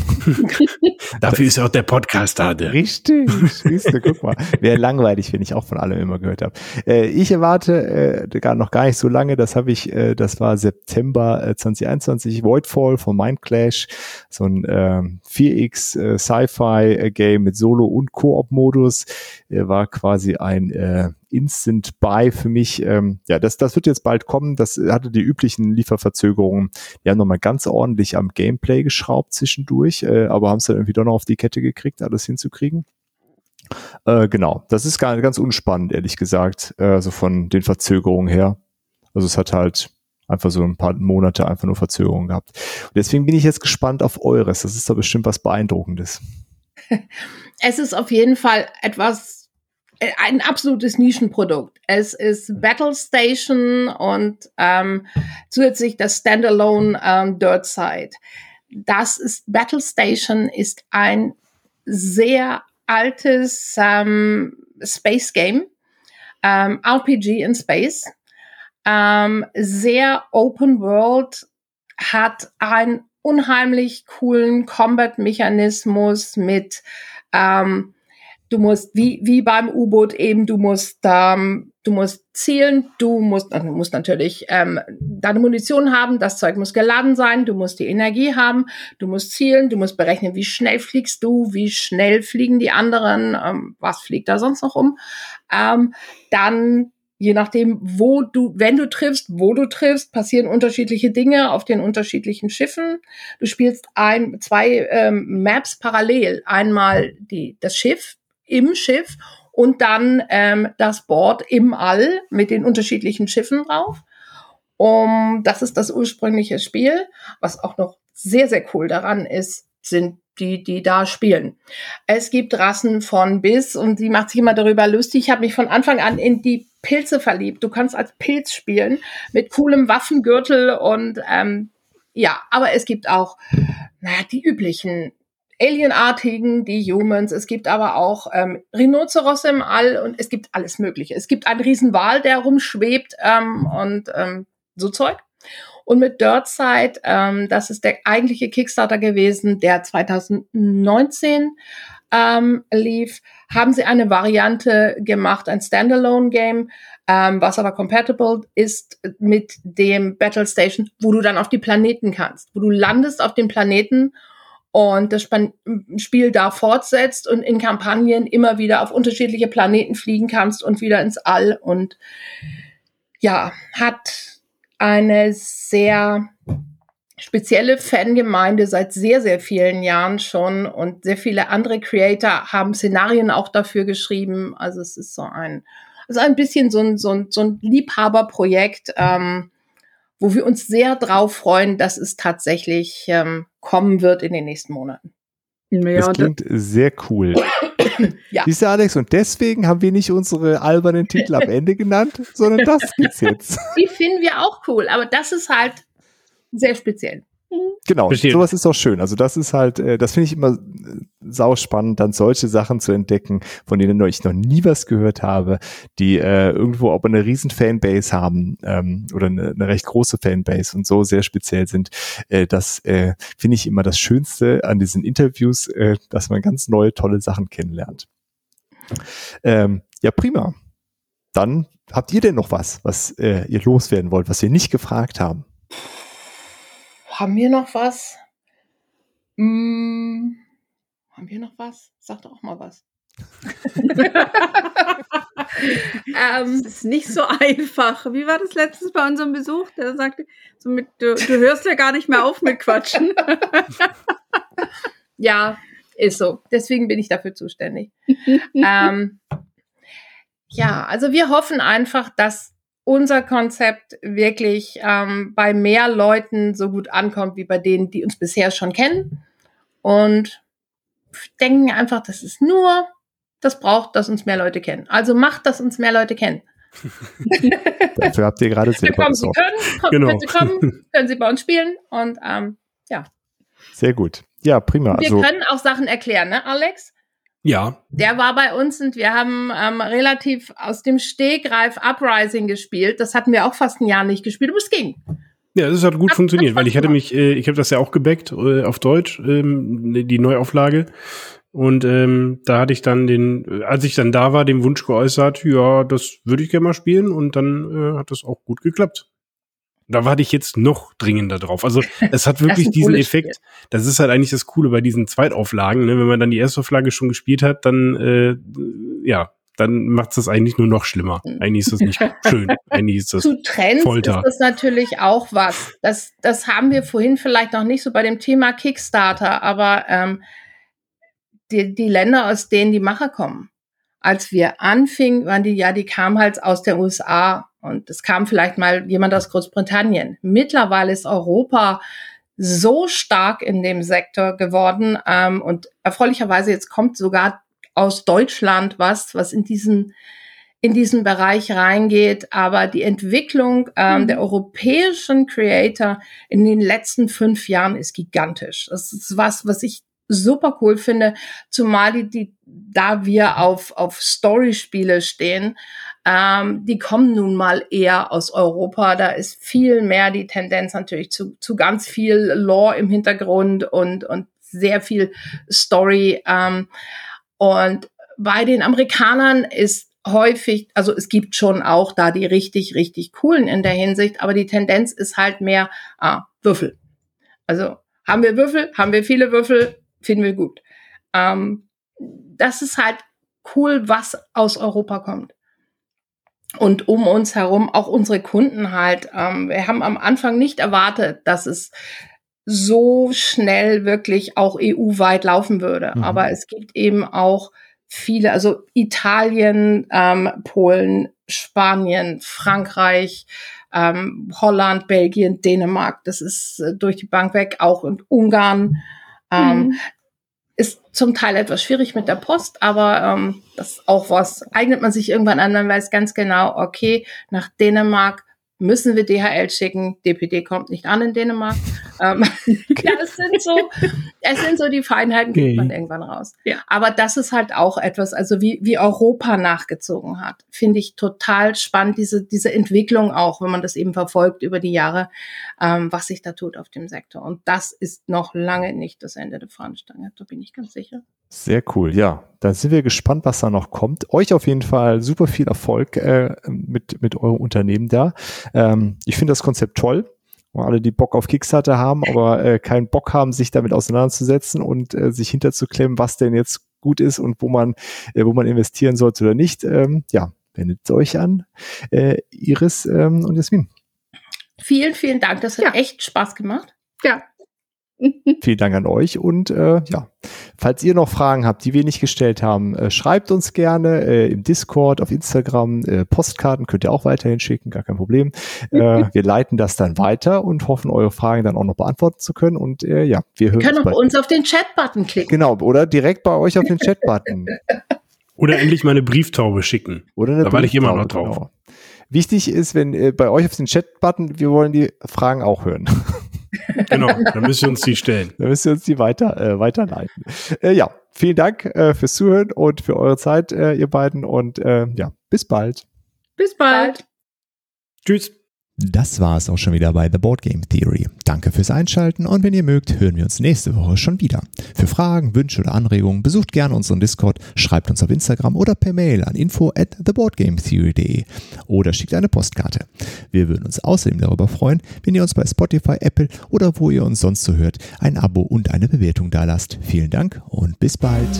Dafür ist ja auch der Podcast da. Der. Richtig, siehst du, guck mal. Wäre langweilig, wenn ich auch von allem immer gehört habe. Äh, ich erwarte äh, gar noch gar nicht so lange, das habe ich, äh, das war September äh, zwanzig einundzwanzig, Voidfall von Mindclash, so ein äh, vier X äh, Sci-Fi-Game mit Solo- und Koop-Modus. Er war quasi ein äh, Instant Buy für mich. Ähm, ja, das, das wird jetzt bald kommen. Das hatte die üblichen Lieferverzögerungen. Die haben nochmal ganz ordentlich am Gameplay geschraubt zwischendurch, äh, aber haben es dann irgendwie doch noch auf die Kette gekriegt, alles hinzukriegen. Äh, genau, das ist gar, ganz unspannend, ehrlich gesagt, äh, so von den Verzögerungen her. Also es hat halt einfach so ein paar Monate einfach nur Verzögerungen gehabt. Und deswegen bin ich jetzt gespannt auf eures. Das ist doch bestimmt was Beeindruckendes. Es ist auf jeden Fall etwas, ein absolutes Nischenprodukt. Es ist Battle Station und ähm, zusätzlich das Standalone ähm, Dirt Side. Das ist Battle Station ist ein sehr altes ähm, Space Game, ähm, R P G in Space, ähm, sehr Open World, hat einen unheimlich coolen Combat-Mechanismus mit ähm, Du musst, wie, wie beim U-Boot eben, du musst, ähm, du musst zielen, du musst, du musst natürlich, ähm, deine Munition haben, das Zeug muss geladen sein, du musst die Energie haben, du musst zielen, du musst berechnen, wie schnell fliegst du, wie schnell fliegen die anderen, ähm, was fliegt da sonst noch um, ähm, dann, je nachdem, wo du, wenn du triffst, wo du triffst, passieren unterschiedliche Dinge auf den unterschiedlichen Schiffen. Du spielst ein, zwei ähm, Maps parallel. Einmal die, das Schiff, im Schiff und dann ähm, das Board im All mit den unterschiedlichen Schiffen drauf. Um, das ist das ursprüngliche Spiel. Was auch noch sehr, sehr cool daran ist, sind die, die da spielen. Es gibt Rassen von bis und sie macht sich immer darüber lustig. Ich habe mich von Anfang an in die Pilze verliebt. Du kannst als Pilz spielen mit coolem Waffengürtel und ähm, ja, aber es gibt auch naja, die üblichen Alienartigen, die Humans, es gibt aber auch ähm, Rhinozeros im All und es gibt alles Mögliche. Es gibt einen Riesenwal, der rumschwebt ähm, und ähm, so Zeug. Und mit Dirtside, ähm, das ist der eigentliche Kickstarter gewesen, der zwanzig neunzehn ähm, lief, haben sie eine Variante gemacht, ein Standalone-Game, ähm, was aber compatible ist mit dem Battle Station, wo du dann auf die Planeten kannst, wo du landest auf den Planeten und das Span- Spiel da fortsetzt und in Kampagnen immer wieder auf unterschiedliche Planeten fliegen kannst und wieder ins All und ja, hat eine sehr spezielle Fangemeinde seit sehr, sehr vielen Jahren schon und sehr viele andere Creator haben Szenarien auch dafür geschrieben. Also es ist so ein, also ein bisschen so ein, so ein, so ein Liebhaberprojekt, ähm, wo wir uns sehr drauf freuen, dass es tatsächlich ähm, kommen wird in den nächsten Monaten. Ja, das klingt sehr cool. Ja. Siehst du, Alex, und deswegen haben wir nicht unsere albernen Titel am Ende genannt, sondern das gibt's jetzt. Die finden wir auch cool, aber das ist halt sehr speziell. Genau, Bestimmt. Sowas ist auch schön. Also das ist halt, äh, das finde ich immer sau spannend, dann solche Sachen zu entdecken, von denen ich noch nie was gehört habe, die äh, irgendwo aber eine riesen Fanbase haben ähm, oder eine, eine recht große Fanbase und so sehr speziell sind. Äh, das äh, finde ich immer das Schönste an diesen Interviews, äh, dass man ganz neue, tolle Sachen kennenlernt. Ähm, ja, prima. Dann habt ihr denn noch was, was äh, ihr loswerden wollt, was wir nicht gefragt haben? Haben wir noch was? Hm, haben wir noch was? Sag doch auch mal was. ähm, das ist nicht so einfach. Wie war das letztens bei unserem Besuch? Der sagte, so mit, du, du hörst ja gar nicht mehr auf mit Quatschen. Ja, ist so. Deswegen bin ich dafür zuständig. ähm, ja, also wir hoffen einfach, dass unser Konzept wirklich ähm, bei mehr Leuten so gut ankommt, wie bei denen, die uns bisher schon kennen. Und denken einfach, das ist nur, das braucht, dass uns mehr Leute kennen. Also macht, dass uns mehr Leute kennen. Dafür habt ihr gerade sehr kommen Sie können, kommen, genau. können Sie kommen, können Sie bei uns spielen und ähm, ja. Sehr gut. Ja, prima. Wir also, können auch Sachen erklären, ne, Alex? Ja. Der war bei uns und wir haben ähm, relativ aus dem Stegreif Uprising gespielt. Das hatten wir auch fast ein Jahr nicht gespielt, aber es ging. Ja, das hat gut hat, funktioniert, hat weil ich hatte mich, äh, ich habe das ja auch gebackt äh, auf Deutsch, ähm, die Neuauflage. Und ähm, da hatte ich dann den, als ich dann da war, den Wunsch geäußert, ja, das würde ich gerne mal spielen. Und dann äh, hat das auch gut geklappt. Da warte ich jetzt noch dringender drauf. Also es hat wirklich diesen Effekt. Spiel. Das ist halt eigentlich das Coole bei diesen Zweitauflagen. Ne? Wenn man dann die erste Auflage schon gespielt hat, dann äh, ja, dann macht es das eigentlich nur noch schlimmer. Eigentlich ist das nicht schön. Eigentlich ist das Zu Trends Folter. Ist das natürlich auch was. Das, das haben wir vorhin vielleicht noch nicht so bei dem Thema Kickstarter, aber ähm, die, die Länder, aus denen die Macher kommen. Als wir anfingen, waren die, ja, die kamen halt aus der U S A und es kam vielleicht mal jemand aus Großbritannien. Mittlerweile ist Europa so stark in dem Sektor geworden ähm, und erfreulicherweise jetzt kommt sogar aus Deutschland was, was in diesen in diesen Bereich reingeht. Aber die Entwicklung ähm, mhm. der europäischen Creator in den letzten fünf Jahren ist gigantisch. Das ist was, was ich super cool finde, zumal die, die da wir auf auf Storyspiele stehen, ähm, die kommen nun mal eher aus Europa. Da ist viel mehr die Tendenz natürlich zu zu ganz viel Lore im Hintergrund und und sehr viel Story. Ähm, und bei den Amerikanern ist häufig, also es gibt schon auch da die richtig richtig coolen in der Hinsicht, aber die Tendenz ist halt mehr ah, Würfel. Also haben wir Würfel, haben wir viele Würfel, finden wir gut. Ähm, das ist halt cool, was aus Europa kommt. Und um uns herum, auch unsere Kunden halt, ähm, wir haben am Anfang nicht erwartet, dass es so schnell wirklich auch E U-weit laufen würde. Mhm. Aber es gibt eben auch viele, also Italien, ähm, Polen, Spanien, Frankreich, ähm, Holland, Belgien, Dänemark, das ist äh, durch die Bank weg, auch in Ungarn. Ähm, mhm. Ist zum Teil etwas schwierig mit der Post, aber ähm, das ist auch was, eignet man sich irgendwann an, man weiß ganz genau, okay, nach Dänemark müssen wir D H L schicken, D P D kommt nicht an in Dänemark. ähm, ja, es sind so, es sind so die Feinheiten, kriegt okay. man irgendwann raus. Ja. Aber das ist halt auch etwas, also wie, wie Europa nachgezogen hat, finde ich total spannend, diese, diese Entwicklung auch, wenn man das eben verfolgt über die Jahre, ähm, was sich da tut auf dem Sektor. Und das ist noch lange nicht das Ende der Fahnenstange, da bin ich ganz sicher. Sehr cool, ja. Da sind wir gespannt, was da noch kommt. Euch auf jeden Fall super viel Erfolg äh, mit, mit eurem Unternehmen da. Ähm, ich finde das Konzept toll. Alle, die Bock auf Kickstarter haben, aber äh, keinen Bock haben, sich damit auseinanderzusetzen und äh, sich hinterzuklemmen, was denn jetzt gut ist und wo man, äh, wo man investieren sollte oder nicht. Ähm, ja, wendet euch an, äh, Iris ähm, und Jasmin. Vielen, vielen Dank. Das hat ja. echt Spaß gemacht. Ja. Vielen Dank an euch und äh, ja, falls ihr noch Fragen habt, die wir nicht gestellt haben, äh, schreibt uns gerne äh, im Discord, auf Instagram, äh, Postkarten könnt ihr auch weiterhin schicken, gar kein Problem. Äh, wir leiten das dann weiter und hoffen, eure Fragen dann auch noch beantworten zu können und äh, ja, wir hören Wir können uns auch bei uns auf den Chat-Button klicken. Genau, oder direkt bei euch auf den Chat-Button. Oder endlich mal eine Brieftaube schicken. Oder eine da warte ich immer noch Brieftaube, drauf. Genau. Wichtig ist, wenn äh, bei euch auf den Chat-Button, wir wollen die Fragen auch hören. Genau, dann müsst ihr uns die stellen. Dann müsst ihr uns die weiter, äh, weiterleiten. Äh, ja, vielen Dank äh, fürs Zuhören und für eure Zeit, äh, ihr beiden. Und äh, ja, bis bald. Bis bald. Tschüss. Das war es auch schon wieder bei The Board Game Theory. Danke fürs Einschalten und wenn ihr mögt, hören wir uns nächste Woche schon wieder. Für Fragen, Wünsche oder Anregungen besucht gerne unseren Discord, schreibt uns auf Instagram oder per Mail an info at theboardgametheory punkt de oder schickt eine Postkarte. Wir würden uns außerdem darüber freuen, wenn ihr uns bei Spotify, Apple oder wo ihr uns sonst so hört, ein Abo und eine Bewertung dalasst. Vielen Dank und bis bald.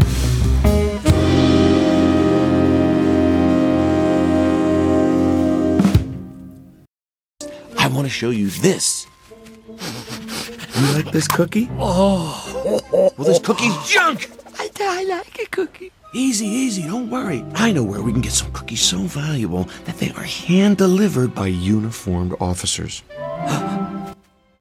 I want to show you this. You like this cookie? Oh. Well, this cookie's junk. I, I like a cookie. Easy, easy, don't worry. I know where we can get some cookies so valuable that they are hand-delivered by uniformed officers.